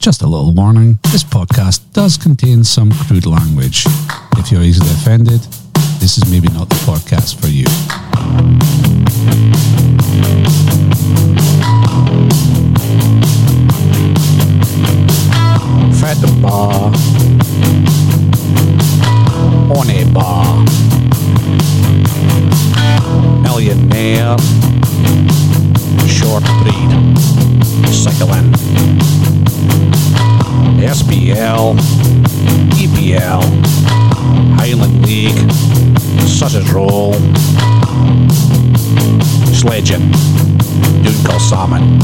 Just a little warning, this podcast does contain some crude language. If you're easily offended, this is maybe not the podcast for you. Fat bar. On a bar. Millionaire. Short breed. Cycling. SPL, EPL, Highland League, sausage roll, sledging, Dooncal salmon.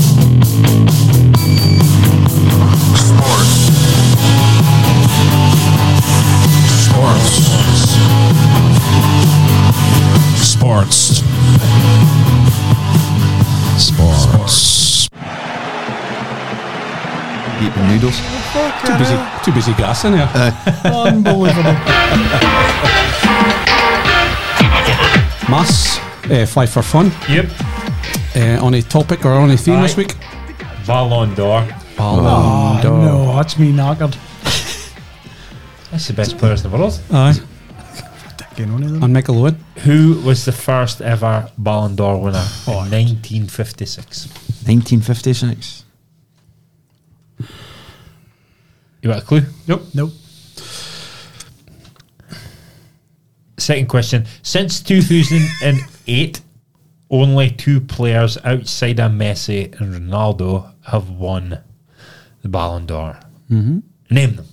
Sports. Eating noodles. Too busy gassing here. Unbelievable. Mass, fly for fun. Yep. On a topic or on a theme this week? Ballon d'Or. Ballon d'Or. No, that's me knackered. That's the best players in the world. Aye. Taking one of them. And Michael Owen. Who was the first ever Ballon d'Or winner in 1956? 1956. You got a clue? Nope. Second question. Since 2008, only two players outside of Messi and Ronaldo have won the Ballon d'Or. Mm-hmm. Name them.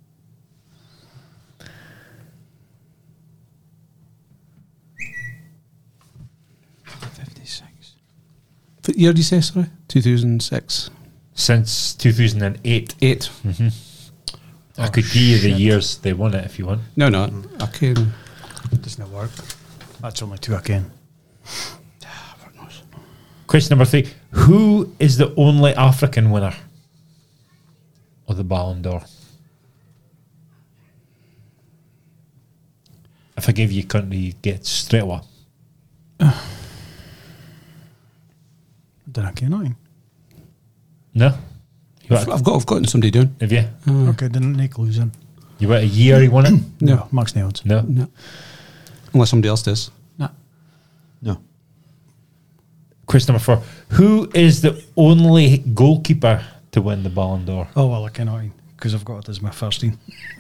What year did you say, sorry? 2006. Since 2008. 8. I could give you the years they won it if you want. No, I can. Doesn't work. That's only two I can. Question number 3. Who is the only African winner of the Ballon d'Or? If I give you a country, you get straight away. Did I can nothing? No? You got I've gotten somebody doing. have you? Okay, didn't Nick lose in? You got a year he won it? No. Max Nails. No. No. Unless somebody else does. Nah. No. Question number 4. Who is the only goalkeeper to win the Ballon d'Or? Oh, well, I can nothing because I've got it as my first team.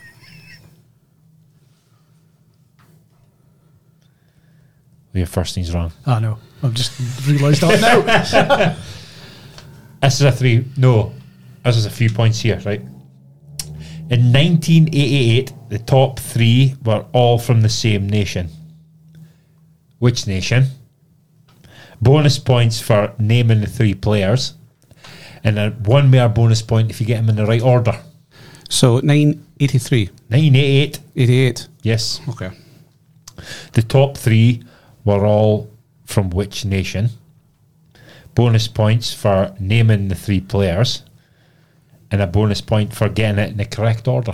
Well, your first thing's wrong. I know. I've just realised that now. This is a 3. No. This is a few points here, right? In 1988, the top 3 were all from the same nation. Which nation? Bonus points for naming the 3 players. And then one more bonus point if you get them in the right order. So 983. 1988. 88. Yes. Okay. The top 3 were all from which nation? Bonus points for naming the 3 players. And a bonus point for getting it in the correct order.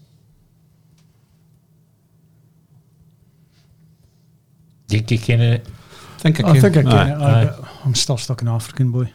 You can in it. I think I I can. think I can. Aye. But I'm still stuck in African boy.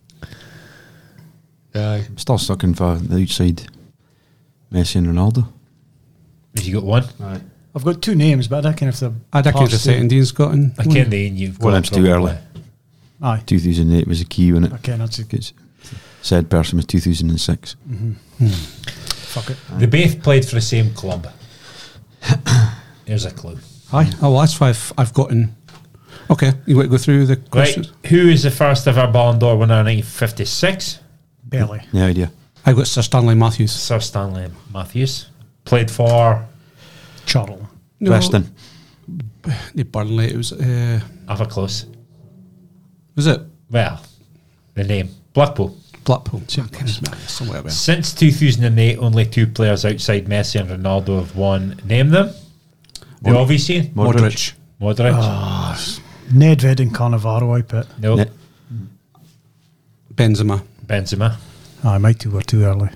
I'm still stuck in for the outside Messi and Ronaldo. Have you got one? Aye. I've got 2 names, but I reckon if the I'd reckon the second Dean's got in. I can't name you've Well, got that's too probably. early. Aye. 2008 was a key, wasn't I it? can. That's a Because said person was 2006. fuck it. They both played for the same club. Here's a clue. Aye. Oh, well, that's 5 I've gotten. Okay, you want to go through the Right. questions? Who is the first ever Ballon d'Or winner in 1956? Belly. No idea. I got Sir Stanley Matthews. Sir Stanley Matthews. Played for Charles. No, Weston. the Burnley. It was. have a close. Was it Well, the name. Blackpool. Blackpool? Somewhere there. Since 2008, only 2 players outside Messi and Ronaldo have won. Name them. The obvious one. Modric. Modric. Nedved and Cannavaro, I bet. No. Ne- Benzema. Benzema. Aye, my 2 were too early.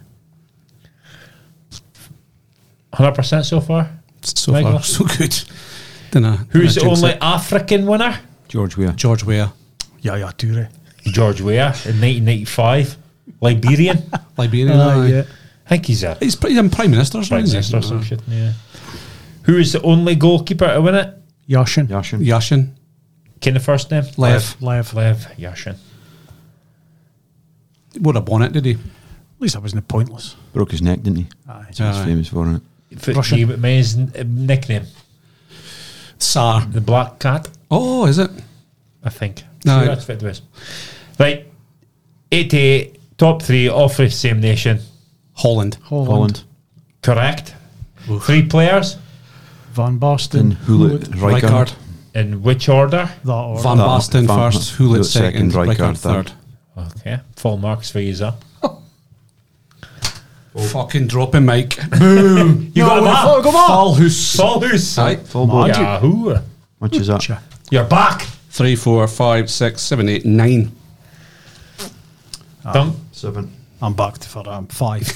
100% so far. So Michael? far, so good. Dunno. Who's the Dunno, jinx only it. African winner? George Weah. George Weah. Yeah, Toure. George Weah in 1995. Liberian. Liberian. aye. yeah. I think he's a He's Prime Minister, Prime isn't he? Minister or some shit. Yeah. Who is the only goalkeeper to win it? Yashin. Yashin. Can the first name? Lev. Lev. Lev Yashin. Wore a bonnet, did he? At least that wasn't pointless. Broke his neck, didn't he? Aye. So he's famous for it. Russian. Give it my nickname, Tsar. the Black Cat. Oh, is it? I think. No. Sure, that's what it was. Right. 88, top 3, all for the same nation. Holland. Holland. Correct. 3 players. Van Then Basten. Hulet, Rijkaard. In which order? That order. Van Basten Van- first, Hulet Hulet second, second, Rijkaard Rijkaard third. Okay. Full marks for you, sir. Fucking dropping Mike. You got a mark. Fallhouse. Solhus. Aye. Full ball. Yahoo. Which is that? Check. You're back. 3, 4, 5, 6, 7, 8, 9. Dunk. 7. I'm back to for 5.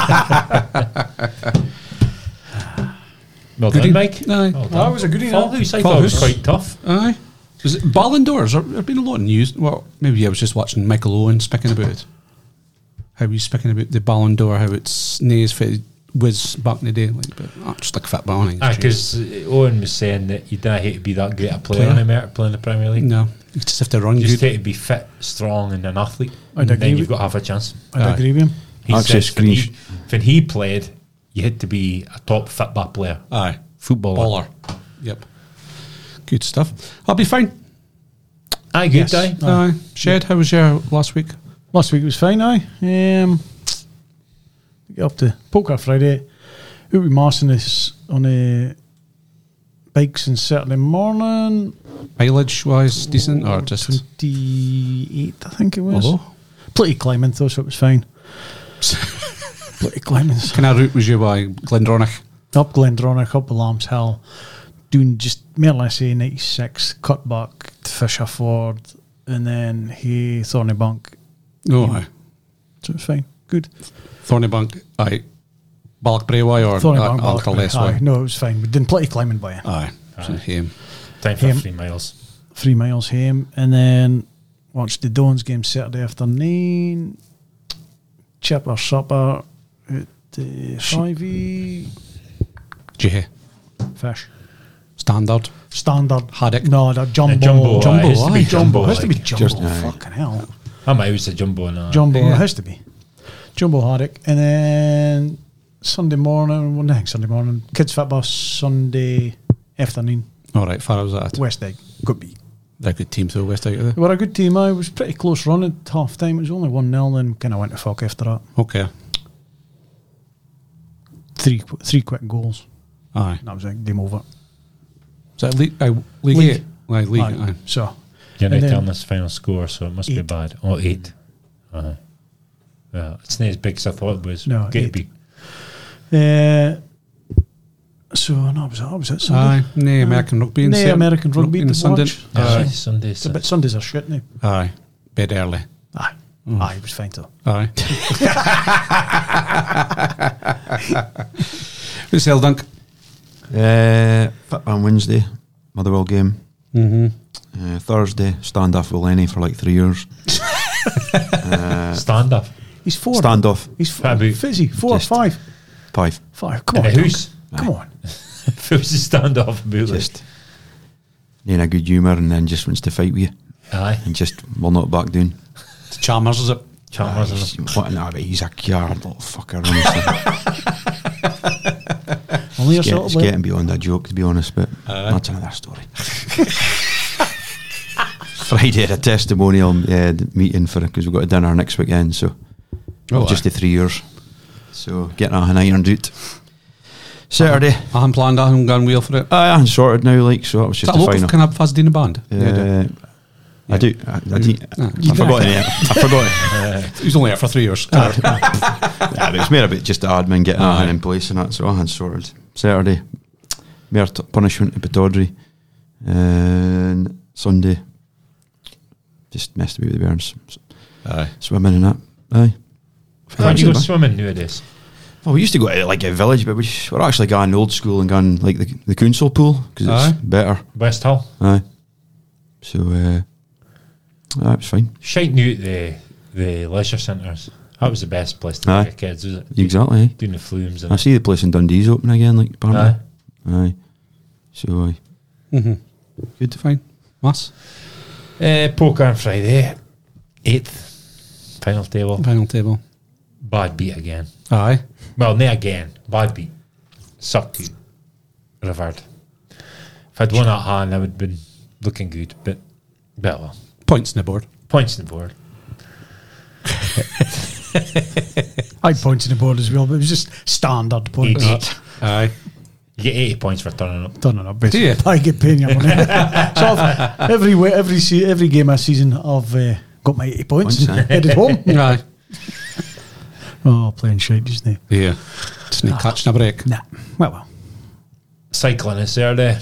Well Goodie. done, Mike. Aye. Well That was a goodie, Full that. house, I thought it was Full house. quite tough. Aye. Was it Ballon d'Ors? There's been a lot of news. Well, maybe I was just watching Michael Owen speaking about it. How he's speaking about the Ballon d'Or, how it's nays for was back in the day, like, but just like football. I think it's changed. Because Owen was saying that you don't hate to be that great a player Player. anymore playing the Premier League. No, you just have to run You just good. hate to be fit, strong, and an athlete. I'd And then agree you've with- got half a chance. I'd Aye. agree with him. He Actually, says when screen- when he played, you had to be a top football player. Aye, Footballer. baller. Yep, good stuff. I'll be fine. Aye, good day. Aye. Shed, how was your last week? Last week was fine, aye. Get up to Poker Friday. Out with Marson is on the bikes on Saturday morning. Mileage wise, decent or just 28, I think it was. Oh. Plenty climbing though, so it was fine. Plenty climbing. kind of route was you by Glendronach? Up Glendronach, up Lambs Hill, doing just more or less A96, cut back to Fisher Ford, and then he Thornybank. Oh, Yeah. aye. So it was fine. Good. Thornybank, aye. Ballochbrae or Thornybank, Alcaldes aye. way? No, it was fine. We did plenty climbing by it. Aye. So him. Time for Him. 3 miles. 3 miles home, and then watched the Dons game Saturday afternoon. Chip or supper at the 5E Jay. fish. Standard. Standard. Haddock. No, the jumbo. Jumbo, Jumbo, it has to be aye. jumbo. Has to be like. jumbo. Just- aye. Fucking hell. I might use a jumbo now. Jumbo, Yeah. it has to be. Jumbo haddock. And then Sunday morning, well, nothing Sunday morning. Kids football Sunday afternoon. All right, far was that? West Egg. Could be. They're a good team, though, West Egg. They were a good team. I was pretty close run at half time. It was only 1-0, and kind of went to fuck after that. Okay. Three quick goals. Aye. And that was like game over. Is that League? League League. 8? Aye, League. Aye. Aye. So, You're not And then- telling us final score, so it must be 8. bad. Oh, 8. Aye. Yeah, it's not as big as I thought it was. No, Get 8. to be. So no, that was it. Sunday. Aye. Nay, American rugby and Nay, American rugby in to Sunday. watch. Aye, Aye. Sundays. But Sundays are shit now. Aye. Bed early. Aye. Aye, it was fine though. Aye. Who's held dunk? Fit on Wednesday, Motherwell game. Mm-hmm. Thursday, standoff with Lenny for like 3 years. Stand up. He's 4. Standoff, He's Probably fizzy. 4 or just- 5. 5. 5. Come In on. the house. Dunk. Come on. If it was a stand off, Just in a good humour and then just wants to fight with you Aye. and just will not back down. It's Chalmers, is it? Chalmers. He's a yard little fucker. Honestly. Only a It's sort of getting beyond a joke, to be honest, but that's another story. Friday had a testimonial meeting for because we've got a dinner next weekend, so just the 3 years. So getting an ironed out. Saturday, I hadn't planned, I hadn't gone wheel for it. I am sorted now, like, so that was Is just that the local? final. Can I have Fazdina band? I do. I forgot it. I forgot it. He was only there for 3 years. Yeah, but it's more about just the admin getting everything in place and that, so I had sorted. Saturday, mere punishment to Batodry. And Sunday, just messed about with the bairns. Aye. Swimming and that. Aye. Why do you go swimming nowadays? Well, we used to go to like a village, but we're actually going old school and going like the council pool because it's Aye. better. West Hull. Aye. So, it was fine. Shite new at the the leisure centres. That was the best place to Aye. take your kids, was it? Exactly. Doing the flumes and I see the place in Dundee's open again, like apparently. Aye. Aye. So aye. Good, fine. Mass. Poker on Friday, 8th final table. Final table. Bad beat again. Aye. Well, not again. Bad beat. Sucked you. Rivard. If I'd won that hand, I would have been looking good, but well, Points in the board. points on the board. I had points in the board as well, but it was just standard points. 88. Aye. You get 80 points for turning up. Turning up, basically. Yeah. I get paying your money. So every game of season, I've got my 80 points. Points, aye. Headed home. Aye. Oh, playing shite, just now. Yeah. Just need catching a break. Nah. Well. Cycling is Saturday.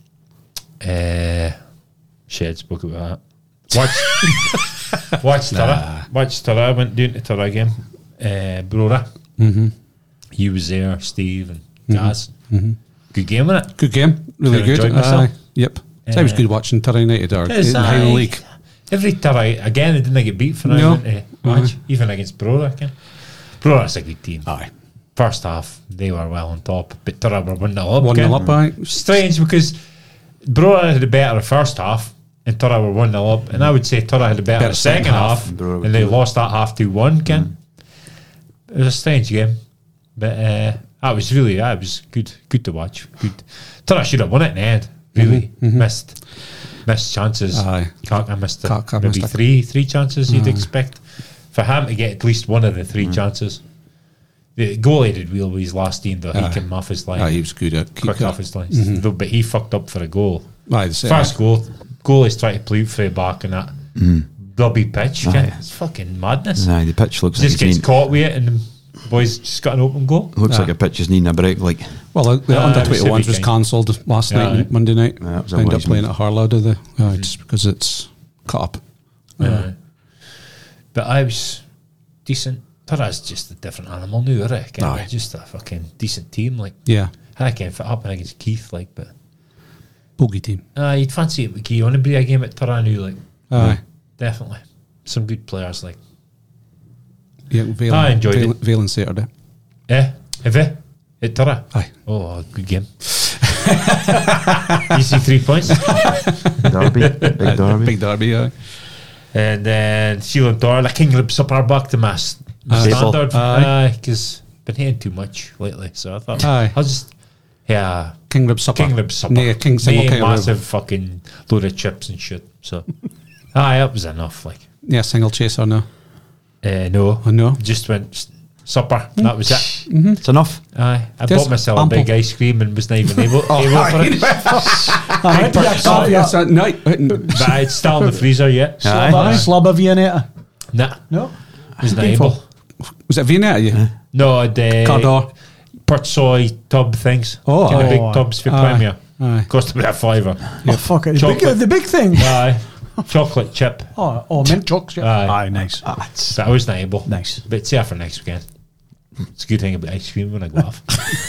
Shed spoke about that. Watch Tara. Watch Tara. I went down to Tara game. Brora. Mm-hmm. He was there, Steve and Gaz. Good game, wasn't it? Good game. Really Kinda good. enjoyed myself. Yep. It's always good watching Tara United or in Yes, the Highland aye. League. Every Tara, again, they didn't get beat for No. now, match, even against Brora again. Brora's a good team. Aye. First half, they were well on top, but Tara were 1-0 up. 1-0 again. up, aye. Strange because Brora had the better first half and Tara were 1-0 up, and I would say Tara had the better Better second second half, half, Brora and they was lost that half 2-1. Ken, it was a strange game, but that was good to watch. Good. Tara should have won it in the end. Really missed chances. Aye. Kaka missed Kaka maybe missed three chances you'd expect for him to get at least one of the three chances. The goalie did well with his last team though. He Aye. came off his line. Aye, he was good at Quick off his line. Though, but he fucked up for a goal. Aye, the same. First goal, goalie's trying to play for back and that blobby pitch. Aye. Ken. It's fucking madness. Aye, the pitch looks Just like gets it's caught with it and the boys just got an open goal. looks like a pitch is needing a break. Like Well, the under it was 21s was Civic, cancelled last Yeah, night, aye. Monday night. Yeah, that was a Ended up wise playing move. at Harlow, did they? Just because it's cut up. But I was decent. Tara's just a different animal now, isn't it? Ken? Aye. They're just a fucking decent team. Like Yeah. I can't fit up against Keith. Like, but Bogey team. you'd fancy it with Keith. You want to be a game at Tara now, like Aye. definitely some good players. Like Yeah, Vale, I enjoyed it. Vale on Saturday. have you at Tara? Aye. Oh, good game. Easy 3 points. Derby, big Derby. Big derby, aye. And then Sealand Door, the King Lib Supper back to my Staple. standard. Aye. Because been hitting too much lately. So I thought Aye. I'll just King Rib Supper. King Lib Supper. Yeah, King single Nay, King Rib. massive fucking load of chips and shit. So that was enough. Like Yeah, single chaser, no. no, Oh, no. just went supper. That was it. It's enough. Aye, I Just bought myself ample. a big ice cream and was not even able for it. Oh, yes, no. But it's still in the freezer yet. Aye. Slab of Viennetta. Nah, No? was not Painful. able. Was it Vienna? Yeah. No, the Cardor. Port soy tub things. Oh, Kind of aye. big tubs for Aye. Premier. Aye. Cost about $5. Oh, fuck it. Chocolate. The big thing. Aye, chocolate chip. Oh, mint chocks. Yeah. Aye. Aye, nice. But I was not able. Nice. But see for next weekend. It's a good thing about ice cream when I go off.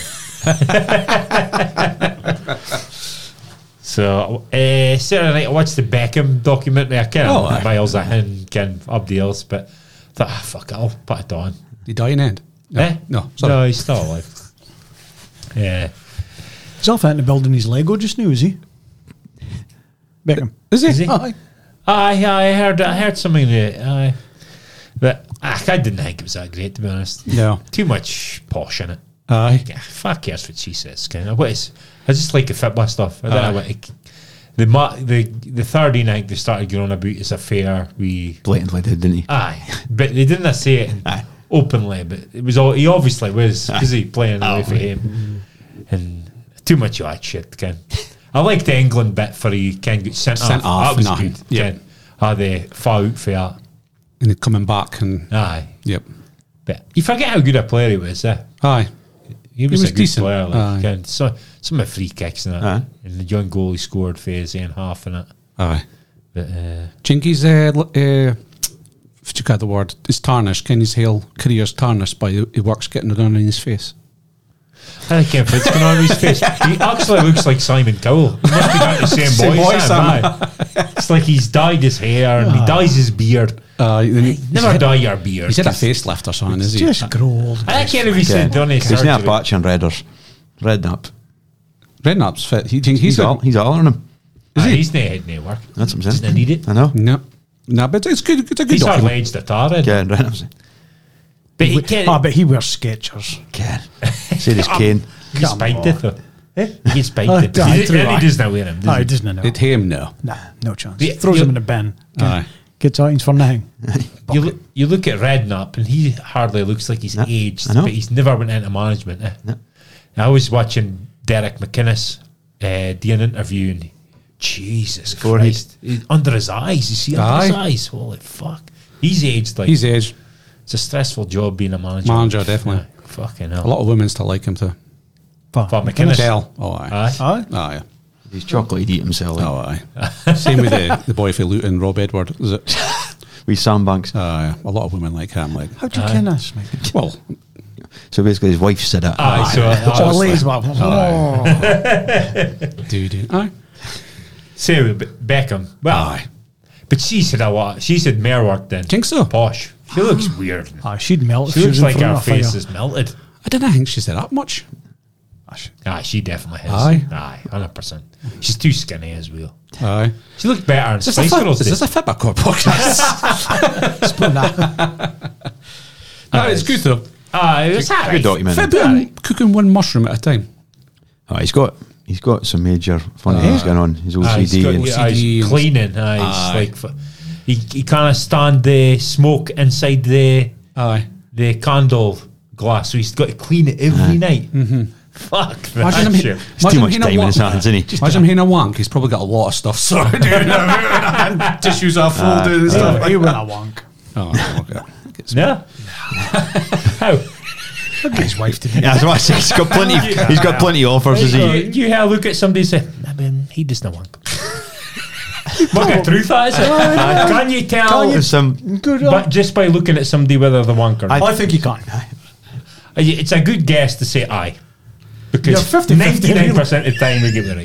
So Saturday night I watched the Beckham documentary. I kind Oh, of aye. miles ahead, kind of up the hills, but I thought, fuck it, I'll put it on. Did he die in end? No. Eh? No, sorry. No, he's still alive. Yeah. He's off out in the building his Lego just now, is he? Beckham. Is he? Is he? Aye. I heard something that but I didn't think it was that great, to be honest. No. Too much posh in it. Aye. Yeah, fuck cares what she says. Kind of. What is? I just like the football stuff. I don't know Aye. what the third I think they started going on about his affair. Blatantly did, didn't he? Aye, but they didn't say it Aye. openly. But it was all he obviously was because he playing away for him, and too much of that shit. Ken, I like the England bit for he can get sent Sent off. off, That was nah. good. Yeah. Ken, how they fought out for that. And he's coming back and Aye, yep. but you forget how good a player he was. Aye. He was a good decent. player. Like, Aye. Ken. So some of the free kicks and that, Aye. and the young goal he scored for his in half and it. Aye. But Jinky's what you call the word? Is tarnished. Kenny's whole career's tarnished by he works getting it on in his face. I think if it's going on his face, he actually looks like Simon Cowell. He must be got the same Same boy, boy, Sam. Aye. It's like he's dyed his hair and he dyes his beard. Never dye your beard. He's had a facelift or something, is he? Just grow old. I can't even say done his He's not a surgery. patch on Redders. Redknapp. Redknapp's fit. He's all on him. He's not had no work. That's what I'm saying. Doesn't need it. I know. No, but it's good. It's a good He's hardly document. aged at all, Yeah, Redknapp's. but he can't. But he wears Skechers. Ken. Say this Kane. He gets Come spited on. though. He gets spited. Oh, He true, really aye. does not wear him. No, he Does doesn't know. Did him no? Nah, no chance. Yeah, Throws you- him in the bin. Aye. Gets items for nothing. you look at Redknapp and he hardly looks like he's No, aged, I know. but he's never went into management. No. I was watching Derek McInnes do an interview and Jesus Forehead. Christ, under his eyes, you see under his Aye. eyes, holy fuck, he's aged like He's aged. it's a stressful job being a manager. Manager, definitely. Aye, fucking A hell. lot of women still like him too. For McInnes. Tell. Oh, aye. Aye. Aye. Aye. He's chocolate, he'd eat himself. Oh, aye. Same with the boy for Luton, Rob Edward. Is it? With Sandbanks. Aye. A lot of women like him. Like, How'd you ken this, mate? well, So basically, his wife said it. Aye, so So obviously- ladies, well, do. Aye. say with Beckham. Well, Aye. but she said a lot. She said more work than Think so? Posh. She looks weird. aye, she'd melt. if She looks was in like front her of a fire. face is melted. I didn't think she said that much. She definitely has. Aye. 100%. She's too skinny as well. Aye. She looked better in Is this a Spice Girls. Is this a Fitback podcast? Spoon that. No, it's good though. It was alright. Good document. Fitback cooking one mushroom at a time. Oh, he's got some major funny things going on. His Aye, he's OCD. got- and yeah, he's OCD and- cleaning. He's like he can't stand the smoke inside the Aye. candle glass, so he's got to clean it every night. Mm-hmm. Fuck Imagine that him, shit. It's too much time in his hands, isn't he? Imagine him hitting a wank. He's probably got a lot of stuff sorted. And tissues are folded and stuff. He went a wonk. Oh, okay. No. How? Look at his wife today. Yeah, that's what I say. He's got plenty. He's got plenty of offers, is he? You have a look at somebody and say, "Nah, man, he does not want." What a truth that is. Can you tell? There's some. Good. But just by looking at somebody whether they're wank or not. I think you can. It's a good guess to say aye. Because You're 50-50, 99% of the time we get it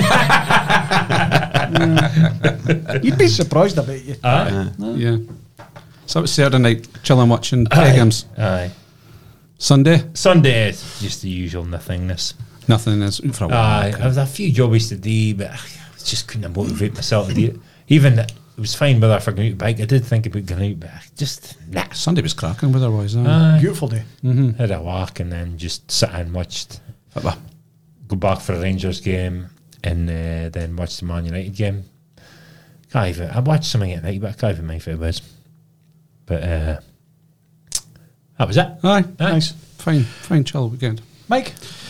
right. You'd be surprised about you. Aye. Yeah. So it was Saturday night, chilling, watching Peggams. Aye. Sunday, Sunday is just the usual nothingness. nothing is for a while. Aye. I have a few jobbies to do, but I just couldn't motivate myself to do it. Even it was fine whether if I going out bike. I did think about going out, but I just nah. Sunday was cracking weather-wise. Aye. Beautiful day. Had a walk and then just sat and watched. But, Go back for a Rangers game and then watch the Man United game. Can't even. I watched something at night, but I can't even mind if it was. But that was it. aye, Nice. fine, chill weekend. Mike?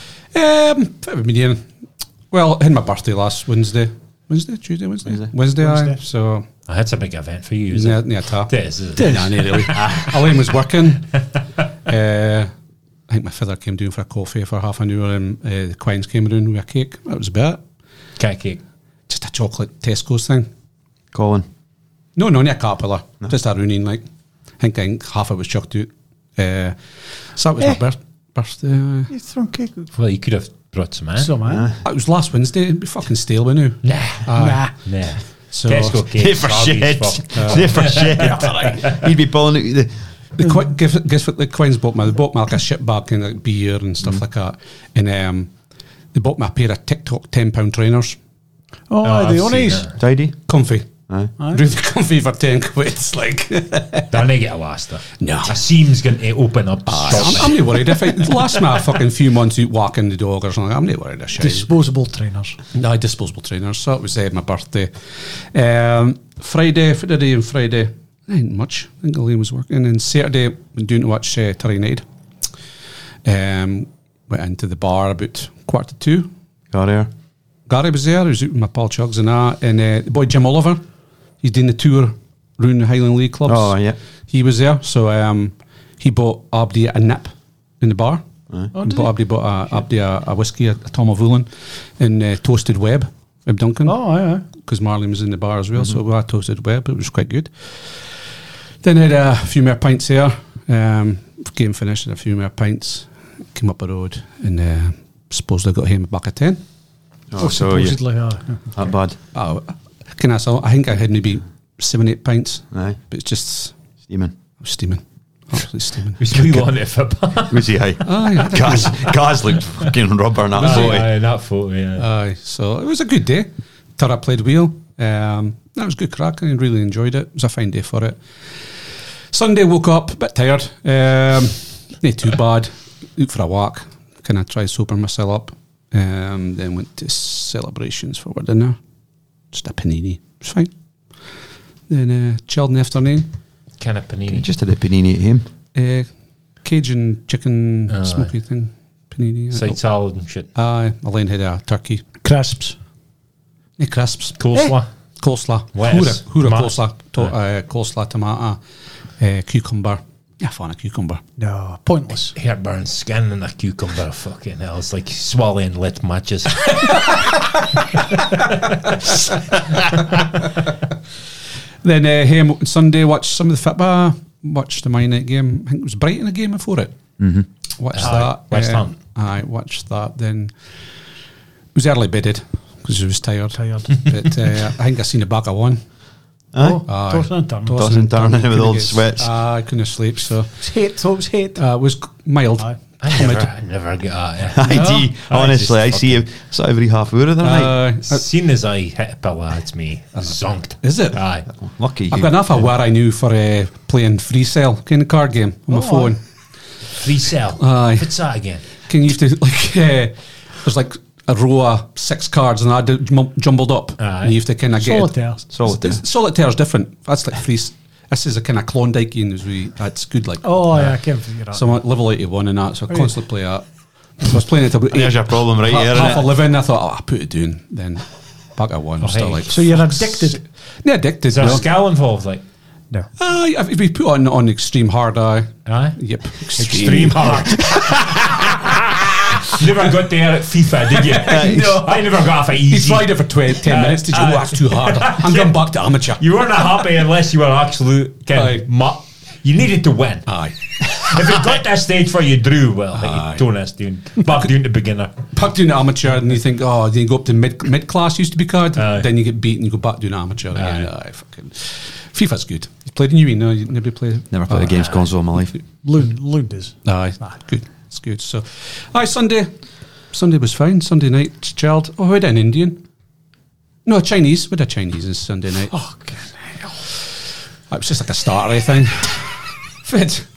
Well, I had my birthday last Wednesday. Tuesday, Wednesday, aye. Wednesday. So, Oh, that's a big event for you, isn't it? near tap. It is, isn't it? Nah, not really. Elaine was working. I think my father came down for a coffee for half an hour, and the Quines came around with a cake. That was about it. Cat cake. Just a chocolate Tesco's thing. Colin. No, not a Caterpillar. Just a running, like. I think half of it was chucked out. So that was my birthday. You thrown cake. Well, you could have brought some in. So, man. It was last Wednesday. It'd be fucking stale by now. Nah. Aye. Nah. So Tesco cake. They for shit. They for shit. He'd be pulling out guess what the Quines bought me? They bought me like a ship bag and like beer and stuff like that. And they bought me a pair of TikTok £10 trainers. Oh, I've the seen Onis. that. tidy. Comfy. Aye. Really comfy for 10 quid. It's like, They're not get a laster. No. A seam's going to open up. I'm not worried. If it lasts me a fucking few months out walking the dog or something, I'm not worried a shit. Disposable trainers. No, disposable trainers. So it was my birthday. Friday, for the day on Friday, ain't much. I think Elaine was working. And Saturday, went down to watch Terry United. Went into the bar about 1:45. Got here. Gary was there. He was out with my pal Chugs and that. And the boy Jim Oliver, he's doing the tour around the Highland League clubs. Oh, yeah. He was there. So he bought Abdi a nip in the bar. Abdi bought a whiskey, a Tom O'Voolan, and toasted Webb Duncan. Oh, aye. Because Marlene was in the bar as well, so we had toasted Webb. It was quite good. Then I had a few more pints there. Game finished, had a few more pints. Came up the road and supposedly got home back at 10. Oh, so you supposedly, that bad. Oh, I think I had maybe 7-8 pints. Aye. But it's just Steaming. I was steaming. Absolutely steaming. We still on it for Was he? Aye. Gaz looked fucking rubber in that photo. Aye, that photo, yeah. Aye, so it was a good day. Turra played wheel. That was good crack. I really enjoyed it. It was a fine day for it. Sunday woke up a bit tired. Not too bad. Out for a walk. Kind of try to sober myself up. Then went to Celebrations for dinner. Just a panini. It was fine. Then chilled in the afternoon. Kind of panini. Just had a panini at him. Cajun chicken smoky thing. Panini. Side salad and shit. Aye, Elaine had a turkey. Crisps. No crisps. Coleslaw. Coleslaw. Lettuce. Hura Tomato. coleslaw. Coleslaw, tomato, cucumber. Yeah, fun a cucumber. No, pointless. Heartburn, scanning a cucumber. Fucking hell. It's like swallowing lit matches. Then home Sunday, watched some of the football. Watched the Man United game. I think it was Brighton a game before it. Mm-hmm. Watched Aye, that. West Ham. I watched that. Then it was early bedded because I was tired. But I think I seen the back of one. Aye. Aye. Tossing and turning. Tossing and turning with Couldn't all the get- sweats. I couldn't sleep, so It's hate, so it was hate. it was mild. Aye. I never get that. I honestly, I see him so every half hour of the night. As soon as I hit a pillow, it's me zonked. Is it? Aye. Lucky I've you. got enough of where I knew for playing free cell kind of card game on my phone. Free cell. Aye. What's that again? Can you used to like there's like a row of 6 cards and I jumbled up. Aye. And you have to kind of get Solitaire. Solitaire. Solitaire is different. That's like free. This is a kind of Klondike game. That's good. Like Oh, yeah, I can't figure out. so I'm at level 81 and that. So I constantly play that. So I was playing it till about There's your problem right here, half isn't it? 11. I thought, I put it down. Then back at 1. I'm still hey. like, So you're addicted? yeah, addicted. Is there a No. scale involved? Like, No. If we put on extreme hard, aye? yep, Extreme hard. You never got there at FIFA, did you? No, I never got off a He easy. tried it for 10 minutes. Did you? Oh, that's too hard. I'm going back to amateur. You weren't happy unless you were absolute kind Aye. of mutt. You needed to win. Aye. If it got to a stage where you drew, well, Aye. you tone us down. Back down to beginner. Back doing amateur, and you think, oh, then you go up to mid class. Used to be card. Aye. Then you get beat, and you go back doing amateur again. Aye. Aye, fucking. FIFA's good. You played in UE? No, you never played. Never played a games console in my life. Loon does. Aye, good. It's good. So, Sunday was fine. Sunday night, chilled. Oh, we had an Indian. No, a Chinese. We had a Chinese on Sunday night. Oh, God. It was just like a startery thing. Fit.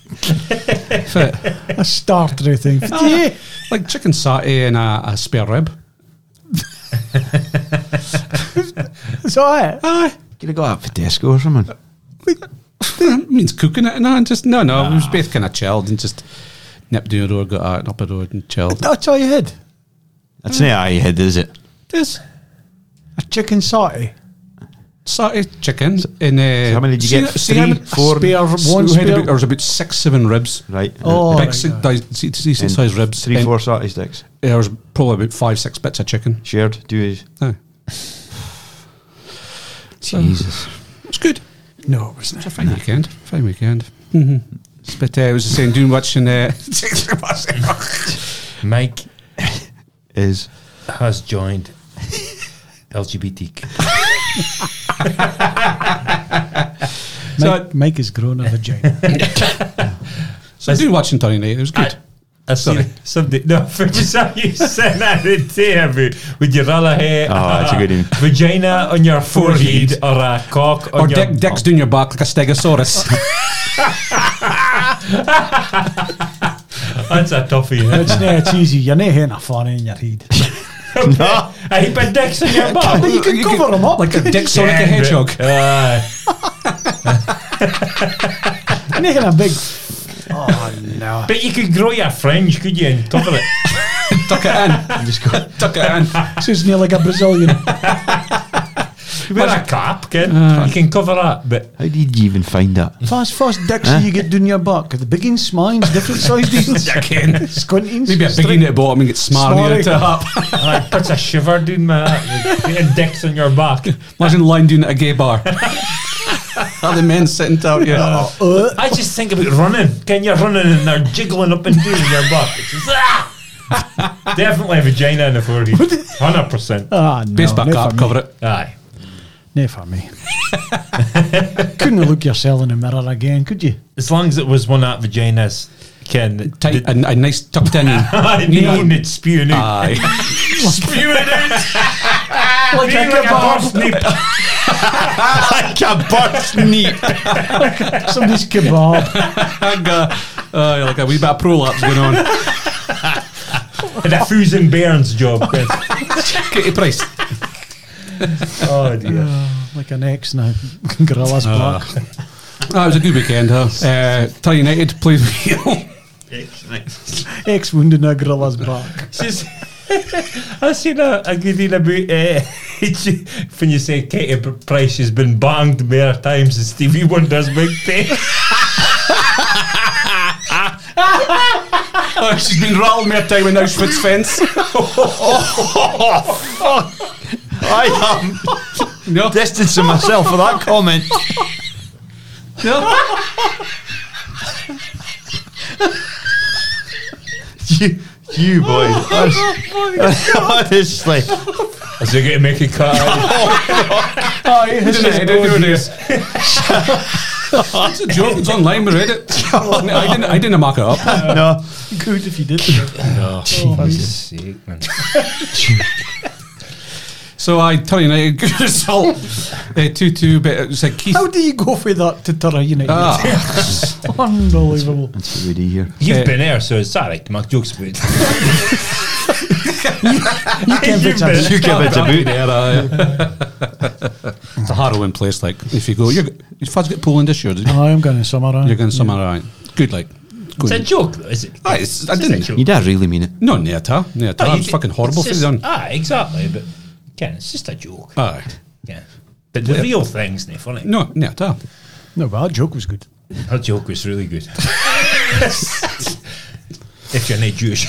A starter thing. Yeah. Like chicken satay and a spare rib. It's all right. Aye. Could have got that for Tesco or something. It means cooking it and that, and just no, it was both kind of chilled and just nipped down the road, got out up the road and chilled. That's all you had. That's not how you had, is it? This A chicken satay. satay chicken and how many did you get? See how 3, many 4? Spare, one we had spare. there was about 6-7 ribs. Right. Oh, Big, right, decent And size ribs. 3, and 4 satay sticks. there was probably about 5-6 bits of chicken. Shared. Do you? Aye. So, Jesus. it was good. No, it was not. It's a fine weekend. Fine weekend. Mm-hmm. But I was the same doing watching. Mike Is. has joined LGBTQ. Mike has grown a vagina. So I was doing watching Tony Night. It was good. I Sorry. seen somebody. No, for just how you said that the day about would you rather have that's a good one. vagina on your forehead or a cock on Or your Dick's doing your back like a stegosaurus. That's a toughie. It's easy. You're not hitting a funny in your head. No. A heap of dicks in your back. You can cover them up. like a Dick Sonic the Hedgehog. You're not hitting a big. Oh, no. But you could grow your fringe, could you, and cover it? Tuck it in. Just go, tuck it in. So it's near like a Brazilian. You wear a cap, kid. You can cover that, but How did you even find that? Fast dicks you get down your back. The big and smines, different size deals. Squintings. Maybe a biggie at the bottom and get smarrier at the top. it puts a shiver down my getting dicks on your back. Imagine lying down at a gay bar. All the men sitting down here. I just think about running. Can you running and they're jiggling up and down your back? It's just, Definitely a vagina in the forehead. 100%. Ah, no. Base back not up, for me. cover it. Aye. No for me. Couldn't look yourself in the mirror again, could you? As long as it was one of that vaginas, Ken. Tight, a nice tucked in. Needing it spewing out. Aye. Spewing out. Like Being a like a kebab. parsnip. Like a parsnip. Somebody's kebab. Like a wee bit of prolapse going on. And a Fusen Bairns job, Ken. Katie Price. Oh dear. Like an ex now. Gorilla's Black. It was a good weekend, huh? Tell United played well. Ex wounded now Gorilla's Black. Just, I seen a good thing about when you say Katie Price has been banged more times than Stevie Wonder's big thing. Oh, she's been rattled more time in Auschwitz fence. I am No, distancing myself for that comment. no. You boys. Honestly. Is he going to make a cut out? It's a joke. It's online. We read it. I didn't mark it up. No. Good if you did. No, for God's sake, man. So I tell United good result. 2-2. But it was like Keith. How do you go for that to Tara United? Unbelievable. That's what we do here. You've been there, so it's alright to make jokes about it. You can You've bitch been- about You give it a boot. It's a harrowing place. Like if you go, your Fud's get Poland this year. Did you? I am going to summer. You're going somewhere right. Good, like. It's a Good. joke, though, is it? I It's didn't. a joke. You don't really mean it. No, near-ta. No, It was fucking horrible for it's you just- done. exactly, but Ken, it's just a joke. Aye. Yeah. But the real thing's not funny. No, near-ta. No, but that joke was good. Her joke was really good. If you're not Jewish.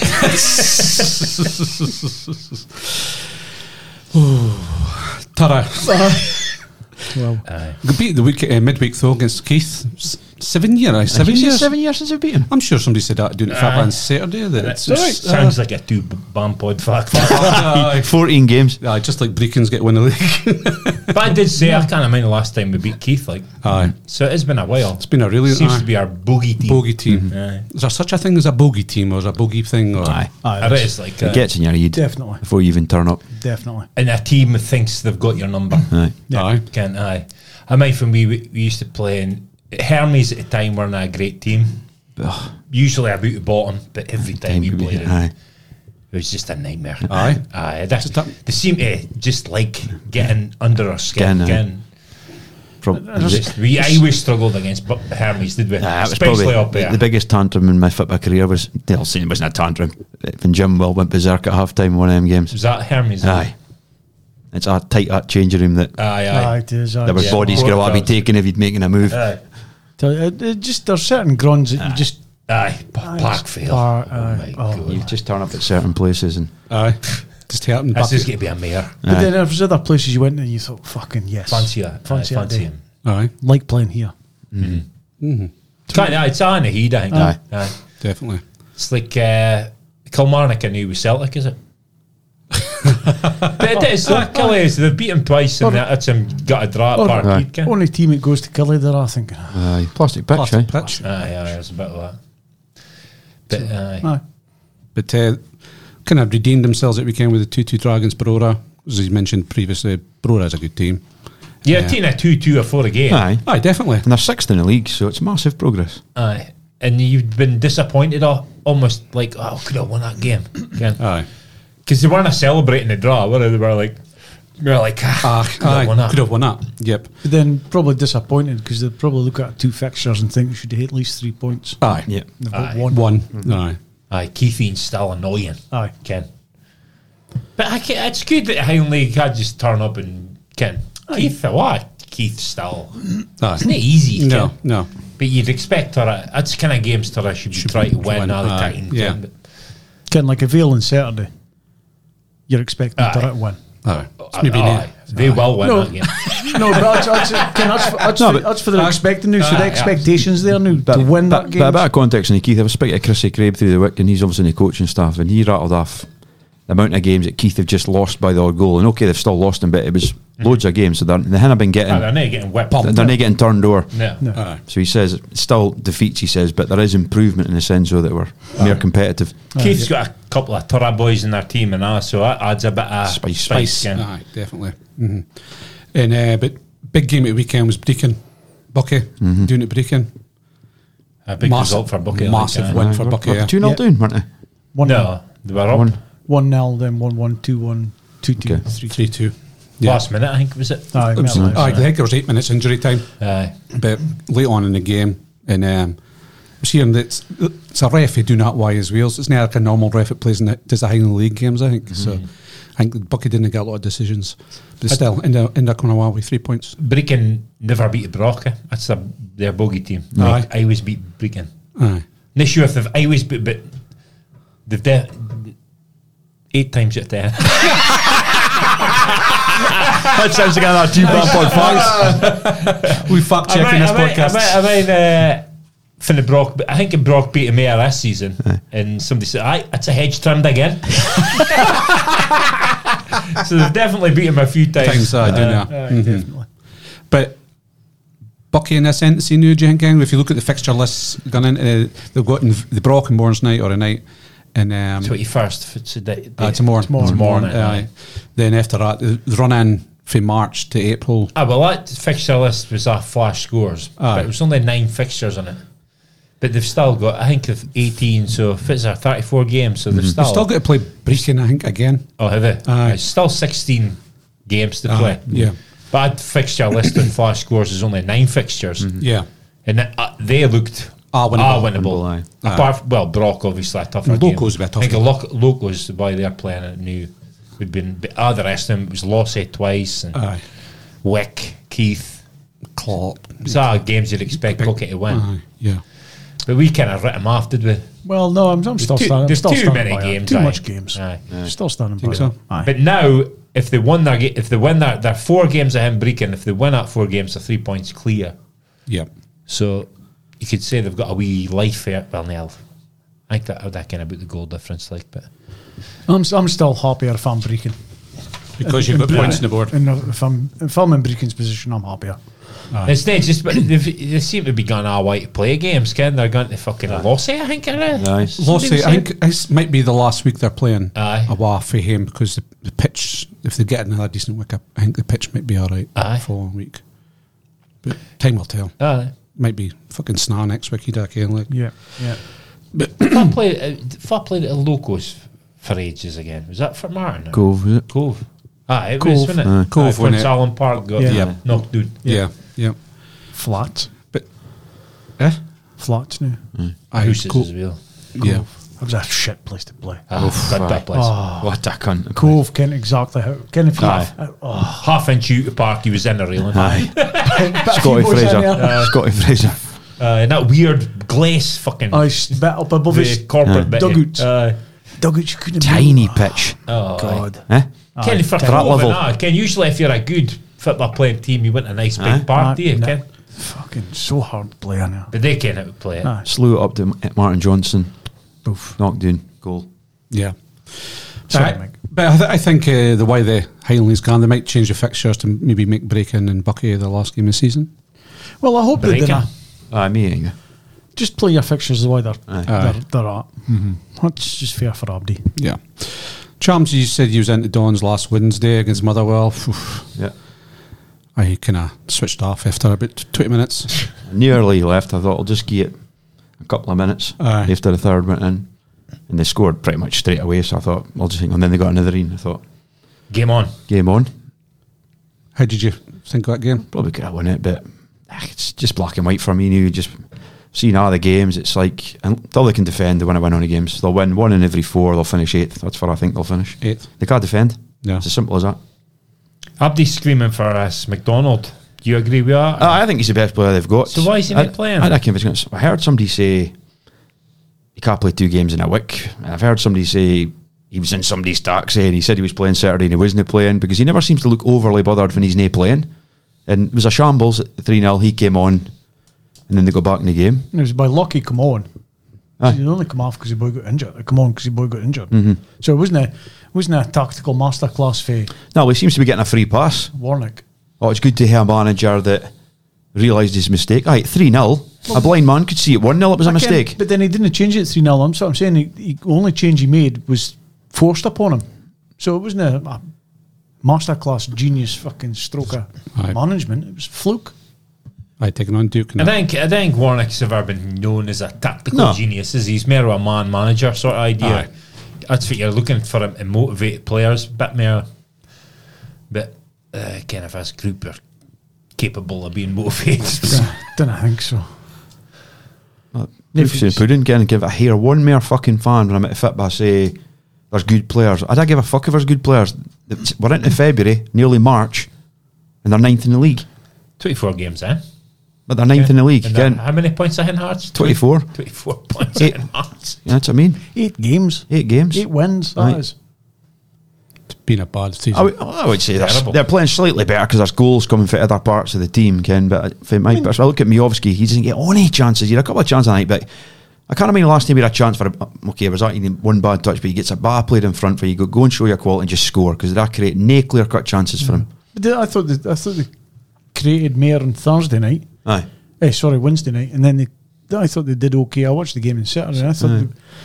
Tara. Well, Beat the week midweek though against Keith. 7 years. 7 Did you say years. 7 years since I've beaten? I'm sure somebody said that doing it for on Saturday. That it's Sounds like a two-band pod fact. 14 games. Aye, just like Brecons get win the league. But I did say, I can't remember the last time we beat Keith, like. Aye, So it's been a while. it's been a really Seems aye, to be our bogey team. bogey team. Aye. Is there such a thing as a bogey team, or is a bogey thing? Or Aye. It is like, It gets in your head definitely. before you even turn up. Definitely. and a team thinks they've got your number. Aye. Aye, Can't I? I mind when we used to play in Hermes at the time weren't a great team. Ugh. Usually about the bottom, but every time we played it, Aye. it was just a nightmare. Aye. Aye. That's, Just that- they seem to just like getting under our skin. Skin, aye. Again. Probably. I always struggled against Hermes, did we? That was Especially probably up there. the biggest tantrum in my football career was, they'll say it wasn't a tantrum, when Jim Will went berserk at half time in one of them games. Was that Hermes? Aye. It's a tight that changing room that Aye. Aye, it is. there was Yeah. bodies going to be taken if he'd making a move. Aye. Just there's certain grunts that you just Aye. Parkfield. Par- oh my oh. God. You just turn up at certain places and aye. Just hurting. That's just going to be a mayor. But then there was other places you went and you thought, fucking yes. Fancy it. Fancy Aye, that day. him. Aye, Like playing here. Kind of, it's on the heat, I think. Aye. Aye. definitely. It's like Kilmarnock and with Celtic, is it? But it is. Killie is. They've beat him twice, and that's him got a draw at Or- Parkhead. Ken. Only team that goes to Killie there, I think. aye, plastic pitch, Plastic aye. pitch. Aye, there's a bit of that. But Aye. But kind of redeemed themselves at weekend with the 2-2 Dragons Brora. As you mentioned previously, Brora is a good team. yeah, Yeah. taking a 2-2 before the game. Aye. Aye, definitely. And they're sixth in the league, so it's massive progress. Aye. And you've been disappointed, almost like, oh, could have won that game. Aye. Because they weren't celebrating the draw, were they? They were like, could have won that. Could have won that. Yep. But then probably disappointed because they'd probably look at 2 fixtures and think we should hit at least 3 points. Aye. Yeah. They've got Aye. one. One. Aye. Aye, Keithine's still annoying. Aye. Ken. But it's good that Heinley had just turn up and Ken. Keith, why? Keith still. Aye. It's not easy, No, Ken. no. But you'd expect her. That's kind of games Tara should be trying to win all the Aye, time. yeah. Ken, but Kind of like a Vale on Saturday. You're expecting Aye. to win. Aye. It's maybe aye, they will win No. that game. No, but that's for the expecting now. So the Aye, expectations there now to win that game. But a bit of context on the Keith, I was speaking to Chrissy Craig through the week, and he's obviously in the coaching staff, and he rattled off the amount of games that Keith have just lost by the odd goal, and okay, they've still lost them, but it was loads of games, so they haven't been getting. They're not getting whipped. They're not getting turned over. No. Aye. So he says it still defeats. He says, but there is improvement in the sense though that we're more competitive. Keith's got a couple of Turra boys in their team and all, so that adds a bit of Spice. in. Aye, definitely. And but big game at the weekend was Brecon. Bucky doing it Brecon. A big result for Bucky. Massive win for Bucky. Yeah. 2-0 down, weren't they? 1-0. No, they were up. 1-0, then 1-1, 2-1, 2-2, Okay. 3-2. 3-2. Yeah. Last minute, I think, was it? Aye, It was, minute I left. think there was 8 minutes injury time, Aye. but late on in the game, and I was hearing that it's a ref who do not why as Wales. It's not like a normal ref that plays in does the Highland League games. I think so. I think Bucky didn't get a lot of decisions, but still, end up coming away with 3 points. Brecon never beat Broca. That's their bogey team. Aye. I always beat Brecon. Aye. Not sure if they've always beat, but they've 8 times out of 10. That sounds like another 2 We fact checking this podcast. I mean, Finna Brock, but I think Brock beat him last season, and somebody said, "Aye, it's a hedge trimmed again." So they've definitely beat him a few times. I do know. Definitely. But Bucky in this end, see new, do you think? If you look at the fixture lists going into, they've got the Brock and Morns night or a night, and 21st. It's a day. tomorrow. Morning. Aye. Then after that, the run in from March to April. Well, that fixture list was a flash scores, but it was only 9 fixtures on it. But they've still got, I think, 18. So if it's a 34 games, so they've They've still still got to play Brecon, I think, again. Oh, have they? Aye. It's still 16 games to play. Yeah. But that fixture list in flash scores is only 9 fixtures. Yeah. And they looked Winnable. winnable. Aye. Apart from, Brock obviously a tougher Loco's game. a bit tougher. I think Locos, the boy they're playing, I knew would been. But the rest of them was Lossy twice and Aye. Wick, Keith. Klopp. It's all games you'd expect Bucky to win. Aye. Yeah. But we kind of writ them off, did we? Well, no, I'm still standing. There's still too standing many by it. games. Too aye. much games. Aye. Still standing Think by so? it. Aye. But now, if they won their 4 games of him Brecon, if they win that 4 games, they're 3 points clear. Yeah. So you could say they've got a wee life here. Well, no, I think that kind of about the goal difference, like, but I'm still happier if I'm Brecon. Because you've got points on the board. And if I'm in Brecon's position, I'm happier. it's not just. But they seem to be going all white to play games. Ken, they're going to fucking Lossy, I think. Nice. Lossy, I think this might be the last week they're playing Aye. away for him because the pitch, if they get another decent wick up, I think the pitch might be alright Aye. the following week. But time will tell. Might be fucking snar next week, he'd again. Like. Yeah. I played at Locos for ages again. Was that for Martin? Cove, was it? Cove. It Cove. was, wasn't it? Cove, when wasn't it? Allen Park got Yeah. knocked out. Yeah. Flat. But, eh? Flat now. Houses Cool. as well. Yeah. It was a shit place to play. That place. What a cunt. Cove, Kent exactly how. Kent if you Aye. Half-inch out the park, he was in the railing. Scotty Fraser. Scotty Fraser. And that weird glace fucking I bit up above the his corporate bit. dugouts. Dugouts you couldn't Tiny move. pitch. Oh, God. Eh? Ken, for that level. Ken, usually if you're a good football playing team, you want a nice Aye. big park, do you, No. Ken? Fucking so hard to play in there. But they can't how to play it. Aye. Slew it up to Martin Johnson. Oof. Knocked down. Goal. Yeah. Sorry, But Mike. I think the way the Highland's gone, they might change the fixtures to maybe make Brecon and Bucky the last game of the season. Well, I hope they Brecon. didn't. Me ain't. Just play your fixtures the way they're Aye. they're at. That's just fair for Abdi. Yeah. Charms, you said you was into Don's last Wednesday against Motherwell. Yeah. I kind of switched off after about 20 minutes. Nearly left. I thought I'll just give it a couple of minutes Aye. after the third went in. And they scored pretty much straight away, so I thought, I'll just hang on. Then they got another in. I thought, Game on. game on. How did you think of that game? Probably could have won it, but it's just black and white for me now. Just seeing all the games, it's like until they can defend, they want to win on the games. They'll win 1 in every 4, they'll finish 8th. That's where I think they'll finish. 8th. They can't defend. Yeah. It's as simple as that. Abdi's screaming for us, McDonald. Do you agree with that? I think he's the best player they've got. So why is he not playing? I heard somebody say he can't play 2 games in a week. And I've heard somebody say he was in somebody's taxi and he said he was playing Saturday and he wasn't playing because he never seems to look overly bothered when he's not playing. And it was a shambles at 3-0. He came on and then they got back in the game. It was by luck he come on. Aye. He only come off because the boy got injured. Come on because the boy got injured. Mm-hmm. So it wasn't Wasn't a tactical masterclass for No, he seems to be getting a free pass. Warnock. Oh, it's good to hear a manager that realised his mistake. Aye, 3-0. A blind man could see it 1-0. It was a mistake. But then he didn't change it 3-0. I'm so I'm saying the only change he made was forced upon him. So it wasn't a masterclass genius fucking stroke of Aye. management. It was fluke. I taking on Duke. I think Warnock's ever been known as a tactical No. genius. He's more of a man manager sort of idea. Aye. That's what you're looking for him to motivate players a bit more. But kind of as a group are capable of being motivated. Didn't think so. Proofs in the pudding. Can give a hear one more fucking fan when I'm at the fit by say there's good players. I don't give a fuck if there's good players. We're into February, nearly March, and they're 9th in the league. 24 games, eh? But they're 9th in the league. And Again, how many points ahead in Hearts? 24. 24 points Eight. ahead in Hearts. Yeah, that's what I mean. 8 games. 8 games. 8 wins. Aye. That is. It's been a bad season. I would say Terrible. they're playing slightly better because there's goals coming from other parts of the team, Ken. But if I look at Miovski, he doesn't get any chances. He had a couple of chances tonight, but I can't remember the last time he had a chance for okay, it was that one bad touch, but he gets a ball played in front for you. Go and show your quality and just score because that create no clear cut chances for him. But I thought they created more on Thursday night. Aye. Wednesday night, and then I thought they did okay. I watched the game on Saturday. I thought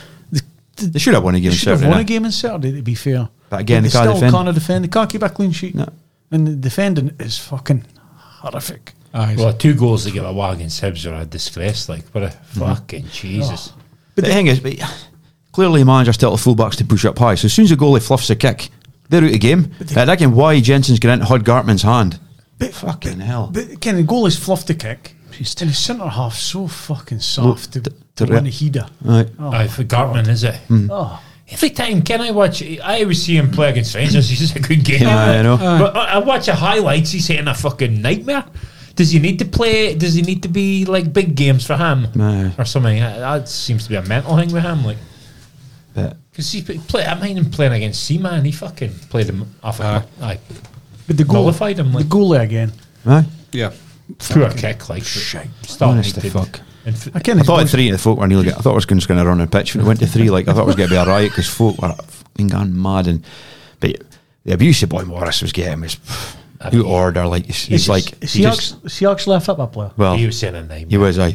They should have won a game. they should have Saturday won a night. game on Saturday. To be fair, But again, they they can't still defend. can't defend. They can't keep a clean sheet, No. and the defending is fucking horrific. Aye. Well, 2 goals they give away against Hibs are a disgrace. Like, what a fucking Jesus. But the thing is, clearly the manager still the fullbacks to push up high. So as soon as the goalie fluffs a kick, they're out of game. And again, why Jensen's getting into Hud Gartman's hand? Fucking hell. But Ken, the goalie's fluffed the kick, and the centre half so fucking soft to win a header. Right. Aye, for Gartman, is it? Oh, Every time I always see him play against Rangers, he's a good game. Yeah, I know. But I watch the highlights, he's hitting a fucking nightmare. Does he need to play? Does he need to be like big games for him Aye. or something? That seems to be a mental thing with him. Like, But because he play, I mind him playing against Seaman. He fucking played him off. Aye, but the goal, nullified him. the Like, goalie again. aye. Yeah. poor kick. Like, Honest to fuck. I can't. I thought at 3 the folk were nearly. I thought I was just going to run on pitch when it went to 3. Like I thought it was going to be a riot because folk were fucking gone mad. And but the abuse of Boy Morris was getting was out of order. Like he's like Is he actually a football player? well, he was saying a name. he was.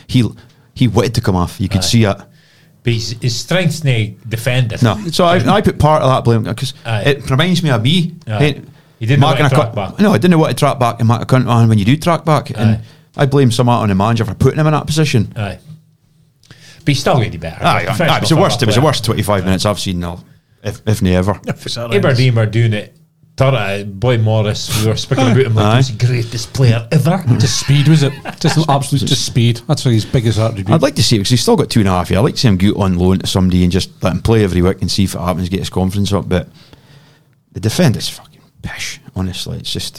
He wanted to come off. You could see it. But his strength's no defending. No, so I put part of that blame because Aye. it reminds me of me. Aye. You didn't know marking what to a track back. No, I didn't know what to track back and mark a cunt on when you do track back. And I blame some on the manager for putting him in that position. Aye. But he's still really better. Aye, it was the worst. It was the worst 25 minutes I've seen now, if not ever. Aberdeen were doing it. Boy Morris, we were speaking about him like he was the greatest player ever. Just speed, was it? Just absolute just speed. That's his biggest attribute. I'd like to see it because he's still got 2.5 years. I'd like to see him go on loan to somebody and just let him play every week and see if it happens, get his confidence up. But the defend is fucking pish. Honestly, it's just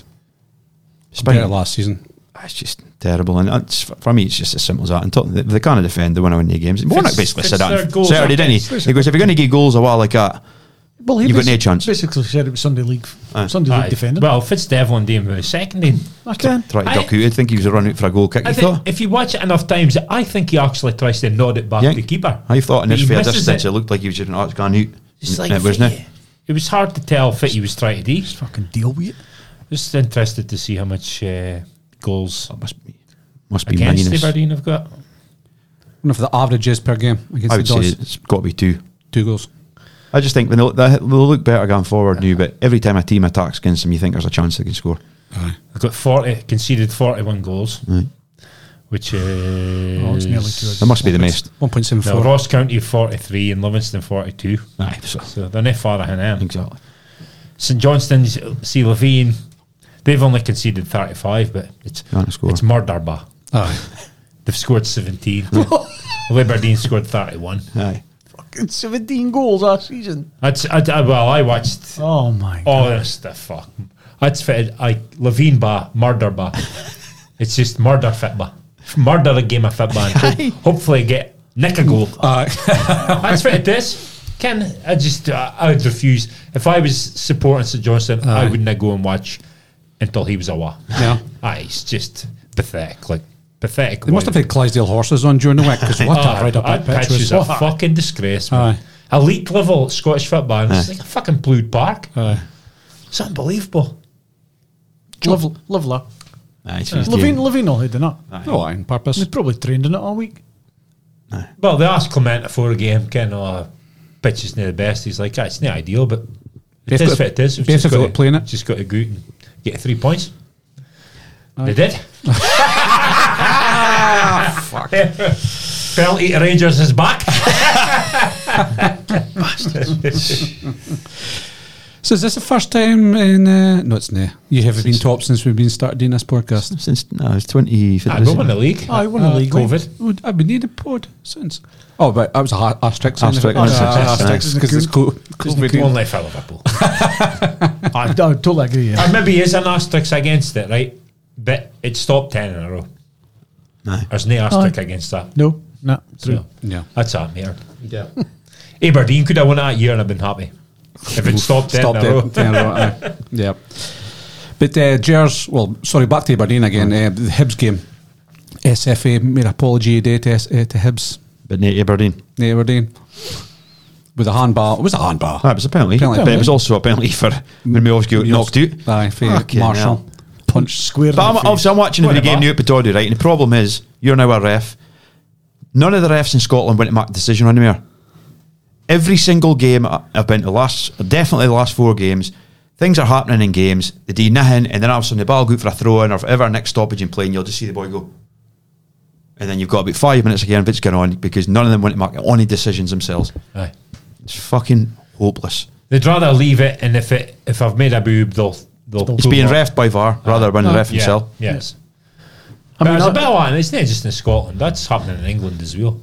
Better last season. It's just terrible, and it's, for me, it's just as simple as that. And they can't defend, they want to win the games. Warnock basically said that on Saturday, didn't he? He goes, if you're going to give goals a while like that, Well, he you've got no chance. Basically said it was Sunday League Aye. defending. Well, Fitzdevill Dean was seconding. I can. Try to duck out. I think he was a run out for a goal kick. I You think thought? if you watch it enough times, I think he actually tries to nod it back Yeah. to the keeper. I thought in But this he fair misses distance, it looked like he was just it's gone out. It's like it wasn't it? it was hard to tell what he was trying to do. Just fucking deal with it. Just interested to see how much goals That must be against minus. Aberdeen have got. I wonder if the average is per game against I the would say Dons. it's got to be 2. 2 goals. I just think they'll look better going forward now, but every time a team attacks against them, you think there's a chance they can score. Aye. They've got conceded 41 goals, Aye. which is Oh, it's nearly 2. That must be the most. 1.74. no, Ross County 43 and Livingston 42. Aye, So they're not far ahead now. exactly. St Johnstone's, see Levine, they've only conceded 35, but Can't score. it's murder bar. Aye. They've scored 17. Aberdeen scored 31. Aye. Fucking 17 goals last season. I watched Oh my all god. this stuff. Fuck. That's fit. Levine bar, murder bar. It's just murder fit bar. Murder a game of football. And hopefully get nick a goal. Aye. That's what it is. Ken, I would refuse. If I was supporting St Johnstone, I wouldn't go and watch until he was away. Yeah. Aye, it's just pathetic. Like, pathetic. They must have had Clydesdale horses on during the week because what that right up that pitch pitch was was. a fucking disgrace. Man. Aye. elite level Scottish football. And it's Aye. like a fucking Blued Park. Aye. It's unbelievable. Lovely. Aye, it's his Levine game. will head in it. Oh, aye, on purpose. He's probably trained in it all week. Well, they asked Clement before the game, pitch is not the best. He's like, it's not ideal, but it is what it is. We've Basically got playing it. Just got to go out and get 3 points. They did. Fuck. Penalty to Rangers is back. So is this the first time in... no, it's not. You haven't been top since we've been started doing this podcast. Since it's 20. I won the league. I won the league. COVID. I've been needed pod since. Oh, but I was a asterisk. Asterisk. Asterisk, because it's COVID. Only for Liverpool. I totally agree. Yeah. Or maybe is an asterisk against it, right? But it stopped 10 in a row. Aye. There's no asterisk against that. No, true. So, Yeah. that's that, mate. Yeah. Aberdeen could have won that year and I've been happy. If it stopped 10 in a row. 10 in a row, aye. Yeah. But Gers, back to Aberdeen again. The Hibs game. SFA made an apology today to Hibs. But Nate Aberdeen. Aberdeen. With a handball. It was a handball. It was a penalty. But it was also a penalty for when Miovski got knocked out. Aye, for Fucking Marshall. hell. Punch Square. But I'm watching the game now at Pittodrie, right? And the problem is, you're now a ref. None of the refs in Scotland went to make a decision on the mirror. Every single game I've been to, definitely the last 4 games, things are happening in games. They do nothing, and then all of a sudden the ball go for a throw in, or if ever next stoppage in play, and you'll just see the boy go. And then you've got about 5 minutes again of it's going on because none of them went to make any decisions themselves. Aye. It's fucking hopeless. They'd rather leave it, and if I've made a boob, they'll It's being refed by VAR rather than the ref yeah, himself. Yes. I But mean, it's a bit of one. It's not just in Scotland. That's happening in England as well.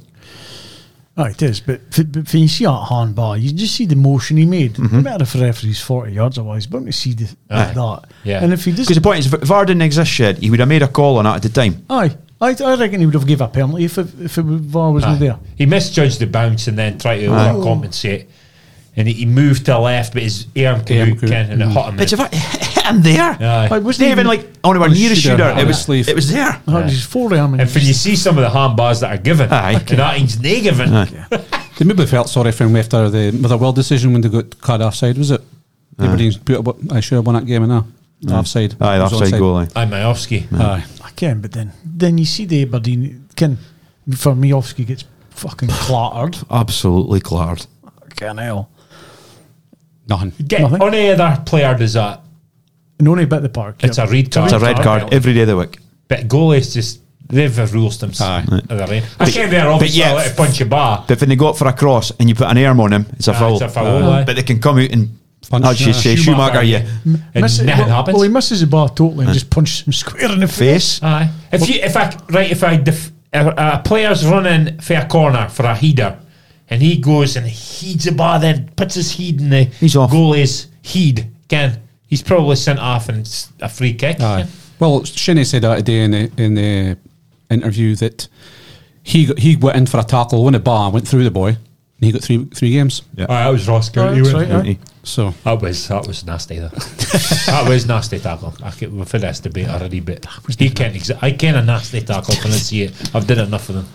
Oh, it is, but when you see that handball, you just see the motion he made. No matter if the referee's 40 yards away, he's bound to see that. Yeah. And if he Because does, the point is, if VAR didn't exist, Shed, he would have made a call on that at the time. I reckon he would have given a penalty if VAR wasn't there. He misjudged the bounce and then tried to overcompensate. And he moved to the left, but his arm came out, Ken, and it hit him. But if it hit him there, Aye. It wasn't even like anywhere near the shooter, it was sleeve. it was there. It was his forearm. And when you see some of the handballs that are given, Aye. and that means they given. They maybe felt sorry for him after the Motherwell decision when they got card offside, was it? Aberdeen's I should have won that game now. Offside. Aye, the It was offside goal. Aye. Aye, Majowski. Aye. I can, but then you see the Aberdeen. For Miovski gets fucking clattered. Absolutely clattered. Fucking hell. Nothing. Nothing. Any other player does that, And only bit the park. it's a red card. It's a red card every day of the week. But goalies just, they've rules themselves. Aye. I can't be obviously yeah, let it punch a bar. But when they go up for a cross and you put an arm on him, it's a foul. It's a foul, aye. But they can come out and Punch, as you say, Schumacher you. And nothing happens. Well, he misses the bar totally and just punches him square in the face. Face. Aye. If a player's running for a corner for a header, and he goes and heeds the bar, then puts his head in the He's off. goalie's head, he's probably sent off and it's a free kick. Aye. Well, Shinny said that today in the interview that he went in for a tackle, won a bar, went through the boy, and he got three games. Yeah. That was Ross County. That's right, aye. So That was nasty though. That was nasty tackle. We've had this debate already, but he can't. I can't a nasty tackle when I see it. I've done enough of them.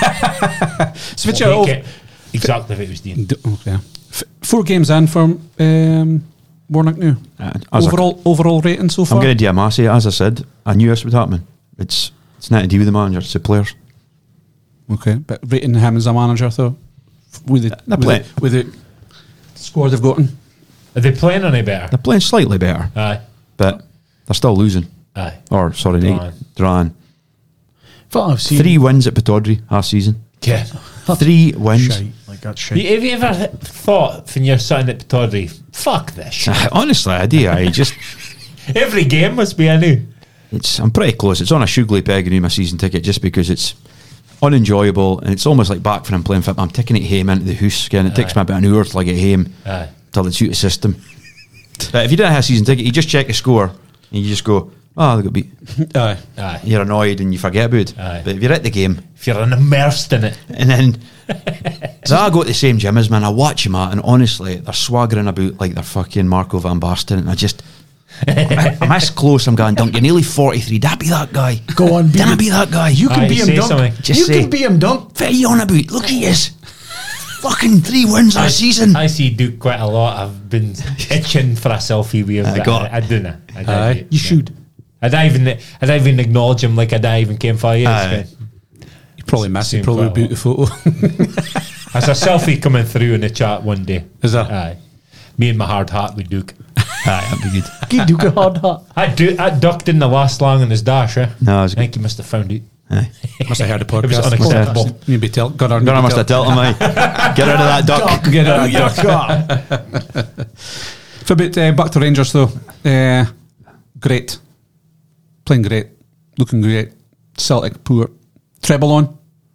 so He can't exactly what he was doing. okay. 4 games in from Warnock now. Overall rating so far. I'm going to do a massy. As I said, I knew this would happen. It's not to do with the manager, it's the players. Okay, but rating him as a manager though, with the score they've gotten. Are they playing any better? They're playing slightly better, Aye. but they're still losing. Aye. Or, sorry, drawing. But I've seen 3 wins at Pittodrie last season. Yeah. 3 wins. shite, like that shite. Have you ever thought when you're sitting at Pittodrie, fuck this shit? Honestly, I do. I just, Every game must be a new. I'm pretty close. It's on a Shugley peg and my season ticket just because it's unenjoyable and it's almost like back when I'm playing football. I'm taking it home into the house again. It takes me about an hour till I get home. Aye. Till it's out the system. But if you didn't have a season ticket, you just check the score and you just go, oh, they got beat. Aye. Aye. You're annoyed and you forget about it. Aye. But if you're at the game If you're immersed in it. and then so I go to the same gym as man, I watch them and honestly they're swaggering about like they're fucking Marco van Basten and I just I'm this close. I'm going, Dunk, you're nearly 43. Did I be that guy? Go on, be Did I him. be that guy? You can Aye, be say him, Dunk. something. Just You say. can be him, Dunk. What are you on about? Look at yous. fucking 3 wins last season. I see Duke quite a lot. I've been itching for a selfie with him. I but got- I do not. I do Aye. You should. I don't even acknowledge him like I even came 5 years Aye. ago. You probably missed Seen it. Probably a quite a beautiful photo. There's a selfie coming through in the chat one day. Is there? Aye. Me and my hard hat with Duke. Aye, that'd be good. Give Duke a hard hat. I ducked in the last long in his dash, eh? No, it was I think he must have found it. Aye. Must have heard the It was podcast. unacceptable. You'd be tell. Gunnar Must have told him, aye. Get rid of that duck. Get out of duck. For a bit, back to Rangers though. Great. Playing great. Looking great. Celtic poor. Treble on.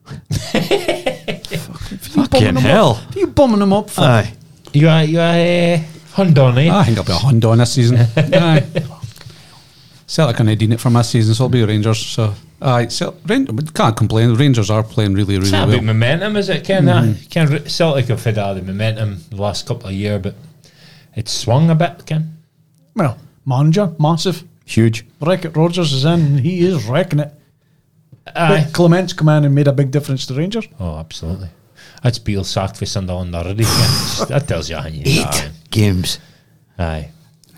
Fucking hell. What are you bumming them up for? Aye. You are Hundon, eh? I think I'll be a Honda on this season. Aye. Celtic can need it for my season, so I'll be Rangers. So, aye, can't complain. Rangers are playing really, really It's not well. about momentum, is it? Celtic have had the momentum the last couple of years, but it's swung a bit, Ken. Well, manager, massive. Huge. Wreck-It Rodgers is in, and he is wrecking it. Aye. But Clement's come in and made a big difference to Rangers. Oh, absolutely. That's Beale sacked for Sunderland already. Ken. That tells you how you 8 games. Aye.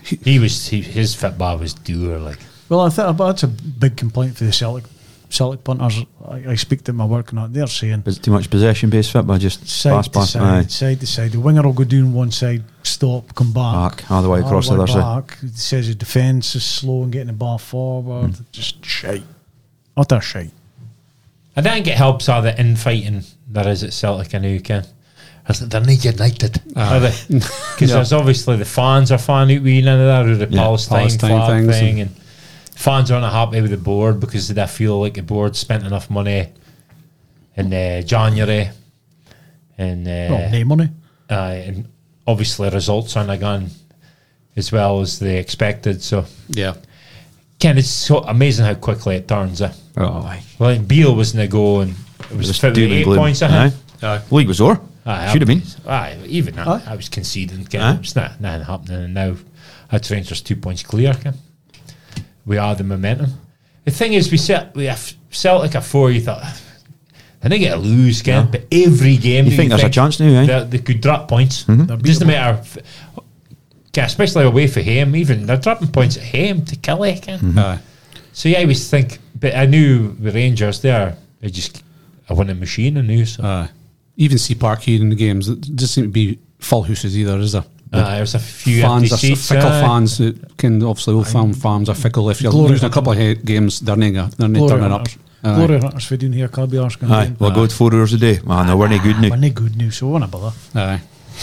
His football was doer, like. Well, I think that's a big complaint for the Celtic punters. I speak to my work and they're saying Is it too much possession-based football? Just side pass. to Aye. side, side to side. The winger will go down one side, stop, come back. Back, all the way across the other side. back. It says his defence is slow and getting the ball forward. Just shite. Utter shite. I don't think it helps all the infighting there is at Celtic, I know you can. They're not united, are they? Because there's obviously the fans are fanning out with none of that, or the Palestine flag things thing, and fans aren't happy with the board because they feel like the board spent enough money in January, and No money. and obviously results aren't gone as well as they expected. So, Yeah. Ken, it's so amazing how quickly it turns. Oh, aye. Well, Beale was in the go, and it was Just 58 points, I think. Aye. League was over. Should have been. Aye, even that, Aye. I was conceding. Ken. Aye. It's nothing happening, and now that's Rangers 2 points clear. Ken. We are the momentum. The thing is, we have Celtic at 4. You thought they're not going to lose, Ken, No. but every game You think there's a chance now, eh? they could drop points. They're Doesn't beatable. matter, Ken, especially away for home. Even they're dropping points at home to Kelly. Ken. Aye. So yeah, I always think, but I knew the Rangers they're just a winning machine. I knew so. Aye. Even see Park here in the games. It doesn't seem to be full houses either, is there? There's a few Fans empty are seats. fickle fans that can obviously Old Firm fans are fickle. If you're Glory losing a couple of games, they're not turning up. Hunters. Aye. Glory Hunters for doing here. Can't be arsed. Aye. We'll go with 4 hours a day. Man, we're not good We're now. not good news, so we're not bother. Aye.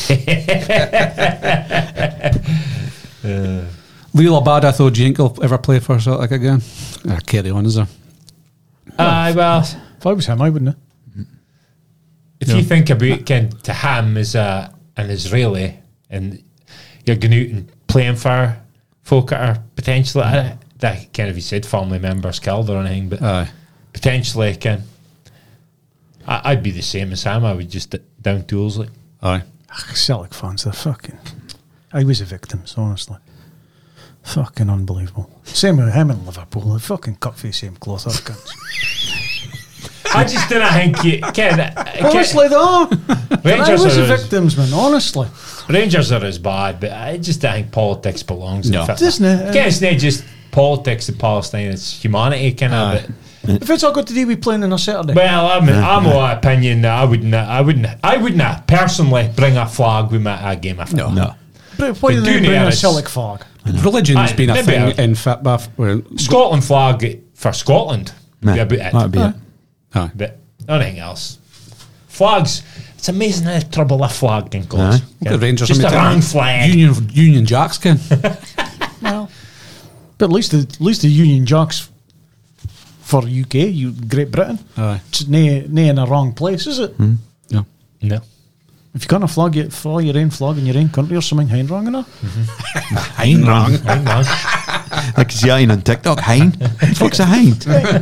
Leo Abad, I thought Jink will ever play for Celtic again. Carry on, is there? Well, If I was him, I wouldn't. if you think about Ken Taham as an Israeli, and you're going out and playing for folk that are potentially that kind of you said family members killed or anything, but Aye. potentially Ken, I'd be the same as him. I would just down tools like. Aye. Celtic fans, they're fucking. I was a victim, honestly. Fucking unbelievable. Same with him in Liverpool. They fucking cut for the same cloth. They're cunts. I just didn't think you Ken. Honestly, though. I Rangers was are the as, victims, man. Honestly. Rangers are as bad, but I just don't think politics belongs No. in football. Doesn't it? Ken, it's not just politics in Palestine; it's humanity, kind of. If it's all got to do with playing on a Saturday. Well, I'm of opinion that I wouldn't personally bring a flag with my game of football. No. But why But do they doing bring it a is- Celtic flag? Religion has Aye, been a maybe thing I've- in Fitbath. Where Scotland flag for Scotland would be about it. That'd be it. Aye. But anything else. Flags, it's amazing how trouble a flag can cause. Aye. Look at Rangers. Just I a mean, wrong flag. Union Jacks can. Well, but at least the Union Jacks for UK, Great Britain. Aye. It's nae in a wrong place, is it? No. No. If you can't flag your own flag in your own country or something hein wrong enough. Hein wrong. Hang on. I can see that on TikTok. Hein. Fuck's a hein.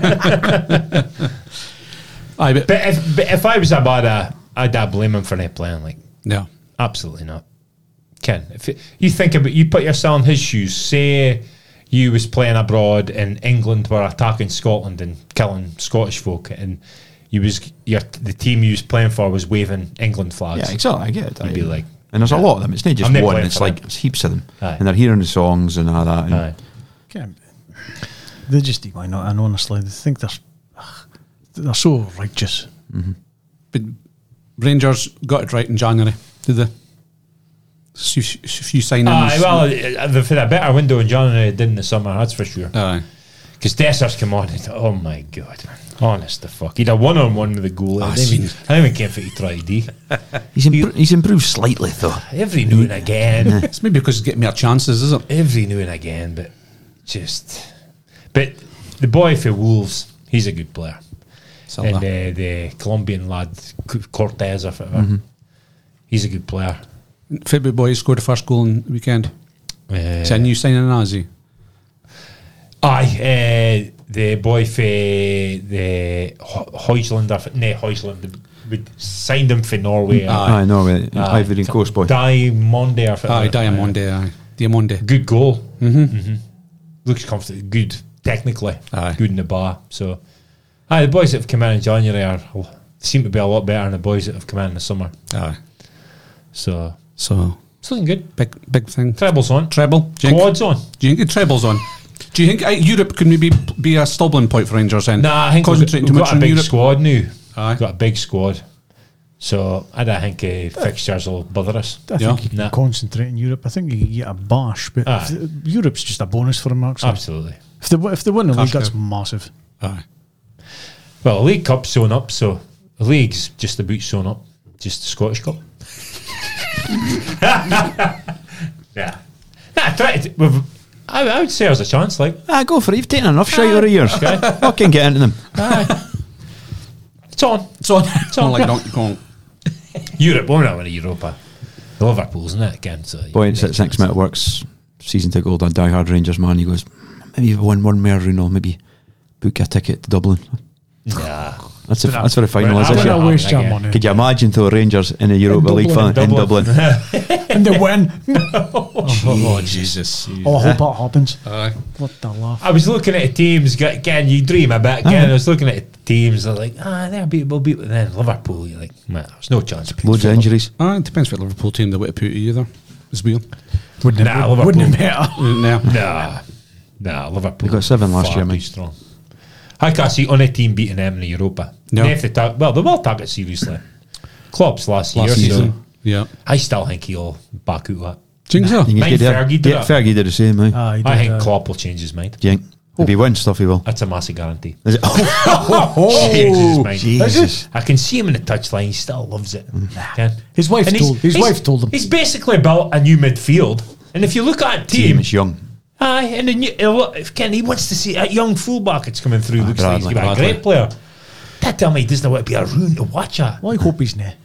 Aye, but But if I was a bad, I'd blame him for not playing. Like, no. absolutely not. Ken, if you think about, you put yourself in his shoes. Say you was playing abroad and England were attacking Scotland and killing Scottish folk, and the team you was playing for was waving England flags. Yeah, exactly. I get it. You'd be like, and there's a lot of them. It's not just I'm not one. playing It's for like them. it's heaps of them, Aye. and they're hearing the songs and all that. And aye. They just eat my nut, and honestly, they think they're so righteous. But Rangers got it right in January, did they? Few signings. Aye, well, they've had a better window in January than in the summer, that's for sure. Aye. Because Dessers come on and, oh my God, man. Honest to fuck. He'd a one-on-one with the goalie. I don't even care if he tried, he's improved slightly though. every now and again. It's maybe because he's getting more chances, is it? Every now and again, but the boy for Wolves, he's a good player. Silva. And the Colombian lad, Cortez or whatever, he's a good player. February boy scored the first goal in the weekend. Is that a new signing, is he? Aye, the boy for the Huysland, we signed him for Norway. Aye, Norway, Ivory Coast boy. Diamonde or whatever. Aye, Diamonde. Good goal. Looks comfortable. Good technically. Aye. Good in the bar. So, the boys that have come in January seem to be a lot better than the boys that have come in the summer. Aye. So It's looking good. Big thing. Trebles on. Treble. Quads on. Do you think the treble's on? Do you think Europe could maybe be a stumbling point for Rangers then? Nah, I think concentrating too we've much got a on big Europe. squad now. Aye. Got a big squad. So I don't think fixtures will bother us. I Yeah. think you can Nah. concentrate in Europe. I think you can get a bash, but Aye. Europe's just a bonus for them, actually. Absolutely. If they win the league, Cash that's cow. massive. Aye. Well, the League Cup's sewn up, so the league's just about sewn up. Just the Scottish Cup. Yeah. I would say there's a chance, like. Go for it. You've taken enough shite over the years. Okay. Fucking get into them. It's on. It's on. It's on. Like Donkey Kong. Europe, we're not winning Europa. Liverpool's in it again. So Boy, it's at 6 minute works season ticket holder, die-hard Rangers man. He goes, maybe if I win one more, maybe book a ticket to Dublin. Yeah. That's for the final, is I it? wouldn't I'll waste your again. money. Could you imagine though Rangers in a Europa League Dublin, final in Dublin. Dublin? And they win. Oh, Jesus. Oh, I hope that happens. Aye. What the laugh. I was looking at the teams, again, you dream a bit, again, I was looking at the teams, they're like, we'll beat them. Then Liverpool, you're like, man, there's no chance. Loads of injuries. It depends what Liverpool team they would have put either. As well. Wouldn't Nah, it, Liverpool. wouldn't it matter? No. Nah, Liverpool. They got 7 last far year, too mate. strong. I can't see any team beating them in the Europa. No. If they they will take it seriously. Klopp's last year, season. so Yeah. I still think he'll back out that. Do you think so? You can Mind get there. Fergie did Yeah, it. Fergie did the same, mate. Aye, I think Klopp will change his mind. Do you think? If he wins stuff, he will. That's a massive guarantee. Is it? Changes his mind. Jesus. I can see him in the touchline. He still loves it. Ken. His wife And told- his wife told him. He's basically built a new midfield. And if you look at a Team team, is young. aye, and then if Ken, he wants to see a young fullback that's coming through. Looks like he's Bradley, going to be a great player. That tell me he doesn't want to be a ruin to watch at. Well, I hope he's not.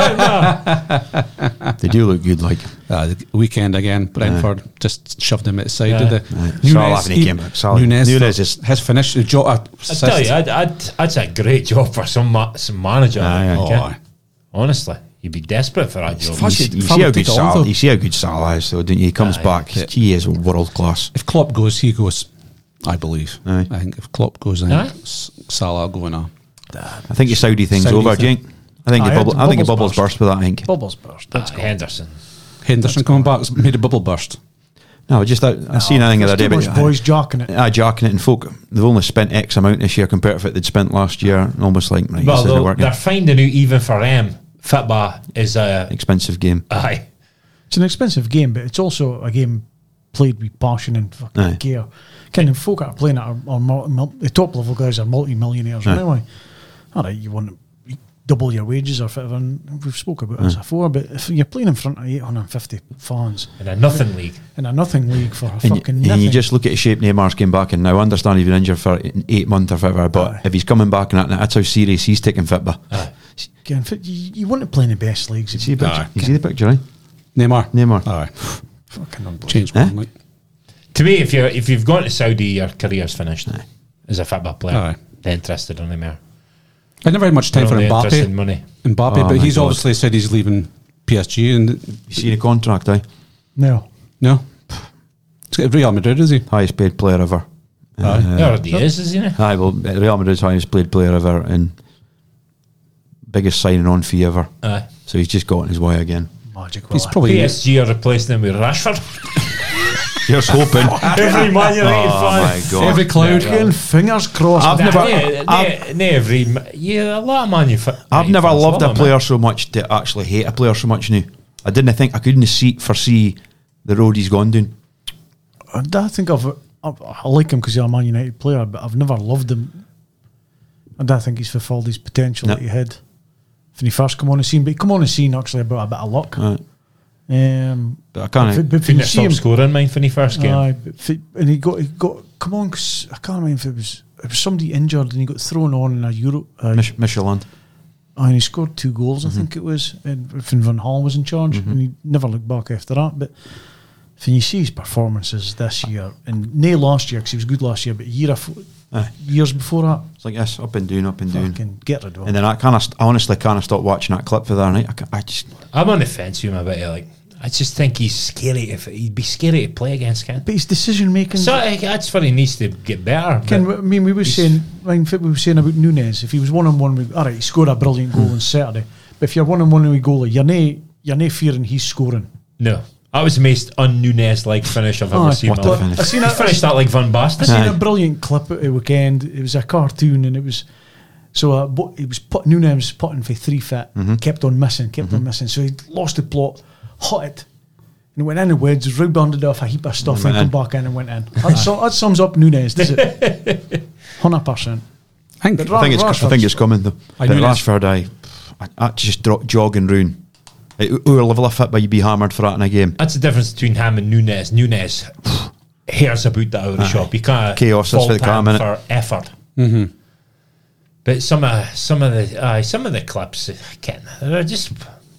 They do look good, like. The weekend again, Brentford just shoved him at the side, Yeah. did they? Aye. Salah when he came back. Salah. Nunes is- has finished the job. I tell you, that's a great job for some manager. Aye, like, aye. Ken. Honestly, you'd be desperate for that job. Fuck it. You Fabio see how good did it all, Salah. though. You see how good Salah is, though, don't you? He comes Aye. back. He is world class. If Klopp goes, he goes. I believe. Aye. I think if Klopp goes, I think Salah going on. I think your Saudi thing's Saudi over, thing. Jink. I think Aye, I think the bubbles bubbles burst with that. I think. Bubbles burst. Let's go. Henderson. Henderson coming back has made a bubble burst. No, just I seen a thing the other day There's too about much boys jocking it. jacking it, and folk they've only spent X amount this year compared to what they'd spent last year, and almost like right, Well, this isn't working. they're finding out even for them, Fitba is a Expensive game. aye. It's an expensive game, but it's also a game played with passion and fucking Aye. care. Kind of folk that are playing at the top level guys are multi-millionaires. Aye. Anyway, all right, you want to double your wages or whatever, and we've spoken about this before, but if you're playing in front of 850 fans In a nothing league. in a nothing league for a And, fucking and nothing. you just look at the shape Neymar's came back in now. I understand he's been injured for 8 months or whatever, but Aye. if he's coming back and that's how serious he's taking Fitba. Aye. Again, you want to play in the best leagues. You see the picture? Aye. You see the picture, right? Neymar. Aye. Fucking unbelievable. Change Eh? one, like. To me, if you've gone to Saudi, your career's finished. As a Fitba player, Aye. interested in him there. I never had much time for Interested in Mbappe. money. Mbappe, Oh, but my he's God. obviously said he's leaving PSG, and You see the contract, aye? No. no, it's got Real Madrid, is he? Highest paid player ever. He already is, isn't he? Aye, well, Real Madrid's highest paid player ever, and biggest signing on fee ever. Aye. So he's just got in his way again. Magic. He's Willie. probably PSG are replacing him with Rashford. Here's hoping. Every Man United Oh fan. my God. every cloud. Yeah, Getting fingers crossed. I've never- a lot of Man United. I've never fans loved love a him, player so much to actually hate a player so much now. I didn't think I couldn't foresee the road he's gone down. I think I like him because he's a Man United player, but I've never loved him. I don't think he's fulfilled his potential No. that he had when he first come on the scene. But he come on the scene actually about a bit of luck. Right. But But I can't. when you Couldn't see stop him, scoring mine for the first game. aye, and he got come on. 'Cause I can't remember if it was somebody injured and he got thrown on in a Euro. Michelin. And he scored 2 goals, I think it was, and when Van Gaal was in charge, and he never looked back after that. But when you see his performances this year, and no last year because he was good last year, but years before that, It's like this, up and down, up and down. fucking get rid of him. And then I honestly can't stop watching that clip for the other night. I just I'm on the fence with him about it. Like, I just think he's scary. He'd be scary to play against, Ken. But his decision making. So that's where he needs to get better. Ken, but I mean, we were saying about Nunes. If he was 1-on-1 with, all right, he scored a brilliant goal on Saturday. But if you're 1-on-1 with a goalie, you're no fearing he's scoring. no, that was the most un-Nunes-like finish I've ever seen. what in my a life. finish. I seen He a, finished that like Van Basten. I seen Aye. a brilliant clip at the weekend. It was a cartoon, and it was so he was Nunes putting for 3 foot, kept on missing, So he lost the plot, hot it, and went in the woods, rebounded off a heap of stuff, and Went come back in and went in. That sums up Nunes, does it? 100%. I think I think it's coming though. I But knew that. Rashford, I just jogging round. Our level of fit, but you'd be hammered for that in a game. That's the difference between him and Nunes. Nunes hears about that out of the shop. You can't Chaos, that's fault for the calm, him innit? for effort. Mm-hmm. But some of the clips, they're just.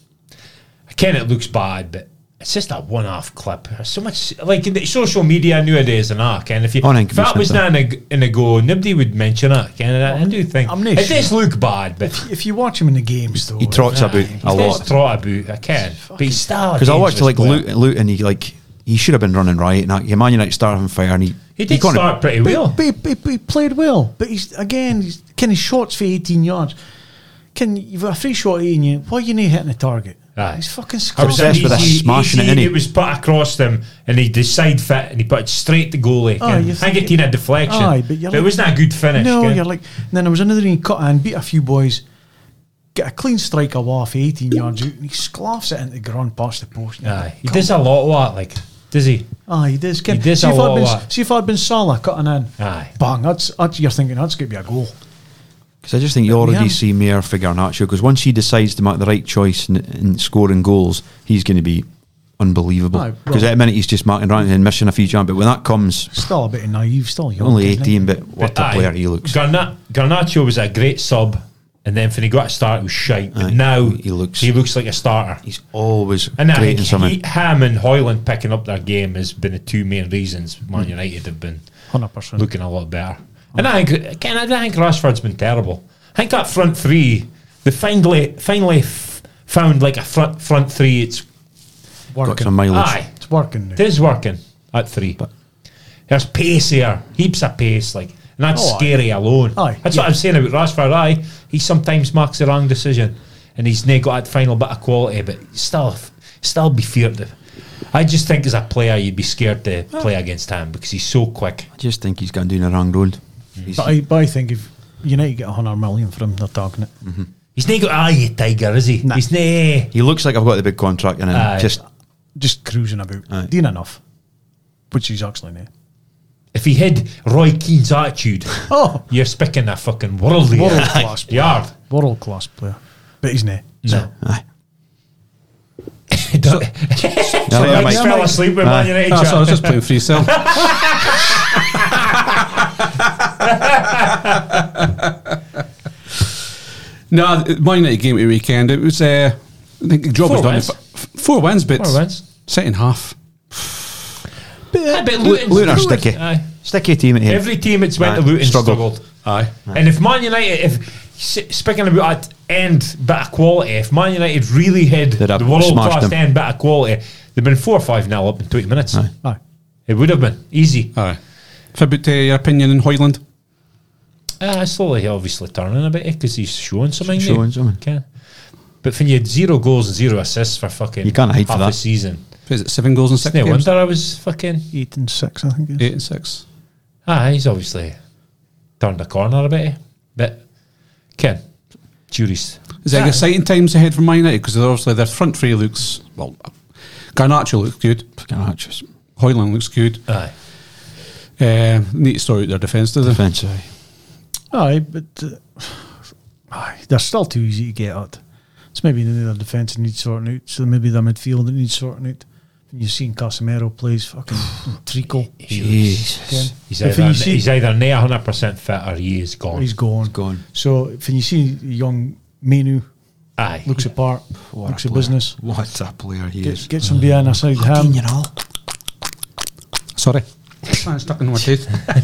Again, it looks bad, but it's just a one-off clip. There's so much like in the social media nowadays and that. And if that was not in a go, nobody would mention it. And I do think I'm not it sure. does look bad, but If you watch him in the games, though, He trots about he a does lot. trot about. I can, but he's still Because I watched like Luton. Luton, he should have been running right. And Man United started on fire, and He did got start pretty well. But he played well. But he's can his shots for 18 yards. You've got a free shot at you. Why are you not hitting the target? Aye. He's fucking I was scoring. obsessed with this smashing it, innit? It was put across them, and he did side fit, and he put it straight to goalie. Aye, And you I think think- it had a deflection, Aye, but you're it like- wasn't a good finish. No, Ken. you're like. And then there was another one he cut in, beat a few boys, get a clean strike away for 18 yards out, and he sclaffs it into the ground past the post. Aye, he does a lot of that. Like, does he? He does. He does see, a if lot I'd of been, that. see if I'd been Salah cutting in, Aye. bang, that's you're thinking that's going to be a goal. Because I just think you already Yeah. see Mayor for Garnacho. Because once he decides to make the right choice in scoring goals, he's going to be unbelievable. Aye, Because well- at the minute he's just marking around and missing a few jumps. But when that comes, Still a bit naive, still young. only isn't he? 18, but what But a aye, player he looks. Garnacho was a great sub, and then when he got a start, it was shite. But Aye, now he looks- like a starter. He's always And I think creating something. him and Hoyland picking up their game has been the two main reasons Man United have been 100%. looking a lot better. And I think Rashford's been terrible. I think that front three, they finally found like a front three. It's Got some mileage. aye, It's working now. it is working at three. There's pace here, heaps of pace, like, and that's Oh, aye. scary alone. Aye, That's yeah. what I'm saying about Rashford. Aye, he sometimes makes the wrong decision, and he's not got that final bit of quality, but still be feared to. I just think as a player, you'd be scared to play against him because he's so quick. I just think he's gone down the wrong road. He's- But I think if United get 100 million for him, they're talking it. He's not got you tiger, is he? Nah. He's not. he looks like I've got the big contract, and Aye. Just cruising about, Aye. doing enough, which he's actually not. If he had Roy Keane's attitude, Oh, you're speaking a fucking world leader. World class player. Yard. world class player, but he's not. No. Aye. So, yeah, Mike Mike. fell asleep with Man United. Oh, so I was chat. just playing freestyle. No, Man United game at the weekend. It was. I think the job 4 was done. wins. 4 wins, but 4 wins. second half. Aye, but Luton are Luton's- sticky. Aye. Sticky team at here. Every team that's went to Aye. Luton Struggled. struggled. Aye. And if Man United, speaking about that end bit of quality, if Man United really had They'd have the world smashed class them. end bit of quality, they'd been 4 or 5-0 up in 20 minutes. Aye. Aye. It would have been easy. Aye. What about your opinion on Hoyland? Slowly, obviously turning a bit because he's showing something. Showing something. Can. But when you had 0 goals and 0 assists for fucking You can't hide half for a that. season, Is it 7 goals in 6 no games? wonder I was fucking. 8 and 6, I think. It is. 8 and 6. He's obviously turned the corner a bit. But Ken, jury's. Is it exciting times ahead for Man United? Because obviously their front three looks, well, Garnacho looks good. Garnacho's Hoyland looks good. Aye. Need to sort out their defence, do they? defence, aye. Aye, but they're still too easy to get at. It's maybe their defence that needs sorting out. So maybe their midfield that needs sorting out. You've seen Casemiro plays fucking treacle. Jesus. He's either near 100% fit or he is gone. He's gone. Gone. So when you see young Menu Aye. looks apart, What looks a a player. business, What a player he is. get somebody in aside him. Sorry. It's stuck in my teeth.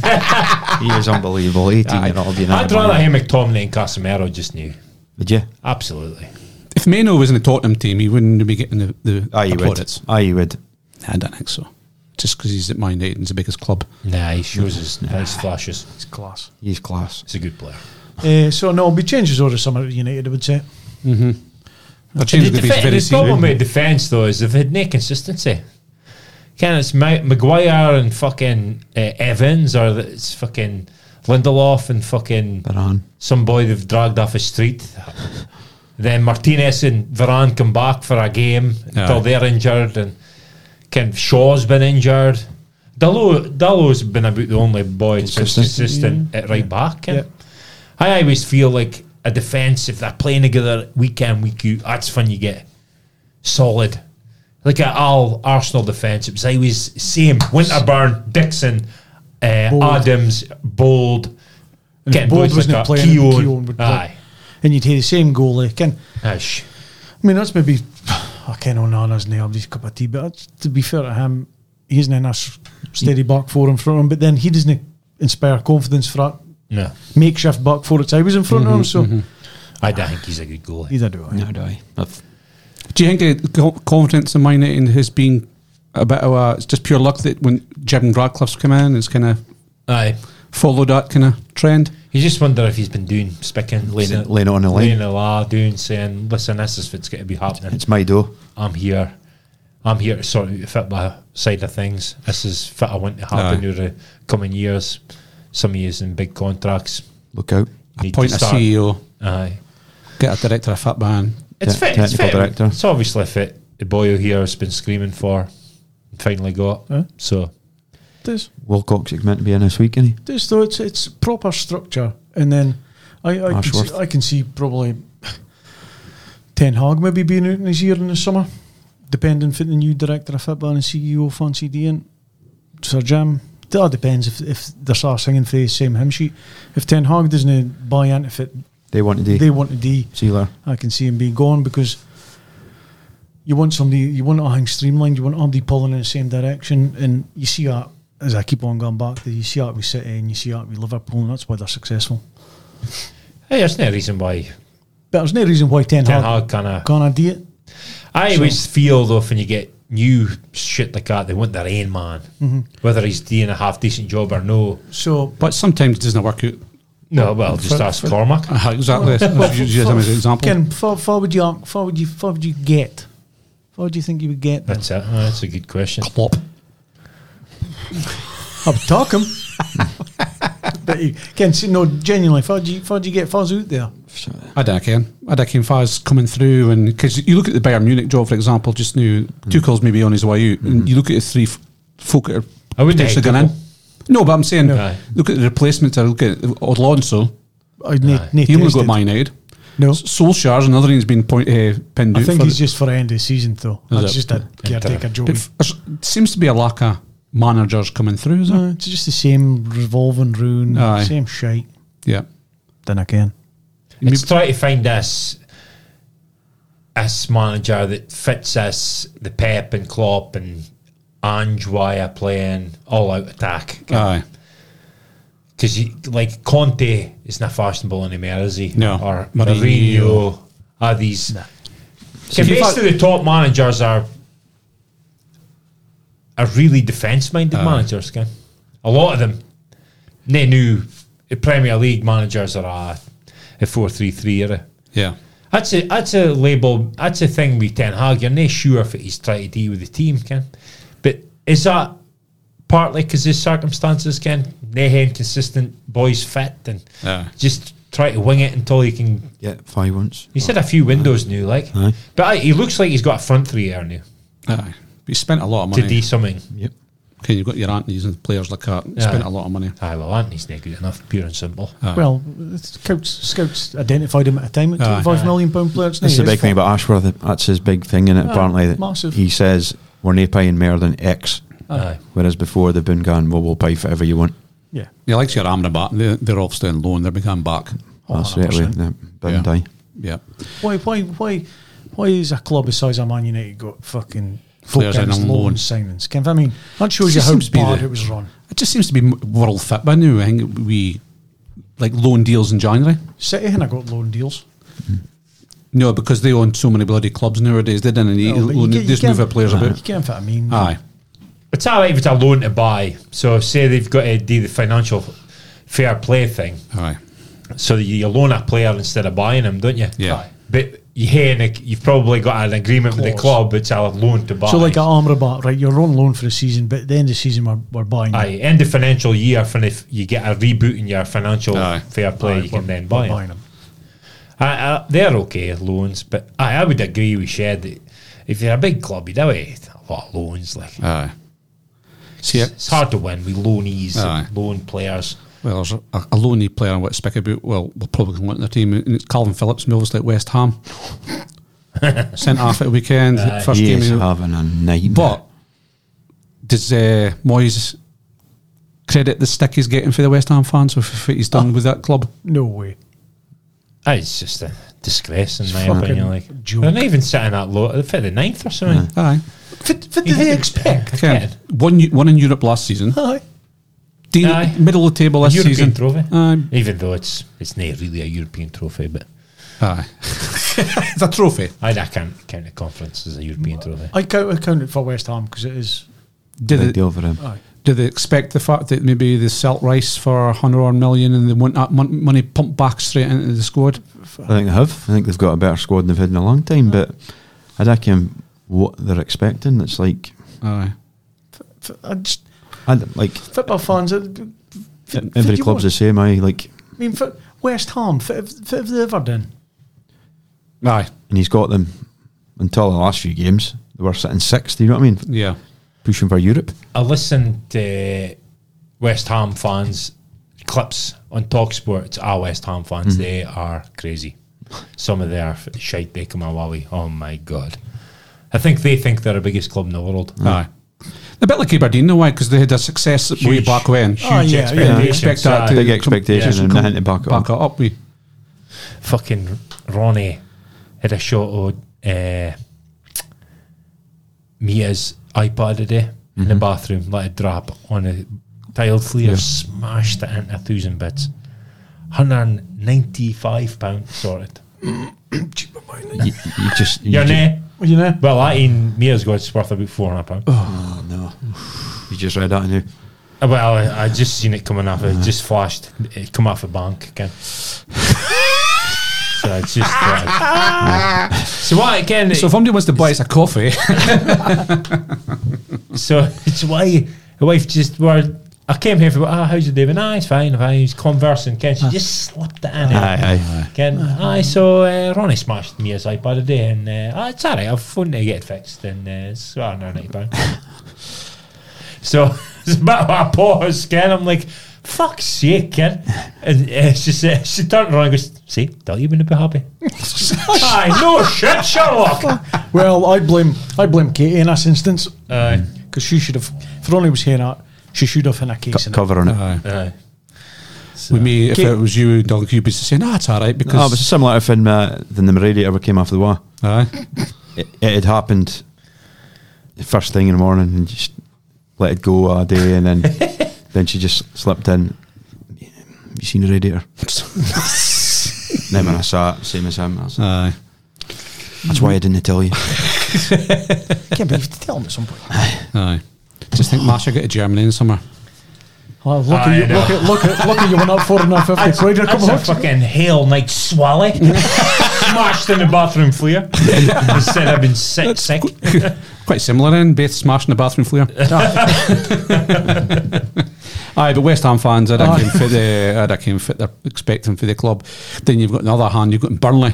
He is unbelievable. 18-year-old. I'd rather him McTominay and Casemiro just now. Would you? Absolutely. If Meno was in the Tottenham team, he wouldn't be getting the Aye, you would. plaudits. Aye, you would. I don't think so. Just because he's at Man United and it's the biggest club. Nah, he shows his nice flashes. It's class. He's class. He's a good player. So no, be changes over summer at United, I would say. They're changing the base very The problem soon. with defence though is they've had no consistency. It's Maguire and fucking Evans, or it's fucking Lindelof and fucking Varane. some boy they've dragged off a street. Then Martinez and Varane come back for a game until they're injured, and Shaw's been injured. Dalot's been about the only boy that's been consistent at right back. Yeah. I always feel like a defence, if they're playing together week in, week out, that's when you get solid. Like at all Arsenal defence, it was always same. Winterburn, Dixon, Adams, Bold. And if Bold wasn't playing, Keown would play. Aye. And you'd hear the same goalie. Ash. I mean, that's maybe Ken Onana's nobody's cup of tea, but to be fair to him, he isn't in a steady back four in front of him. But then he doesn't inspire confidence for that No. makeshift back four that's always in front of him. So I don't think he's a good goalie. either do I. No, do I? Do you think the confidence in Man United has been a bit of it's just pure luck that when Jim Radcliffe's come in, it's kind of Aye. followed that kind of trend? You just wonder if he's been doing spicking, Laying it on the line. laying the law, doing, listen, this is what's going to be happening. It's my dough. I'm here to sort out the football side of things. This is what I want to happen over the coming years. Some of you in big contracts. Look out. Need Appoint to a start. CEO, Aye. get a director of football. It's fit. It's Technical fit. director. It's obviously fit. The boy here has been screaming for, and finally got. Huh? So This Wilcox is meant to be in this week, isn't he? this though it's proper structure, and then I can see probably Ten Hag maybe being out in his year in the summer, depending for the new director of football and CEO fancy doing. Sir Jim. That depends if they're start singing for the same hymn sheet. If Ten Hag doesn't buy into it, They want to do. they want to do. Sealer. I can see him being gone because you want somebody, you want everything streamlined, you want everybody pulling in the same direction, and you see that as I keep on going back to you see that with City and you see that with Liverpool, and that's why they're successful. hey, there's no reason why But there's no reason why Ten Ten Hag Hag kind of. can't do it. I always feel though, when you get new shit like that, they want their own man, whether he's doing a half decent job or no. So But sometimes it doesn't work out. No, well, just ask Cormac. Exactly. Use him as an example. Ken, what would you get? What would you think you would get? Then? That's it. That's a good question. Klopp. I would talk him. But you can see, no, genuinely, what do you get Fuzz out there? I don't care. I don't care if I was coming through, and because you look at the Bayern Munich job, for example, just now, Tuchel's maybe on his way out, and you look at the three folk that are I wouldn't potentially hate going in. Tuchel. No, but I'm saying, Aye. look at the replacements. I look at Alonso. I'd He only got Man United. No, Solskjaer's another thing's been pinned I out. think for he's the- just for the end of the season, though. Is That's it? just a caretaker job. But there seems to be a lack of managers coming through, is there? It's just the same revolving rune, Aye. same shite. Yeah. Then again, It's trying to find this manager that fits us, the Pep and Klopp and Ange Wire playing all out attack. Aye. Because like Conte is not fashionable anymore, is he? No. Or Mourinho. Mourinho. Are these? Nah. Most of the top managers are really defence-minded managers. Ken. A lot of them, they knew the Premier League managers are a 4-3-3 era. Yeah. That's a label. That's a thing with Ten Hag. You're not sure if he's trying to deal with the team, Ken. But is that partly because his circumstances, Ken? They had consistent boys fit and just try to wing it until he can get 5 once. He's had a few windows now, like. Aye. But he looks like he's got a front three here now Aye. But you spent a lot of money to do something. Yep. Okay, you've got your Anthony's and players like that. You spent a lot of money. Aye, well, Anthony's not good enough, pure and simple. Well, scouts identified him at a time at £25 million player. That's the big thing about Ashworth. That's his big thing in it. Apparently, massive. He says we're not paying more than X. Aye. Whereas before they've been going, well, we'll pay for whatever you want. Yeah. He likes your Amrabat. They're all staying low and they're becoming back. That's right away. Yeah. Die. Yeah. Why is a club the size of Man United got fucking Players in on loan signings? Ken, I mean, that shows you It how seems to be bad the- it was run. It just seems to be world fit by now. I think we like loan deals in January. City and I got loan deals. No, because they own so many bloody clubs nowadays. They didn't need No, but you just can't- move their players You about. can't fit a mean. Aye. It's all right if it's a loan to buy. So say they've got to do the financial fair play thing. Aye. So you loan a player instead of buying him, don't you? Yeah. Aye. But you've probably got an agreement with the Clause. club. It's a loan to buy. So like at Amrabat, right? You're on loan for the season, but at the end of the season we're buying. you. Aye, end of financial year, if you get a reboot in your financial Aye. fair play, Aye, you can we're- then we're buy buying them. them. They're okay loans, but I would agree with Shed that if you're a big club, you'd have a lot of loans. Like Aye. See, it's hard to win with loanees Aye. and loan players. well, there's a loanee player I want to speak about. Well, we'll probably want in their team, and it's Calvin Phillips, obviously at West Ham. Sent off at the weekend, Aye. first He game. is having a nightmare. But does Moyes credit the stick he's getting for the West Ham fans with what he's done with that club? No way. It's just a disgrace in my fucking opinion. Like joke. they're not even sitting that low. They're for the 9th or something. Aye. What do they expect? Okay. One in Europe last season. Aye. Aye. Middle of the table this European season. trophy. Aye. Even though it's not really a European trophy, but Aye. It's a trophy. I can't count the conference as a European trophy. I count it for West Ham because it is. Did Big they, deal for him. Aye. do they expect the fact that maybe they sell Rice for 100 or million and they want that money pumped back straight into the squad? I think they have. I think they've got a better squad than they've had in a long time. But I don't know what they're expecting. It's like Aye. I just like football fans. every club's the same. I mean, for West Ham, what have they ever done? Aye. and he's got them until the last few games. They were sitting sixth. You know what I mean? Yeah. Pushing for Europe. I listened to West Ham fans clips on TalkSport. It's our West Ham fans. They are crazy. Some of their shite they come away with. Oh my god! I think they think they're the biggest club in the world. Aye. A bit like Aberdeen, though, why? Because they had a success way Huge. back when. Oh, yeah, expectations. You expect that Aye. to Big expectations and nothing to back it up. up with. Fucking Ronnie had a shot of Mia's iPad today in the bathroom, let it drop on a tiled floor, smashed it into 1,000 bits. £195 sorted. You just You're nay. Well, you know, Well, that in Mia's god's worth about £400. Oh no! You just read that, and you. Well, I just seen it coming off. It just flashed. It come off a bank again. So it's just. So what again? So if somebody wants to buy us a coffee, So it's why the wife just were. I came here for how's your day? It's fine. He's conversing. Ken, she just slipped it in. Aye. Ken, so Ronnie smashed me his iPad today, and it's all right. I've phoned to get it fixed, and it's £190. So it's a bit of a pause, Ken. I'm like, fuck's sake, Ken. And she turned around and goes, see, tell you when to be happy. Aye, no shit, Sherlock. well, I blame Katie in this instance Aye. because she should have. If Ronnie was here, she should have in a case. in it. Cover on it. Aye. with me, if it was you, Doug, you'd be saying, it's all right, because... No, it was similar if when the radiator ever came off the wall. Aye. It had happened the first thing in the morning and just let it go all day, and then she just slipped in. Have you seen the radiator? Then when I saw it, same as him, I was like, Aye. that's why I didn't tell you. Can't believe to tell him at some point. Aye. Just think Masha get to Germany in the summer. Oh, look at you! Look at you! Went up 450 quid a couple That's a of fucking hail night swally. Smashed in the bathroom flare. Instead I've been sick. Quite similar then, both smashing the bathroom flare. Aye, but West Ham fans, I came fit they're expecting for the club. Then you've got on the other hand, you've got Burnley.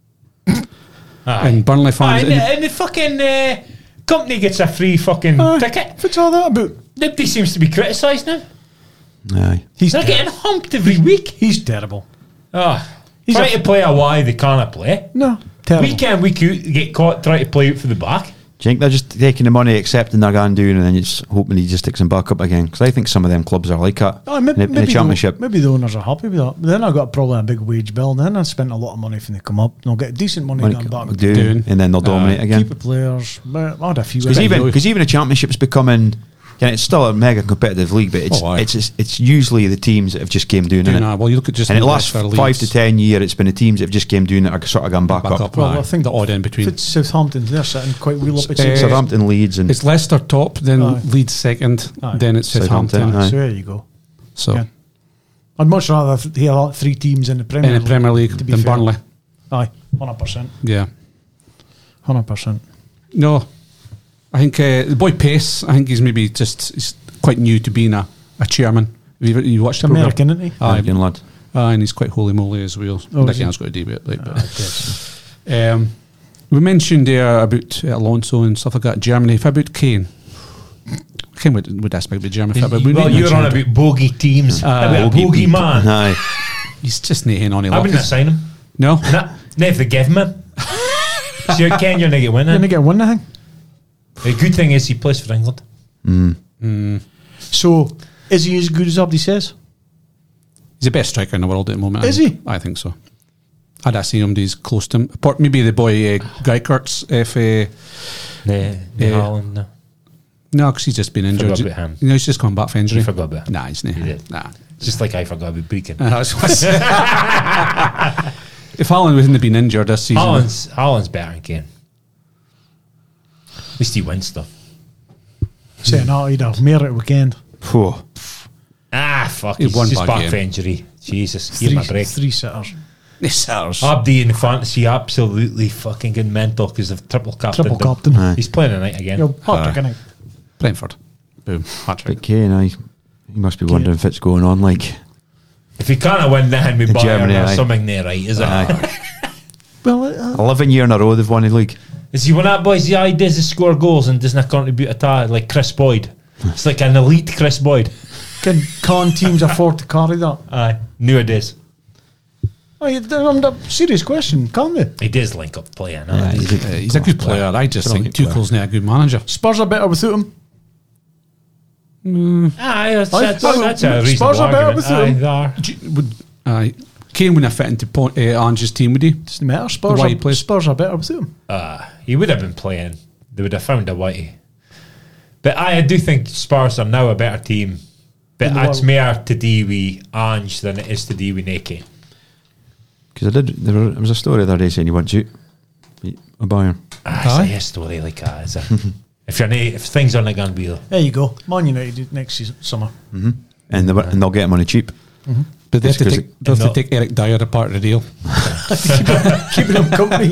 And Burnley fans. And the fucking company gets a free fucking ticket. What's all that about? Nobody seems to be criticising him. Aye. They're getting humped every week. He's terrible. He's trying to play a why they can't play. No, terrible. Week in, week out, they get caught trying to play out for the back. Do you think they're just taking the money, accepting they're going doing, and then you're just hoping he just takes them back up again? Because I think some of them clubs are like that in the Championship. Maybe the owners are happy with that. But then I've got probably a big wage bill. Then I spent a lot of money when they come up. And I'll get decent money going back. Doing, and then they'll dominate again. Keep the players. But I had a few. Because even the Championship's becoming... Yeah, it's still a mega competitive league, but it's usually the teams that have just came doing it. Well, you look at just and in the last 5 to 10 years, it's been the teams that have just came doing it are sort of gone back up. Well, I think the odd in between. It's Southampton, they're sitting quite well up. Southampton, Leeds, and it's Leicester top, then Leeds second, then it's Southampton. So there you go. So I'd much rather hear 3 teams in the Premier League than Burnley. Aye, 100%. Yeah, 100%. No. I think the boy Pace, I think he's quite new to being a chairman. You watched the American, isn't he? American lad. And he's quite holy moly as well. That game's got to do with it. We mentioned there about Alonso and stuff like that. Germany. If about Kane. Kane would ask about Germany. Well, you're on about bogey teams. About bogey man. Aye. He's just nahin on. I wouldn't assign him. No? Not if they give him him. So Ken, you're not get winning. You're not get winning anything. The good thing is he plays for England. So, is he as good as everybody says? He's the best striker in the world at the moment. Is he? I think so. I'd have seen somebody's close to him. Apart maybe the boy Geikertz. Haaland, no. No, because he's just been injured. Forgot about him. He's just come back for injury. You forgot about him. Nah, he's not. Nah. Just like I forgot about Beacon. If Haaland wasn't been injured this season... Haaland's better than Kane. At least he wins stuff. Saying that, he'd have merit at weekend. Fuck. He's won just back game. for injury. Jesus, give him a break. 3 sitters. Abdi in the fantasy absolutely fucking getting mental because of triple captain. He's playing tonight again. Hat-trick, innit? Brentford. Boom. Hat-trick. But Kane, he must be wondering if it's going on. Like, if he can't win then with Bayern, Germany, there's something there, right? Is it? Well, 11 years in a row they've won the league. Is he one of that boys? He does is score goals and doesn't contribute at all, like Chris Boyd. It's like an elite Chris Boyd. Can teams afford to carry that? Aye, nowadays. Serious question. Can they? He does link up playing. He's a good player. I just think Tuchel's not a good manager. Spurs are better without him. Aye, that's a reasonable Spurs are better argument. without him. Kane wouldn't have fit into Ange's team, would he? Doesn't matter. Spurs are better without him. He would have been playing. They would have found a way. But I do think Spurs are now a better team. But it's more to do with Ange than it is to do with Kane. Because there was a story the other day saying you want to beat a Bayern. It's a story like that, is it? if things aren't going to be... There you go. Man United next summer. And they'll get him on a cheap. But they have to take Eric Dyer apart of the deal. Keeping him company.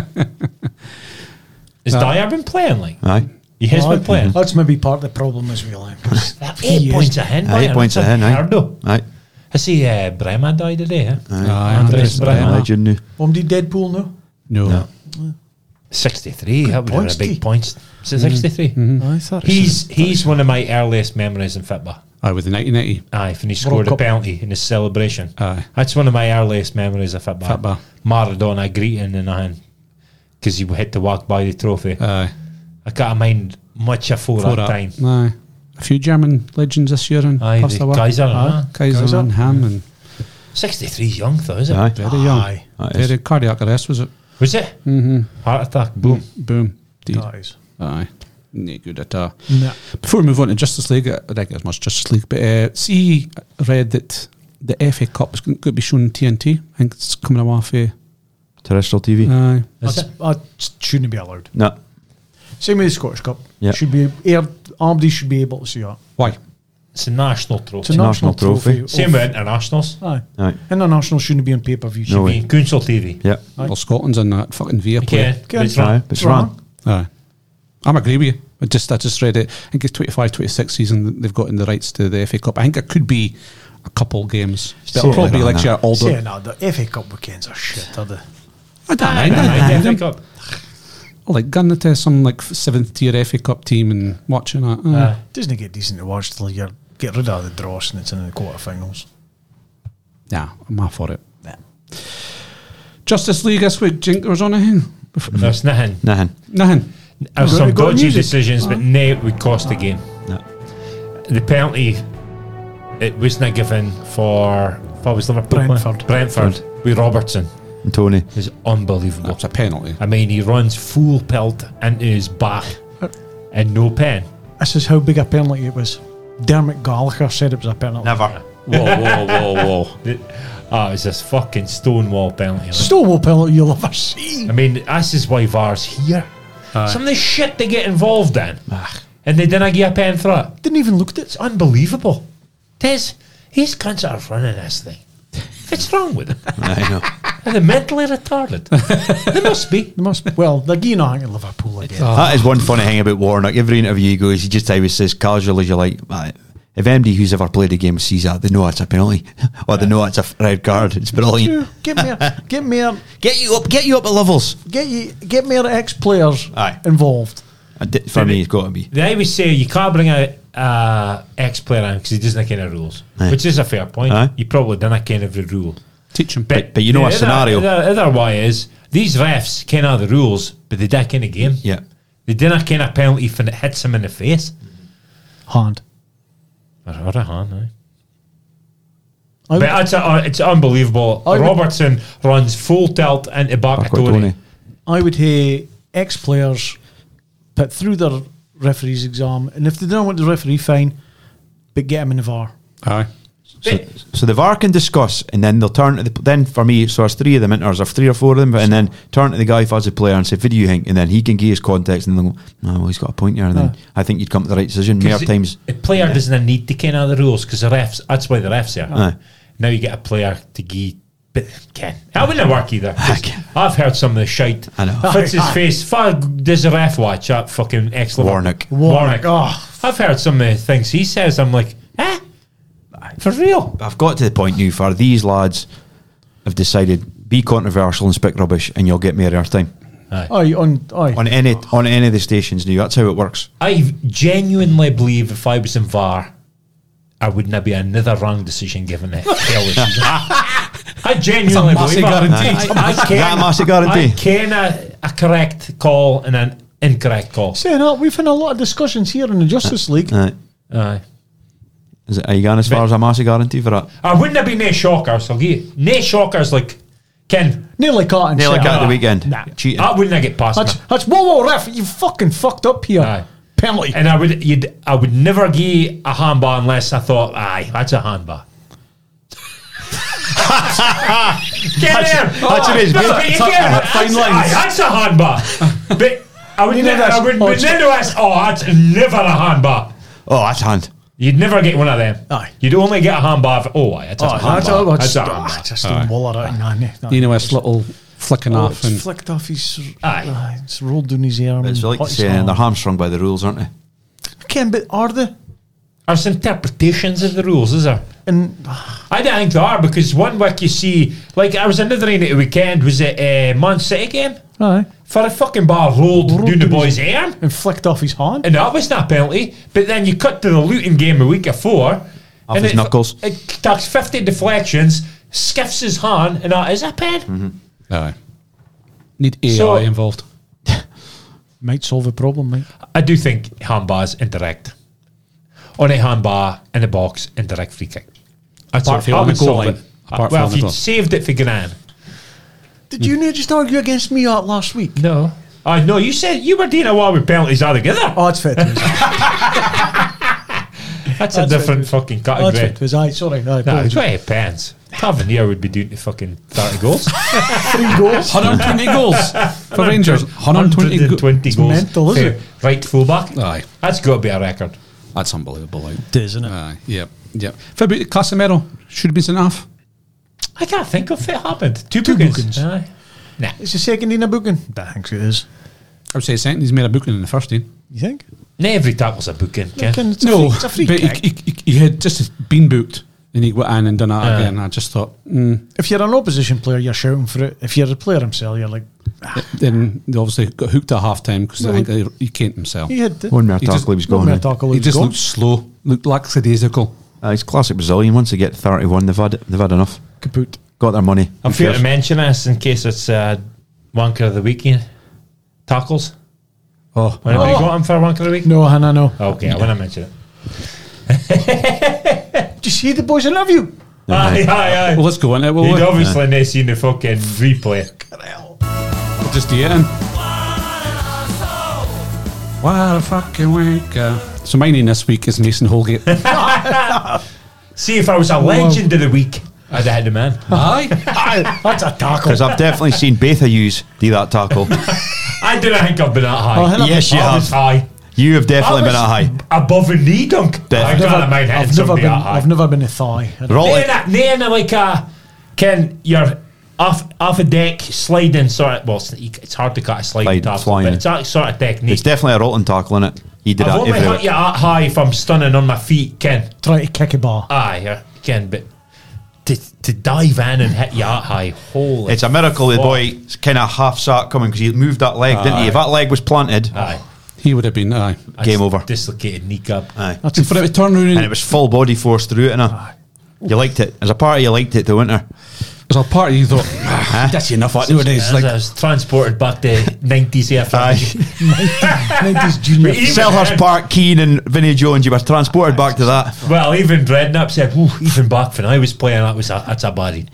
Has Dyer been playing? Like? Aye. He has been playing. That's maybe part of the problem as well. 8 points ahead. 8 points ahead, aye. I see Brema died today. Andres Brema. Legend. Did Deadpool now? No. 63. That would have been a big points. Is it 63? I thought he's one of my earliest memories in football. Aye, with the 1990. Aye, when he scored a penalty in his celebration. Aye. That's one of my earliest memories of football. Maradona greeting and nothing. Because he had to walk by the trophy. Aye. I can't mind much for that time. Aye. A few German legends this year and Kaiser and Ham and 63 is young though, is it? Aye. Very young. Very cardiac arrest, was it? Was it? Heart attack. Boom. Dies. Aye. No good at all. Nah. Before we move on to Justice League, I don't get as much Justice League, but read that the FA Cup is going to be shown on TNT. I think it's coming off terrestrial TV. Aye. That shouldn't be allowed. No. Same with the Scottish Cup. Yeah. Should be aired. Somebody should be able to see that. Why? It's a national trophy. It's a national trophy. Same with internationals. Aye. Aye. International shouldn't be on pay-per-view. No I way. mean, Council TV. Yeah. Well, Scotland's on that fucking You Viaplay. can. Can. It's wrong. Aye, but it's wrong. Aye. I'm agree with you. I just read it. I think it's 25-26 season that they've gotten the rights to the FA Cup. I think it could be a couple games. But it'll See, probably be like like that. your older. See, no, the FA Cup weekends are shit, are they? I don't Aye, mind. I aye, don't FA mind. Cup. Like gun it to some like 7th tier FA Cup team and watching that. Doesn't it get decent to watch till you get rid of the dross and it's in the quarterfinals? Yeah, I'm all for it. Yeah. Justice League this week. Jinkers on anything? There's nothing. Nothing. Nothing. There's Got- some got dodgy music. decisions, but nay, it would cost the game. No. The penalty, it wasn't given for what was Liverpool? Brentford. Brentford with Robertson And Tony. is unbelievable. That's a penalty. I mean, he runs full pelt into his back and no pen. This is how big a penalty it was. Dermot Gallagher said it was a penalty. Never. Whoa. It was this fucking stonewall penalty. like. Stonewall penalty you'll ever see. I mean, this is why VAR's here. Some of the shit they get involved in, and they didn't give a pen for it. Didn't even look at it. It's unbelievable. Tez, he's considered running this thing. What's wrong with them? I know. Are they mentally retarded? They must be. They must. Well, they're getting on at Liverpool again. That is one funny thing about Warnock. Every interview he goes, he just always says casually, you're like, "Right, if anybody who's ever played a game sees that, they know it's a penalty. Or they know it's a red card. It's brilliant. Get me, Get you up at levels. get me ex-players Aye. involved. For me, it's got to be. They always say you can't bring a ex-player in because he doesn't know the rules, Aye. which is a fair point. Aye. You probably don't know every rule. Teach him. But you know the a scenario. The other way is these refs can't know the rules, but they don't kind of game. Yeah. They didn't kind of penalty if it hits him in the face. Hand. Or a hand, aye. I would- But it's unbelievable. I would- Robertson runs full tilt into back of Tony. Tony. I would say ex-players put through their referee's exam, and if they don't want the referee, fine, but get him in the VAR. Aye. So the VAR can discuss, and then they'll turn to then for me, so there's three of them, or 3 or 4 of them, and then turn to the guy if as a player and say, "What do you think?" And then he can give his context, and they'll go, "No, well, he's got a point here." And then I think you'd come to the right decision. More times, A player doesn't need to ken the rules because the refs. That's why the refs are. Aye. Now you get a player to give. But Ken, that wouldn't work either. 'cause I've heard some of the shite. I know. Fits his face. Does the ref watch that fucking Warnock. Warnock. Oh. I've heard some of the things he says. I'm like, eh? For real? I've got to the point now for these lads have decided be controversial and speak rubbish, and you'll get more airtime Aye, on any of the stations now. That's how it works. I genuinely believe if I was in VAR, I wouldn't be another wrong decision given it. I genuinely massive believe that. guarantee. I Is that a massive guarantee? I can a correct call and an incorrect call. Saying that, we've had a lot of discussions here in the Justice League. Aye. Are you going as far as a massive guarantee for that? I wouldn't have been nae shockers. I'll give you. Nae shockers like Ken. Nearly caught in Nearly set. got the weekend. Nah. Cheating. I wouldn't have get past That's me. whoa, ref, you fucking fucked up here. Aye. Penalty. And I would never give a handball unless I thought, aye, that's a handball. Get there. That's it is. Fine lines. That's a handball. But I would You know never. I that's- would oh, but then that's never a handball. Oh, that's hand. You'd never get one of them. Aye. You'd only get a handball. If, aye, that's a handball. That's a handball. Just a waller out. You know, it's little flicking Oh, off it's and flicked off his. Aye. It's rolled down his arm. It's and like hot his saying arm. they're hamstrung by the rules, aren't they? Ken, but are they? There's interpretations of the rules, is there? And I don't think they are because one week you see, like I was another in at the weekend, was it Man City game? aye, For a fucking ball rolled down the down boy's his- arm. and flicked off his hand. And that was not a penalty. But then you cut to the Luton game a week before. Off and his knuckles. It takes 50 deflections, skiffs his hand, and that is a pen. aye. Need AI So- involved. Might solve a problem, mate. I do think handbars indirect. On a handbar in the box, indirect free kick. That's Apart from I on would the goal solve line. it. Apart Well, from if the you goal. saved it for Gran. Did you not just argue against me out last week? No. I know, you said you were doing a while with penalties altogether. Oh, it's fit. That's a different fucking That's category. fit. Was I sorry? No, No, it's apologies. way it pens. Tavernier would be doing the fucking 30 goals. 3 goals. 120 goals for Rangers. 120 goals. 120 goals. mental, isn't for it? Right fullback. Aye. That's got to be a record. That's unbelievable. Like, It is, isn't it? yeah. For about Casemiro, should have been sent off. I can't think of it happened. Two bookings. bookings. Aye. Nah. It's the second in a booking. I think it is. I would say second. He's made a booking in the first team. You think? Not every tackle's a booking. Ken. It's a free but kick. he had just been booked, and he went in and done that again. I just thought, If you're an opposition player, you're shouting for it. If you're a player himself, you're like, then they obviously got hooked at half time because I think he can't himself. he had it. One more He tackle just- he was going in. He just looked slow, looked lackadaisical. It's classic Brazilian. Once they get 31, they've had enough. Kaput. Got their money. I'm Who fair cares? to mention this in case it's Wanker of the Week. Tackles. Oh, When have you got him for Wanker of the Week? No, Hannah, no. Okay, I want to mention it. Did you see the boys' interview? Aye. well, let's go on it. You'd We'll obviously not seen the fucking replay. just do it in. What a fucking wanker. So my name this week is Mason Holgate. See, if I was a legend of the week, I'd have had the man. Aye. That's a tackle. Because I've definitely seen both of yous do that tackle. I don't think I've been that high. Oh, hell, Yes, you I was have. high. You have definitely I been was at high. Above a knee dunk. I Definitely. can't mind hitting somebody that high. I've never been a thigh. Rolling. Then like Ken, you're off a deck sliding sort of. Well, it's hard to cut a sliding Slide, tackle, flying. but it's that sort of technique. It's definitely a rolling tackle, innit? He did I've that only everywhere. hit you that high if I'm stunning on my feet, Ken. Try to kick a bar. Aye, Ken, but to dive in and hit you that high, holy. It's a miracle the fuck. boy kind of half sat coming because he moved that leg, didn't he? If that leg was planted, Aye. He would have been, aye. Game over. Dislocated kneecap. aye. That's And for it to turn around, And it was full body force through it, innit? You liked it. As a party, you liked it, though, weren't you? as a party, you thought, that's enough nowadays. As Like, I was transported back to 90s FM. 90s junior. Even- Selhurst Park, Keane and Vinnie Jones, you were transported back to that. Well, even Redknapp said, even back when I was playing, that's a baddie.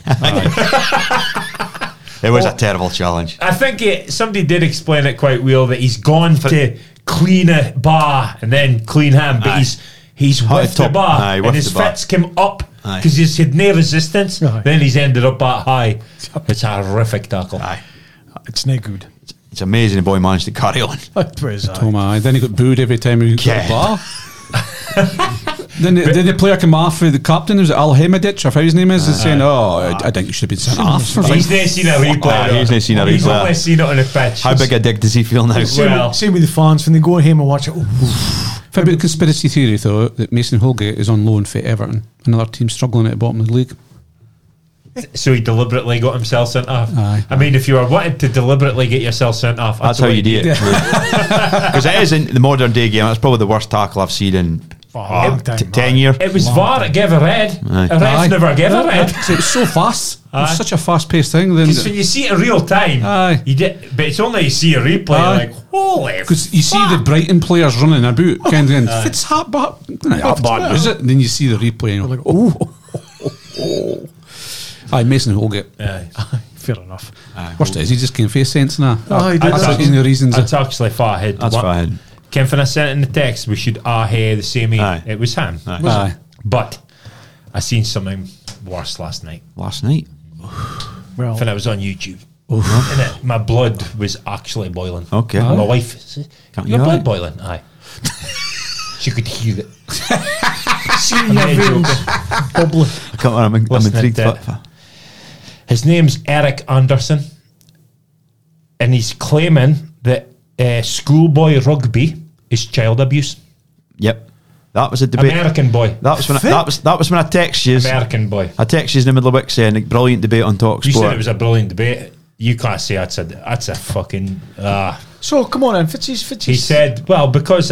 It was a terrible challenge. I think somebody did explain it quite well that he's gone to clean a bar and then clean him, but Aye. he's Hot with the top. bar Aye, and with his the bar. fits came up Aye. because he's had no resistance. Aye. Then he's ended up that high. It's a horrific tackle. Aye. It's not good. It's amazing the boy managed to carry on. It was, oh my, then he got booed every time he got Yeah. a bar. Then the player come off with the captain, was it Al Hemedic or how his name is, and saying, I think you should have been sent off. I was like, He's not seen a replay. Aye, though. he's not seen a He's replay. only seen it on the pitch. How big a dick does he feel now? Well- same with the fans when they go home and watch it. Oh, For about the conspiracy theory, though, that Mason Holgate is on loan for Everton, another team struggling at the bottom of the league. So he deliberately got himself sent off. Aye. I mean, if you were wanting to deliberately get yourself sent off, That's the how way you do it. Because it is in the modern day game. That's probably the worst tackle I've seen in for a long time. 10 years. It was VAR that gave a red. Aye. A ref Aye. never gave a red. So it was so fast. It Aye. was such a fast-paced thing. Then Because when you see it in real time, Aye. you did, but it's only you see a replay, Aye. like, holy because you see the fuck. Brighton players running about, kind of going, "It's half bad, is it?" And then you see the replay, and you're like, "Oh, Aye, Mason Holgate. Aye. Fair enough. Worst is he just can't face sense now. Aye, he did That's that. one of the reasons. That's actually far ahead. That's What- fine. Ken, when I sent in the text, we should hey the same way. Aye. It was him. Aye. Aye. But I seen something worse last night Last night. Well, when I was on YouTube. And my blood was actually boiling. Okay. My wife said, Can't your you blood lie? boiling? Aye. She could hear it. seeing your veins bubbly. I can't I'm Listening intrigued. to it. His name's Eric Anderson, and he's claiming that schoolboy rugby is child abuse. Yep. That was a debate. American boy. That was when that was when I text you. American boy. I text you in the middle of the week saying brilliant debate on Talk You Sport. said it was a brilliant debate. You can't say that's a fucking. So come on, then, Fitzy's. He said, well, because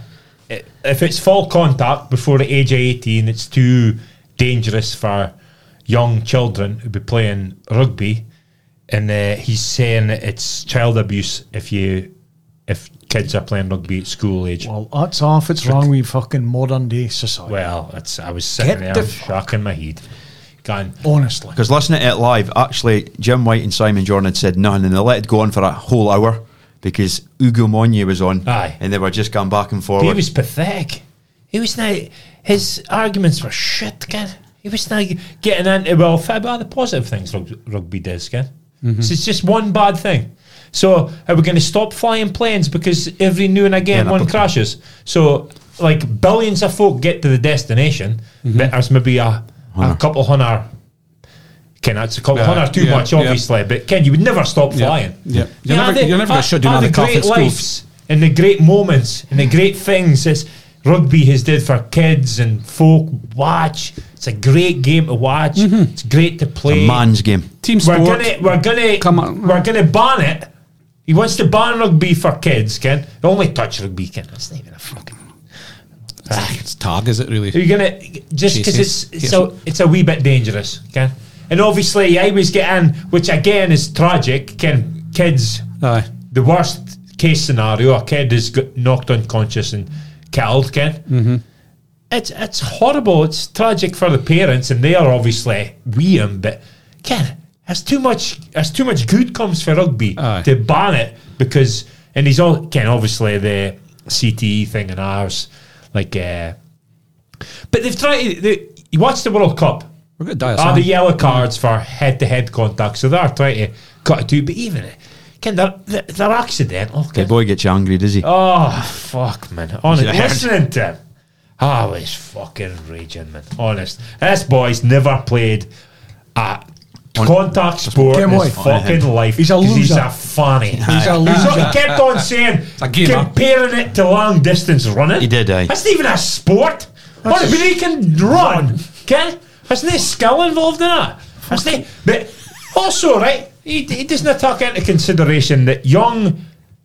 if it's full contact before the age of 18, it's too dangerous for young children to be playing rugby, and he's saying that it's child abuse if kids are playing rugby at school age. Well, that's off. It's wrong with fucking modern day society. Well, I was sitting Get there the shocking my head, going, Honestly. Because listening to it live, actually, Jim White and Simon Jordan had said nothing, and they let it go on for a whole hour because Ugo Monye was on, Aye. and they were just going back and forward. he was pathetic. He was not. His arguments were shit, Ken. He was not getting into the positive things rugby does, Ken. So it's just one bad thing. So are we going to stop flying planes because every now and again Yeah, one crashes? So like billions of folk get to the destination, but there's maybe a couple hundred. Ken, that's a couple hundred too much, obviously, but Ken, you would never stop flying. Yeah. You're never going to shut down the the great schools. lives and the great moments and the great things is rugby has did for kids and folk watch. It's a great game to watch. It's great to play. A man's game. Team sport. We're gonna ban it. He wants to ban rugby for kids, Ken. Only touch rugby, Ken. That's not even a fucking. It's tag, is it really? Are you gonna just because it's a wee bit dangerous, Ken? And obviously, I was getting, which again is tragic. Ken, kids. Aye. The worst case scenario: a kid is knocked unconscious and killed. Ken. It's horrible. It's tragic for the parents, and they are obviously weeing. But Ken, there's too much good comes for rugby to ban it because, and he's all Ken. Obviously, the CTE thing and ours, like, but they've tried. You watch the World Cup. We're going to die of Are the sand. yellow cards for head-to-head contact? So they're trying to cut it too. But even Ken, they're accidental. The boy gets you angry, does he? Oh fuck, man! Honest, Yeah. listening to him, I was fucking raging, man. Honest, this boy's never played a contact sport Ken in White. his fucking life. He's a 'cause He's loser. a fanny. He's a loser. He kept on saying, a gamer. comparing it to long distance running. He did, aye. That's not even a sport. What? But he can run. Ken, there's no skill involved in that. That's not, but also, right, he doesn't take into consideration that young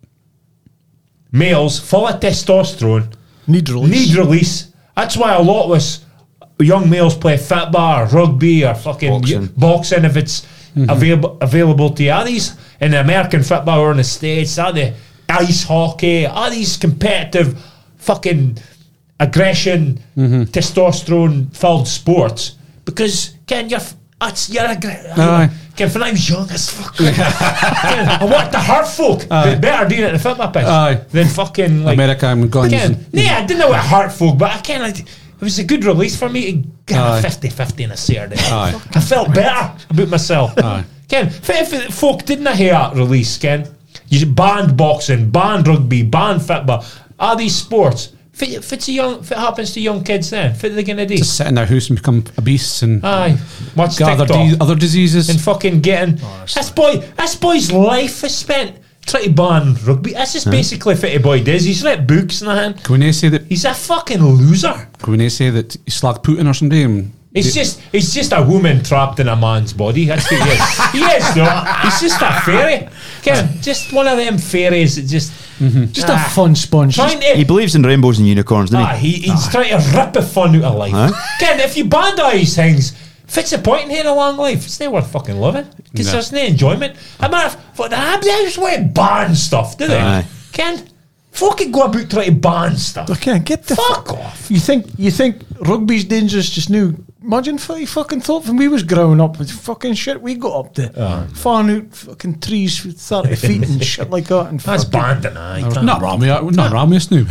males full of testosterone Need release. need release. That's why a lot of us young males play football or rugby or fucking boxing if it's available to you. Are these in the American football or in the States? Are the ice hockey? Are these competitive fucking aggression, testosterone filled sports? Because Ken, you're Aye. Ken, when I was young as fuck, Ken, I wanted to hurt folk. But better doing it in the football pitch Aye. than fucking like America and guns. Ken, I didn't know what hurt folk, but I kind of it was a good release for me to get Aye. a 50-50 on a Saturday. Aye. I felt better about myself. Aye. Ken, if folk didn't hear that release, Ken, you banned boxing, banned rugby, banned football. All these sports. If it happens to young kids, then what are they gonna do? Just sit in their house and become obese and Aye, watch get TikTok other diseases. and fucking getting. This boy's life is spent trying to ban rugby. This is basically what the boy does. He's read books and that. Can we not say that? He's a fucking loser. Can we not say that he slagged Putin or somebody? And He's just a woman trapped in a man's body. That's what he is. He is though. He's just a fairy. Ken, just one of them fairies that just a fun sponge. trying He to. believes in rainbows and unicorns, doesn't he? He's trying to rip the fun out of life. Huh? Ken, if you banned all these things, what's the point in having a long life? It's not worth fucking living because No. there's no enjoyment. I matter of they just want to ban stuff, do they? Aye. Ken, fucking go about trying to ban stuff. Okay, get the Fuck off. You think rugby's dangerous just now? Imagine what you fucking thought when we was growing up with fucking shit we got up to. Farn out fucking trees with 30 feet and shit like that. And That's fucking- banned, and not wrong with us now.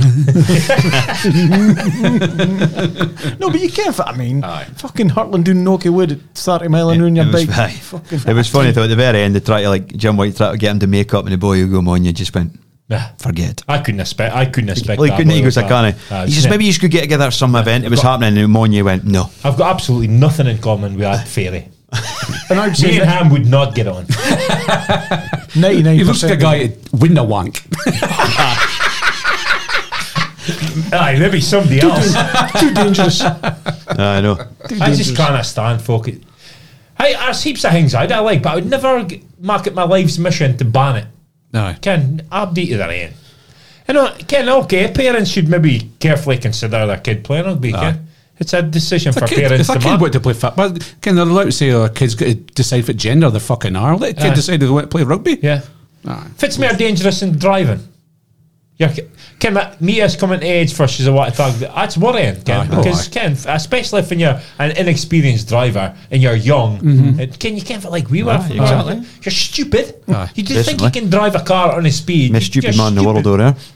No, but you can't. I mean, fucking Heartland doing Nokia Wood at 30 mile an hour on your It was bike. aye. Fucking It was funny though. At the very end, they tried to Jim White tried to get him to make up, and the boy who go on, you just went forget. I couldn't expect. Like, that. couldn't he goes, I can't. He He says maybe you should go get together at some event. It was happening, and Monye went no. I've got absolutely nothing in common with that fairy. And I'd Me say and Ham would not get on. 99%. He looks like a guy at window wank. Aye, maybe somebody else. too dangerous. I know. I just can't stand folk. There's heaps of things I like, but I would never make it my life's mission to ban it. No. Ken, update to their end. Ken, okay, parents should maybe carefully consider their kid playing rugby, Ken. It's a decision for parents If a to kid make. want to play football, can they allowed to say, a kid's got to decide what gender they fucking are? Let a kid Aye. decide they want to play rugby. Yeah. Aye. Fits more dangerous than driving. Ken, Mia's coming to age for she's a what talk. That's worrying, Ken, Aye. because Ken, especially when you're an inexperienced driver and you're young, Ken, you can't feel like we were. Aye, exactly. You're stupid. Aye. You just think you Basically. can drive a car on a speed. Most You're stupid man in the world over there.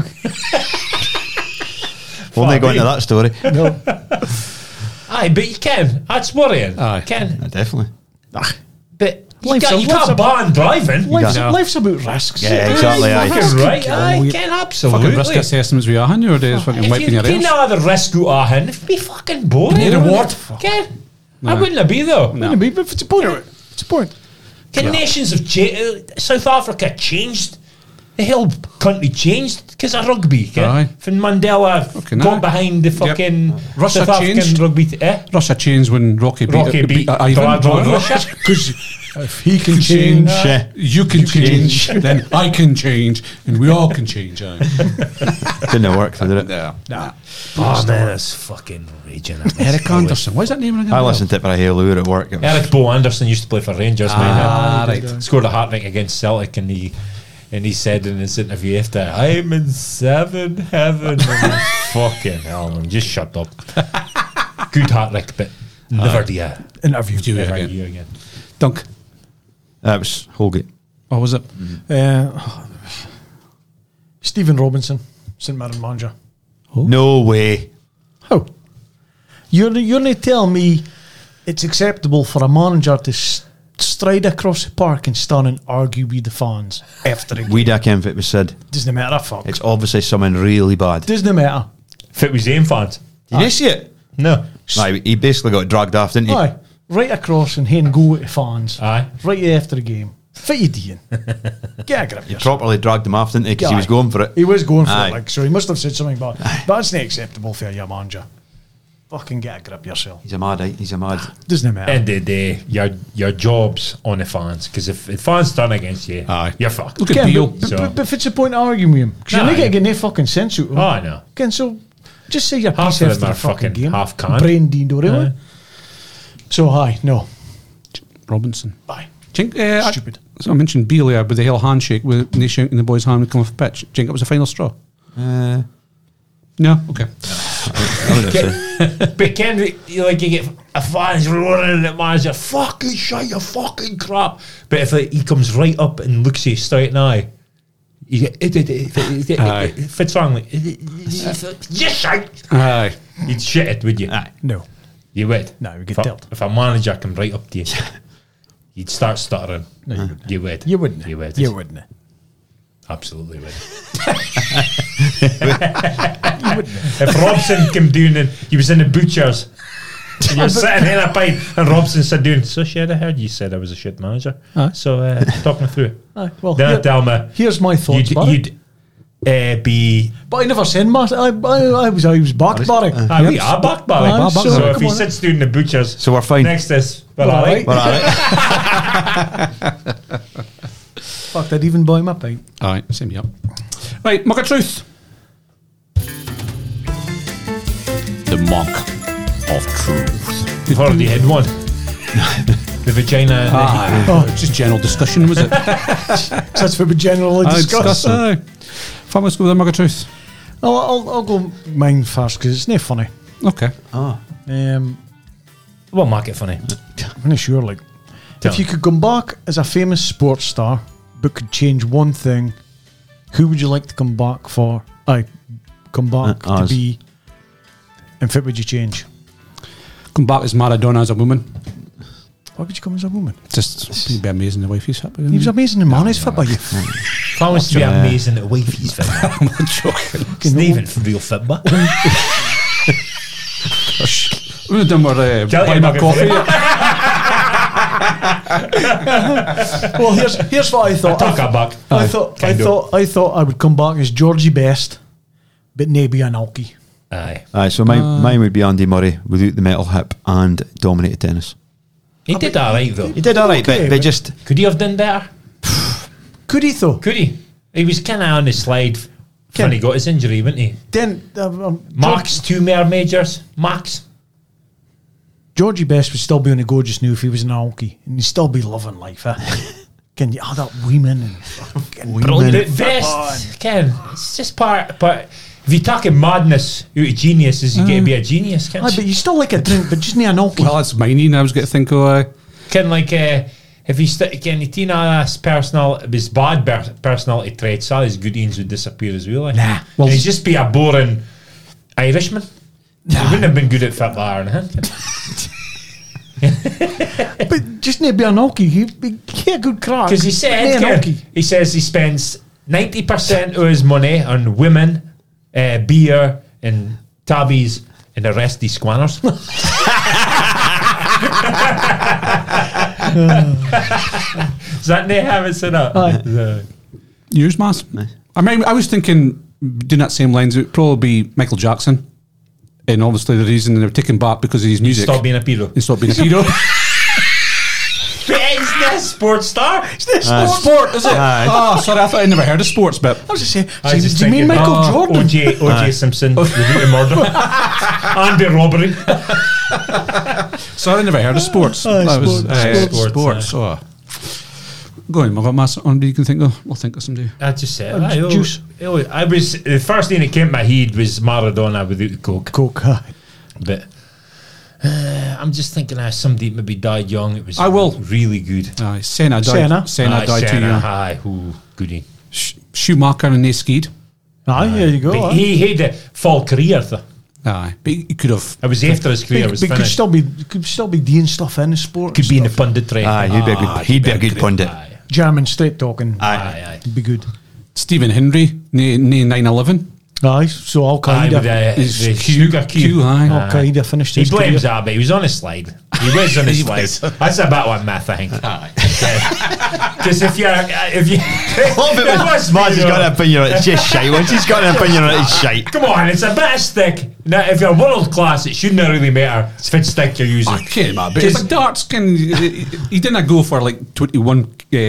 Only got into that story. No. Aye, but you can. That's worrying. Aye. Ken, Definitely. but You can't ban driving. Life's about risks. Yeah, exactly. Aye, Aye. fucking right. Aye, Get Ken, Fucking absolutely. risk assessments we are in nowadays. Fucking If wiping you your didn't ass. have the risk out of it'd be fucking boring. No reward. Ken, I wouldn't have been though. Wouldn't it be? But what's the point? What's the point? Ken, nations have changed. South Africa changed. The whole country changed because of rugby. Aye. When Mandela Fucking got aye. behind the fucking Russia South African changed. rugby. Russia changed when Rocky beat Ivan. Russia. Because if he can change, You can change, then I can change, and we all can change. Aye. Didn't work, did it? Nah. Oh man, it's fucking raging. Eric Anderson. Why is that name again? I listened to it for a hail hour at work. It was- Eric Bo Anderson used to play for Rangers. right. Scored a hat-trick against Celtic, and he said in his interview after, "I'm in 7 heaven." Fucking hell, man! Just shut up. Good hat-trick, but never do you interview. Do it ever again. you again. Dunk. That was Holgate. What was it? Stephen Robinson, St Mirren manager. No way. How? You're not telling me it's acceptable for a manager to stride across the park and stand and argue with the fans after a game? We'd if it was said. Doesn't matter, fuck. It's obviously something really bad. Doesn't matter. If it was aim fans, Did you see it? no. Aye, he basically got dragged off, didn't he? Aye, right across and hen go at the fans. Aye. Right after the game. What you doing? Get a grip He yourself. properly dragged him off, didn't he? Because he Aye. was going for it. He was going for Aye. it, like, so he must have said something bad. But it's not acceptable for your manager. Fucking get a grip yourself. He's a mad, He's a mad. Doesn't matter. End of the day, your job's on the fans, because if the fans turn against you, Aye. you're fucked. Look at Ken, Beale. but, So- but what's the point of arguing with him? Because you're Nah, not yeah. getting no fucking sense out of him. Oh, I know. Ken, so just say your Half piece of them after are the fucking fucking game. half canned. Brain deed or whatever. So, aye, no. Robinson. Aye. Stupid. So I mentioned Beale here with the whole handshake with Nish shouting the boy's hand would come off the pitch. Do you think it was the final straw? No? Okay. I would have said. But Ken, you get a fans roaring at manager, fucking shut your fucking crap. But if he comes right up and looks you straight in the eye, you get Aye. Fitzwang, just shite. Aye. You'd shit it, would you? Aye. No. You would. No, you get if, dealt. if a manager come right up to you, you'd start stuttering. No, you wouldn't. You would. You wouldn't. You would. You wouldn't. Absolutely would. If Robson came down and he was in the butchers, and you're sitting in a pint, and Robson said doing, so shit, I heard you said I was a shit manager. Aye. So talk me through it. Aye, well, Then here- tell me, Here's my thoughts about it. you'd be. But I never said much. I was backed by it. Aye, we are back, Barry. Aye, So, so if come he on. sits down in the butchers, So we're fine. next is, well, Well, all right. right. Well, alright. Fuck, I'd even buy my pint. Aye, same here. Right, Mug of Truth. The Mug of Truth. You've already had one. The vagina. Just general discussion, was it? So that's what we generally discuss. Aye. Fun, let's go with the Mug of Truth. I'll go mine first because it's not funny. Okay. What make it funny? I'm not sure. Like, Tell if you me. could come back as a famous sports star, but could change one thing, who would you like to come back for? Come back to us. be. And what would you change? Come back as Maradona as a woman. Why would you come as a woman? Just it'd be amazing the wife he's fit with. He was amazing in man. He's fit by you. If I was to be amazing at wifey's fit, I'm not joking. it's not even for real fit, but. We would have done more Tell buy you my Mug of coffee. Well, here's what I thought. Talk back. I thought I would come back as Georgie Best, but maybe an Alki. Aye. Aye, so mine would be Andy Murray without the metal hip and dominated tennis. He did alright though. He did alright, Okay, but but- just Could he have done better? Could he though? Could he? He was kind of on the slide when he got his injury, wasn't he? Then Max, 2 more majors. Max. Georgie Best would still be on the go just now if he was an Alki, and he'd still be loving life. Can you add up women and fucking women? The best, Ken. It's just part. But if you're talking madness out of geniuses, you get to be a genius, Ken. Aye, but you still like a drink, but just not an Alki. Well, that's mining. I was going to think of. Ken, like, if you Ken, Tina's his bad personality traits, all his good ones would disappear as well. Nah. Well, he'd just be a boring Irishman. He wouldn't have been good at football or anything. But just need to be an hockey. He get a good crack. Because he said, Nae an hockey. he says he spends 90% of his money on women, beer, and tabbies, and the rest he squanners. Is that nae habits in it? Aye. Yours, Mas? I mean, I was thinking, doing that same lines, it would probably be Michael Jackson. And obviously the reason they were taken back because of his music. Stop being a pedo. And stop being a pedo. Isn't that a sports star? Sport, is it? Aye. Oh, sorry, I thought I'd never heard of sports, but I was just saying, I was just do you mean thinking, Michael Jordan? OJ Simpson, the root of murder, and the robbery. sorry, I never heard of sports. Aye, That was, sports, sports. Oh. Go on, I've got Mas on. You can think of. We'll think of somebody. I just said, Juice. I was the first thing that came to my head was Maradona without the coke. Coke. Aye. But I'm just thinking, somebody maybe died young. It was I will. really good. Aye, Senna died. Senna. Senna died too young. Aye, who goody. Schumacher and they skied. Aye, there you go. But aye. he had a full career though. Aye, but he could have. It was after his career was But could finished. still be doing stuff in the sport. Could and be in the stuff. punditry. Aye, he'd be a good pundit. Aye. German straight talking. Aye. Be good. Stephen Hendry, 9/11. Aye, so Al Aye, with Qaeda. the snooker cue. Aye. Al Qaeda finished He his blames career. that, but he was on a slide. He was on a slide. That's about one myth, I think. Because if you Marty's got an opinion on it. It's just shite. Once he's got an opinion on it, it's shite. come on, it's a bit of stick. Now, if you're world class, it shouldn't really matter if it's stick you're using. I can't imagine. But it's like darts. He didn't go for like 21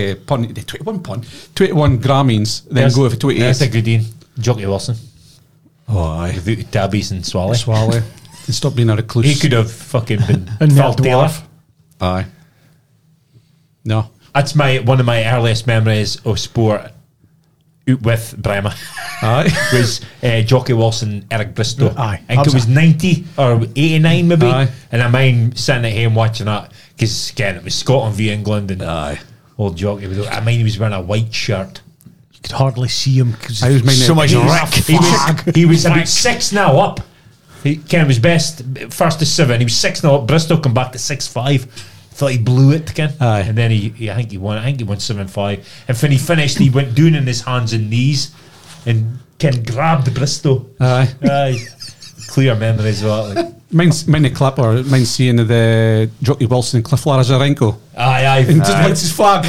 Grammys, then go for 28. That's a good one. Jockey Wilson. Oh, aye. Without the tabbies and Swally. Swallow. And stop being a recluse. He could have fucking been And Phil Ned Taylor. Dwarf. Aye. No. That's one of my earliest memories of sport out with Bremer. Aye. Was Jockey Wilson, Eric Bristow. Aye. I think it was 90 or 89 maybe. Aye. And I mind sitting at home watching that because again it was Scotland v England and Aye. old Jockey. I mind he was wearing a white shirt. You could hardly see him because I was minding So much He was, wreck. he was about 6-0 up. Ken was best first to 7. He was 6-0 up. Bristow come back to 6-5. Thought he blew it, Ken. Aye. And then I think he won 7-5. And when he finished, he went down on his hands and knees, and Ken grabbed Bristow. Aye. Aye. Clear memories of that. Like. Mine's the clip or mine's seeing the Jockey Wilson and Cliff Lazarenko. Aye. And just lights his flag.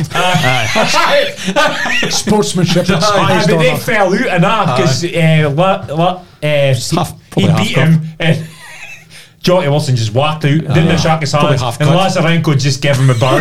sportsmanship. It's Aye, highest but they order. fell out of that because he probably half beat cut. him and Jockey Wilson just walked out, didn't shake his Probably hands, half and cut. Lazarenko just gave him a bird.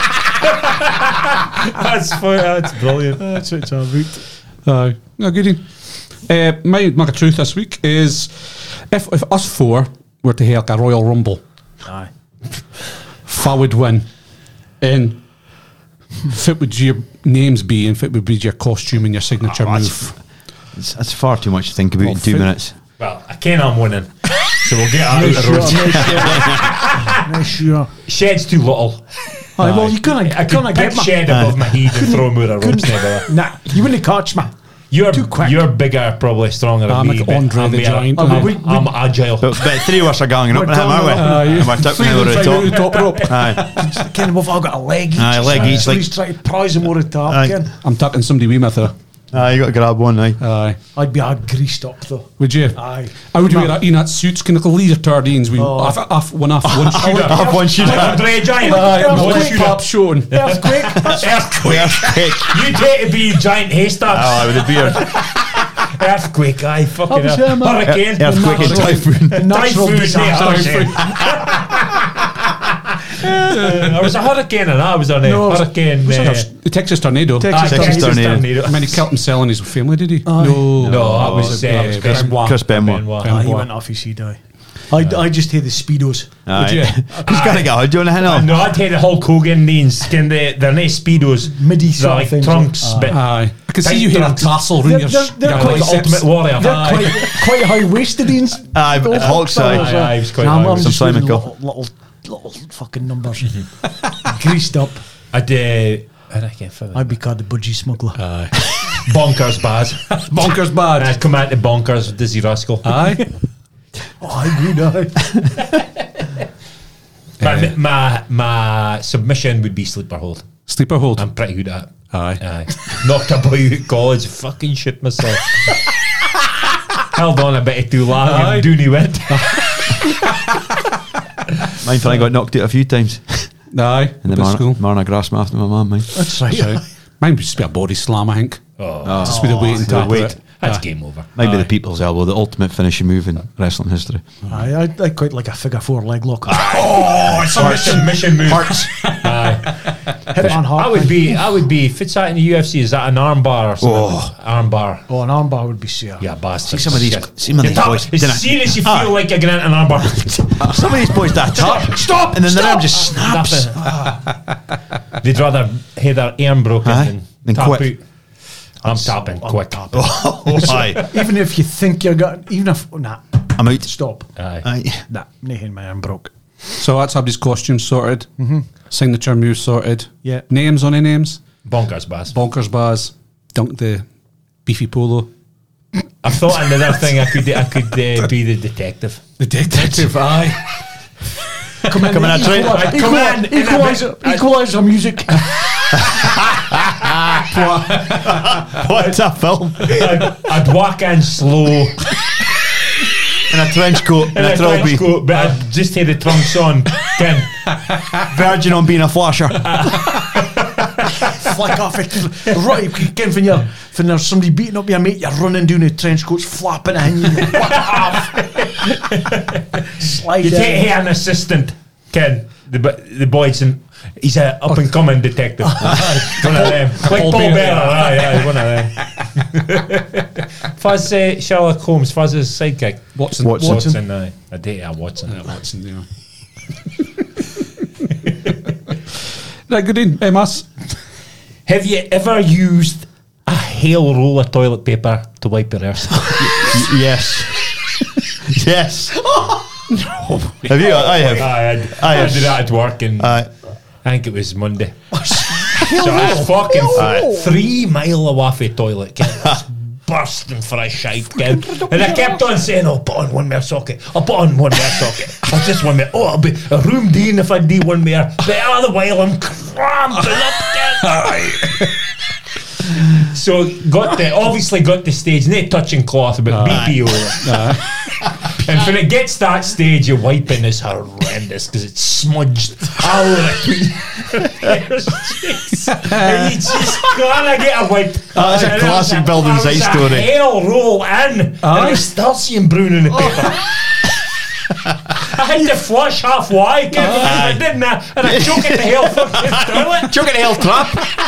That's funny, that's brilliant. That's what it's all about. Aye. No, good. My Mug of Truth this week is if us four were to have like a Royal Rumble, Aye. Fa would win. And fit would your names be and fit would be your costume and your signature move. That's far too much to think about Well, in 2 minutes. Well, I ken I'm winning, so we'll get out of the road. No, sure. Shed's too little. Aye, well, you couldn't I could get pick me. Shed above my head and throw him out of ropes never. Nah, you wouldn't catch me. You're Too quick. You're bigger, probably stronger than I'm me. like but Andre I'm the better. Giant. I'm agile. But 3 of us are ganging up We're with him, aren't we? ganging And we're tipping him over the top. rope. Aye. Ken, we've all got a leg each. Aye, leg each, So like- he's trying to prize him over the top, Aye. Ken. I'm tucking somebody wee with her. Aye, you got to grab one, aye. Aye. I'd be all greased up, though. Would you? Aye. I would wear that in that suits, kind of like leader tardines. We Oh. off one shoot. Have one shoot. Andre Giant. Aye, Earthquake. one shooter. pop showing. Earthquake. Earthquake. You take to be giant haystacks. Oh, with the beard. Earthquake, aye, fucking That was him, hurricane. Earthquake and typhoon. Natural Typhoon, disaster. There was a hurricane and I was on a No, hurricane. The Texas tornado. Texas Texas tornado. I mean, he killed himself and his family, did he? Aye. No, No, that was Chris Benoit. Chris Benoit. Benoit. Aye, he went off his seat, aye. I just hate the Speedos. Aye. you? He's got to get out, do you want to hit No, I'd hate the Hulk Hogan names. They're nice speedos. Midi They're sort of like things. trunks, but Aye. I can see Tight you here a trunks. tassel around your They're your quite like the biceps. Ultimate Warrior. They're Aye. quite high-waisted ones. Aye, but Those Hulk's fellas, aye. Aye, he was quite Nah, high. I'm Some just Simon using Cowell. little fucking numbers. Greased up. I can't find I'd be called the budgie smuggler. Bonkers bad. Bonkers bad. I'd come out to Bonkers with Dizzy Rascal. Aye. Oh, I would, aye. But my submission would be sleeper hold. Sleeper hold. I'm pretty good at it. Aye. Knocked a boy out of college, fucking shit myself. Held on a bit too long and Dooney went. Mine I got knocked out a few times. Aye. In the school. Marna grass after my mum, mine. That's right. Sorry. Mine would just be a body slam, I think. Oh, Just with the weight and tap of weight. it. that's game over. Might be the people's elbow, the ultimate finishing move in wrestling history. I quite like a figure 4 leg lock. Oh, it's a submission move. Hit it on hard. I would be. If it's out in the UFC, is that an arm bar or something? Arm bar. Oh, an armbar would be sick. Yeah, bastard. See some of these boys. As soon as you feel like you're getting an arm bar, Some of these boys that tap, stop, and then the arm just snaps. they'd rather have their arm broken Aye. than Then tap quit. out. I'm tapping quick. Aye. Even if you think you're going, I'm out. Stop. Aye. Aye. Nah, nothing, my arm broke. So that's everybody's costume sorted. Signature move sorted. Yeah. Names on any names? Bonkers, Baz. Bonkers Baz. Dunk the beefy polo. I've thought another thing I could be the detective. The detective, aye. Come in, I try- equalizer music. What's a film? I'd walk in slow In a trench coat and a trilby. coat, but I'd just have the trunks on. Ken. Virgin on being a flasher. Flick off it. Right, again, when there's somebody beating up your mate, you're running down the trench coats, flapping it, and you flick off. Slide You in. take here an assistant, Ken. The boys, and he's a up and coming detective. One of them, like Paul Bearer. Aye, one of them. Fuzz Sherlock Holmes. Fuzz's sidekick. Watson. Aye, I date Watson. Watson, yeah. Right, good in. Mas. Have you ever used a whole roll of toilet paper to wipe your arse? Yes. Yes. Have you? I have. I had to do that at work, and I think it was Monday. So I was fucking 3 mile away from the toilet, Ken. Bursting for a shite, Ken. And I kept on saying, I'll put on one more socket. I'll put on one more socket. I'll just one more. Oh, I'll be a room dean if I do one more. But all the while I'm cramping up, Ken. So obviously got the stage, no touching cloth, but BPO. And when it gets that stage, your wiping is horrendous because it's smudged all over. And you just gotta get a wipe. That's a classic building site story. Hell roll in, and I still seeing brown in the paper. I had to flush halfway, I didn't I? And I choke at the hell fucking toilet. Choke at the hell trap.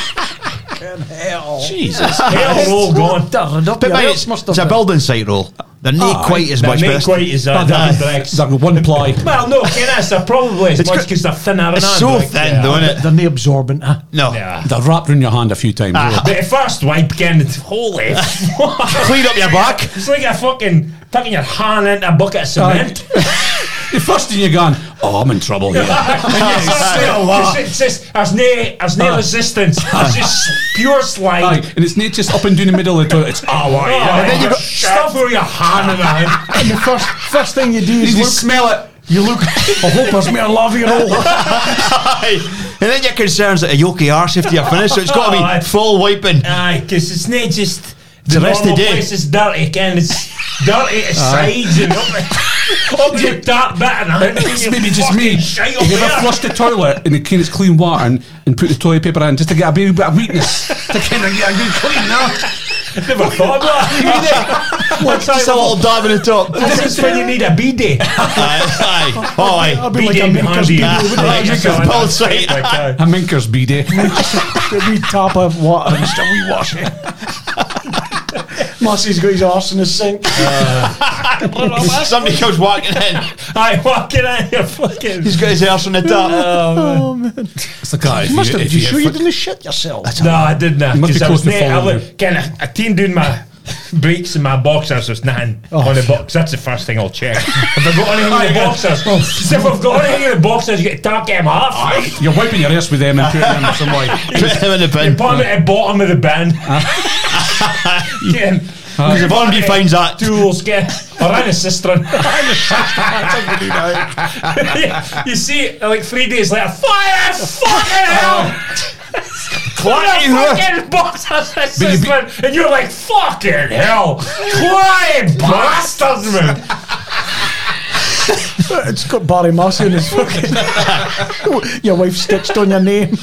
Jesus, hell roll gone. But mate, it's a building site roll. They're not quite as much. They're not quite as They're one ply. Well, no, Ken, they're probably as much because they're thinner. It's so thin, though, isn't it? They're not absorbent, huh? No. Yeah. They're wrapped around your hand a few times. But the first wipe, Ken, it's holy. Clean up your back. It's like a fucking tucking your hand into a bucket of cement. The first thing you're going, I'm in trouble here. It's just, there's no resistance. It's just pure slide. Aye, and it's not just up and down the middle of the toilet. It's And then you've got stuff where your hand in the hand. And the first thing you do is you just smell it. You look. I hope there's more lava roll. And then your concerns that a yolky arse after you're finished, so it's got to be full wiping. Aye, because it's not just The rest of the day. place is dirty, Ken. It's dirty at sides and up the top bit, and It's maybe just me. Shite up Have you ever there. flushed the toilet in it's clean water and put the toilet paper in just to get a bit of weakness to kind of get a good clean, no? Never thought of that. Just a little dab in the top. This is when you need a bidet. Aye. Oh, aye. I'll be like a Bidet Minker's behind you. bidet. Aye, just a build site. A Minker's bidet. A wee tap of water and just a wee wash it. Massey's got his arse in the sink. Somebody comes walking in. Aye, walking in here, fucking. He's got his arse on the top. Oh man! It's the guy. You must have. You sure you didn't shit yourself? No, I didn't. must be Because I close was to I falling was kind of a team doing my breaks in my boxers. There's nothing on the box. That's the first thing I'll check. If I've got anything in the boxers, because if I've got anything in the boxers, you get to tuck them off. You're wiping your ass with them and putting them in some way. Put him in the You bin. put them at the bottom of the bin. Again, Because if Hornby finds that, Tools, get or an assistant. You see, like 3 days later, fire! Fucking hell! Fucking box assistant, and you're like, fucking hell! Quiet bastards, man! It's got Barry Massey in his fucking. Your wife stitched on your name.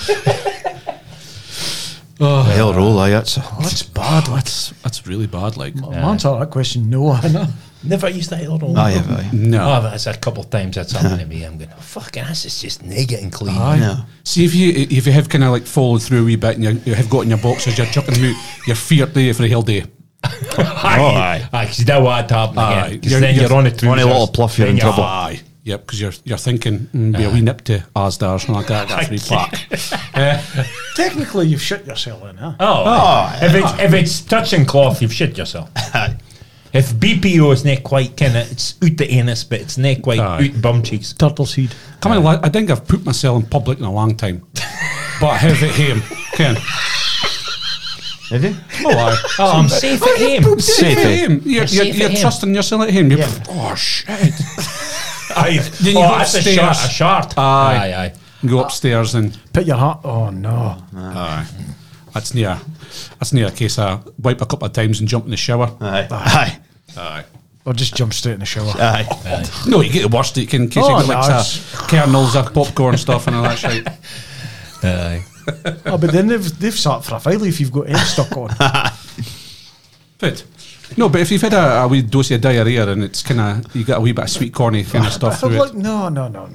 hell roll, aye, that's bad. That's really bad. Like, Answer that question, no. Anna. Never used that at all. aye, aye. no. Oh, that's a couple of times that's happened to me. I'm going, fucking ass, it's just getting clean. No. See if you have kind of like followed through a wee bit and you have got in your boxes, you're chucking them out, you're feared there for the whole day. Aye, because you don't want it to happen Aye. again. Because then you're on it through. One little pluff, you're in trouble. Aye. Yep, because you're thinking, be a wee nip to Asda or something like that, get a free pack. Technically, you've shit yourself in, huh? If it's touching cloth, you've shit yourself. If BPO is not quite kind of, it's out the anus, but it's not quite Aye. out bum cheeks. Turtle seed. Come on, I think I've pooped myself in public in a long time. But I have it home. Ken. Have you? Oh, aye. Oh, I'm safe at home. Safe, eh? home. You're safe at home. trusting yourself at home. You're, Yeah. oh, shit. Aye. Then you go That's a upstairs. shart. Aye. Go upstairs and Put your hat. Oh no. aye. That's near a case of wipe a couple of times and jump in the shower. Aye. Aye. Or just jump straight in the shower. Aye. No, you get the worst that you can in case Oh, you got like no, kernels of popcorn stuff and all that shit. Aye. Oh, but then they've sat for a while if you've got egg stuck on. But no, but if you've had a wee dose of diarrhea and it's kind of you got a wee bit of sweet corny kind of stuff I'm through like, it. no.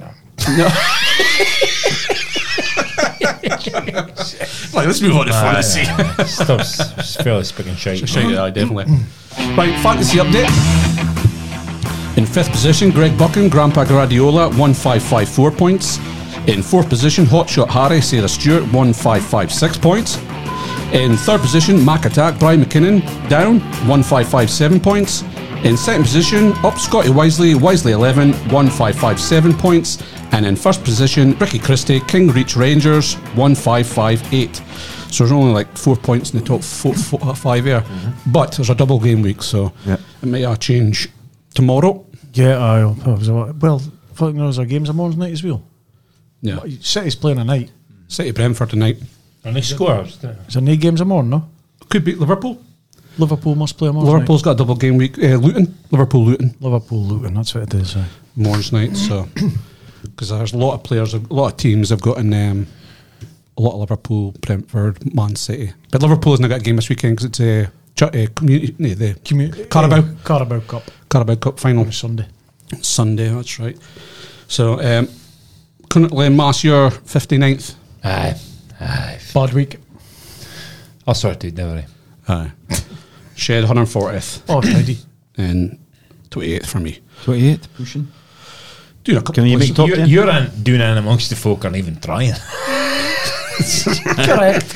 Like, let's move on to fantasy. Stop fairly speaking shite. Aye, definitely. Right, fantasy update. In 5th position, Greg Buchan, Grandpa Gradiola, 1554 points. In 4th position, Hotshot Harry, Sarah Stewart, 1556 points. In 3rd position, Mac Attack, Brian McKinnon, down, 1557 points. In 2nd position, up Scotty Wisely, 11, 1557 points. And in 1st position, Ricky Christie, King Reach Rangers, 1558. So there's only like 4 points in the top 5 here. But there's a double game week, so Yeah. it may change tomorrow. Yeah, well, I think there's a games tomorrow night as well. Yeah. City's playing tonight. City Brentford tonight. And they scores. Is there no games tomorrow, no? Could beat Liverpool. Liverpool must play tomorrow Liverpool's got a double game week. Luton. Liverpool. Luton, that's what it is. Morns night, so because there's a lot of players, a lot of teams have got in a lot of Liverpool, Brentford, Man City, but Liverpool hasn't got a game this weekend because it's a community, the Carabao Cup final On Sunday. Sunday. That's right. So currently, Mass, you're 59th. Aye. Bad week. I'll sort it, never. Aye. Shed 140th Oh, tidy. and 28th for me. 28, pushing. Doing a couple Can you places. make top 10? You're doing it amongst the folk and even trying. Correct.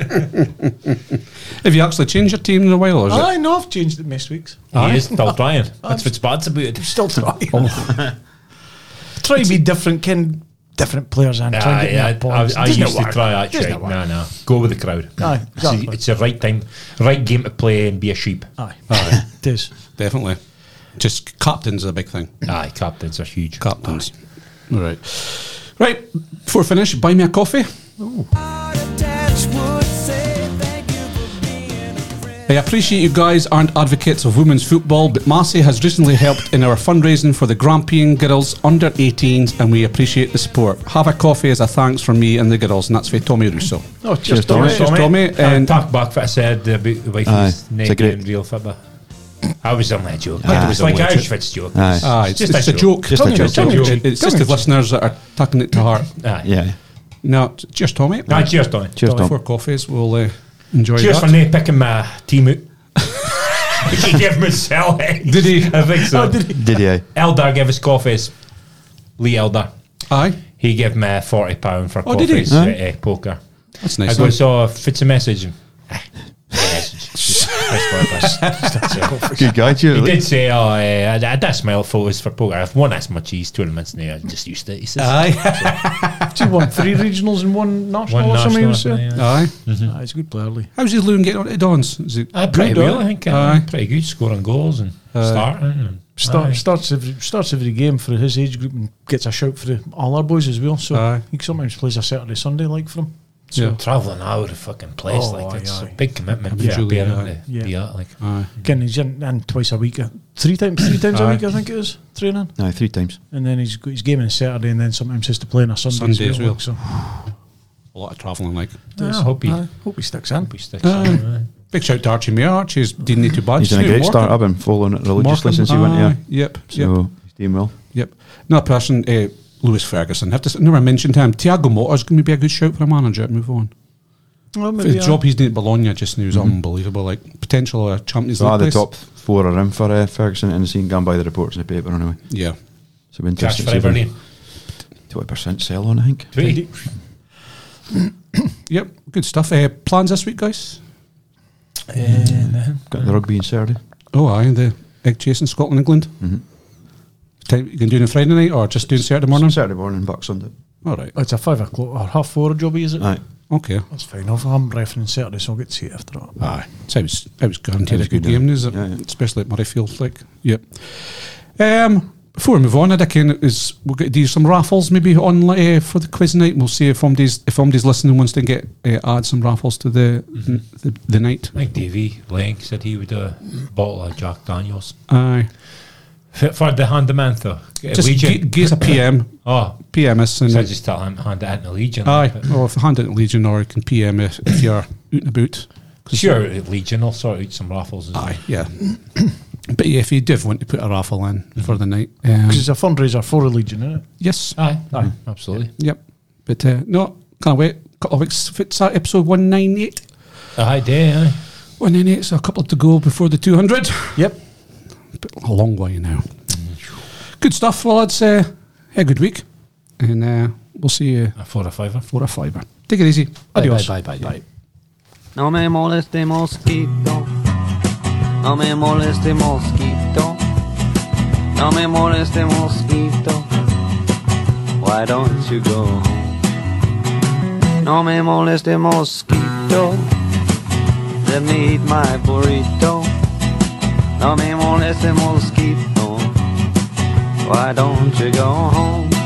Have you actually changed your team in a while, or is I know I've changed it most weeks. He is still trying. That's what's bad about it. Still trying. Try to be different, different players and try and get more points. I Doesn't used to work. try that Doesn't shit. work. No. Go with the crowd. Aye, exactly. It's the right time, right game to play and be a sheep. Aye. Aye. It is. Definitely. Just captains are a big thing. Aye, captains are huge. Captains. All right. Right. Before we finish, buy me a coffee. I appreciate you guys aren't advocates of women's football, but Massey has recently helped in our fundraising for the Grampian girls under 18s, and we appreciate the support. Have a coffee as a thanks from me and the girls, and that's for Tommy Russo. Oh, Cheers, cheers, Tommy. Tommy. Cheers, Tommy. And And talk back what I said about the Aye, wife's it's a naked great- and real football. I was only a joke. Aye. It was like Auschwitz joke. Aye. it's just a joke. Just a joke. It's just the listeners that are taking it to heart. Aye. Yeah. No, cheers, Tommy. Aye, cheers, Tommy. Cheers, Tom. 4 coffees. We'll enjoy Cheers that. for not picking my team out. He gave me sell. Did he? I think so. Did he? Eldar gave us coffees. Lee Eldar. Aye. He gave me £40 for Oh, did he? coffees at poker. That's I nice. go, so if it's a message, message. Just press £40. Good guy, He too. did say, I did smile photos for poker. I've won this much cheese tournaments now. I'm just used to it. He says. Aye. He won 3 regionals and 1 national One or something. He was national, saying. yeah. He's a good player, Lee. How's his loon getting on to Dons? Is it Pretty good, well, or- I think. Aye. Pretty good, scoring goals and starting. And, aye. Starts every game for his age group and gets a shout for all our boys as well. So Aye. he sometimes plays a Saturday, Sunday like for him. So Yeah. Travelling out of fucking place, Oh, like, it's aye. a big commitment Yeah. for a parent Aye. to Yeah. be at, like. Aye. again, he's in twice a week, 3 times a Aye. week, I think it is training. Aye, 3 times. And then he's got his game on Saturday, and then sometimes has to play on a Sunday, Sunday as well. So A lot of travelling, like. I hope he he sticks in. sticks Aye. on, aye. Big shout to Archie Mayer. Archie's didn't need to budge. He's done a great start. I've been following it religiously since he went here. Yep. So he's doing well. Yep. Another person, Lewis Ferguson. Have to never mentioned him. Thiago Motta's going to be a good shout for a manager to move on. Well, The job he's doing at Bologna just now is unbelievable. Like potential Champions So League. the place. top 4 are in for Ferguson, and seen gone by the reports in the paper anyway. Yeah. So we're Cash interested for to see if Aberdeen. 20% sell on, I think. 20. Yep. Good stuff. Plans this week, guys? Got the rugby on Saturday. Oh, aye. The egg chasing Scotland, England. Time you can do it on Friday night or just doing Saturday morning? Saturday morning, back Sunday. All right. It's a 5 o'clock or 3:30 jobby, is it? Aye. Okay. That's fine. I'm referencing Saturday, so I'll get to see it after that. Aye. So I was guaranteed That a was good good, game, yeah. is it? Yeah, yeah. Especially at Murrayfield, like. Yep. Before we move on, we'll get to do some raffles maybe on for the quiz night. We'll see if somebody's listening wants to get add some raffles to the night. I think Davey Lang said he would do a bottle of Jack Daniels. Aye. For the hand man, though. Just Legion. give us a PM. Oh, PMS and so I just tell him hand it into Legion. aye, But or if hand it to Legion, or you can PM if you're out and about. 'Cause- sure, Legion will sort out some raffles. As Aye, yeah. But yeah, if you do want to put a raffle in for the night, Because it's a fundraiser for Legion, isn't it? yes, Aye, absolutely. yep. But no, can't wait. Couple of weeks. If it's episode 198. Aye, day, aye. 198, so a couple to go before the 200. Yep. But a long way now. Good stuff. Well, it's a good week, and we'll see you A 4 or 5. for a fiver. Take it easy. Adios. Bye. No me moleste mosquito, no me moleste mosquito, no me moleste mosquito. Why don't you go home? No me moleste mosquito, let me eat my burrito. No me moleste mosquito, why don't you go home?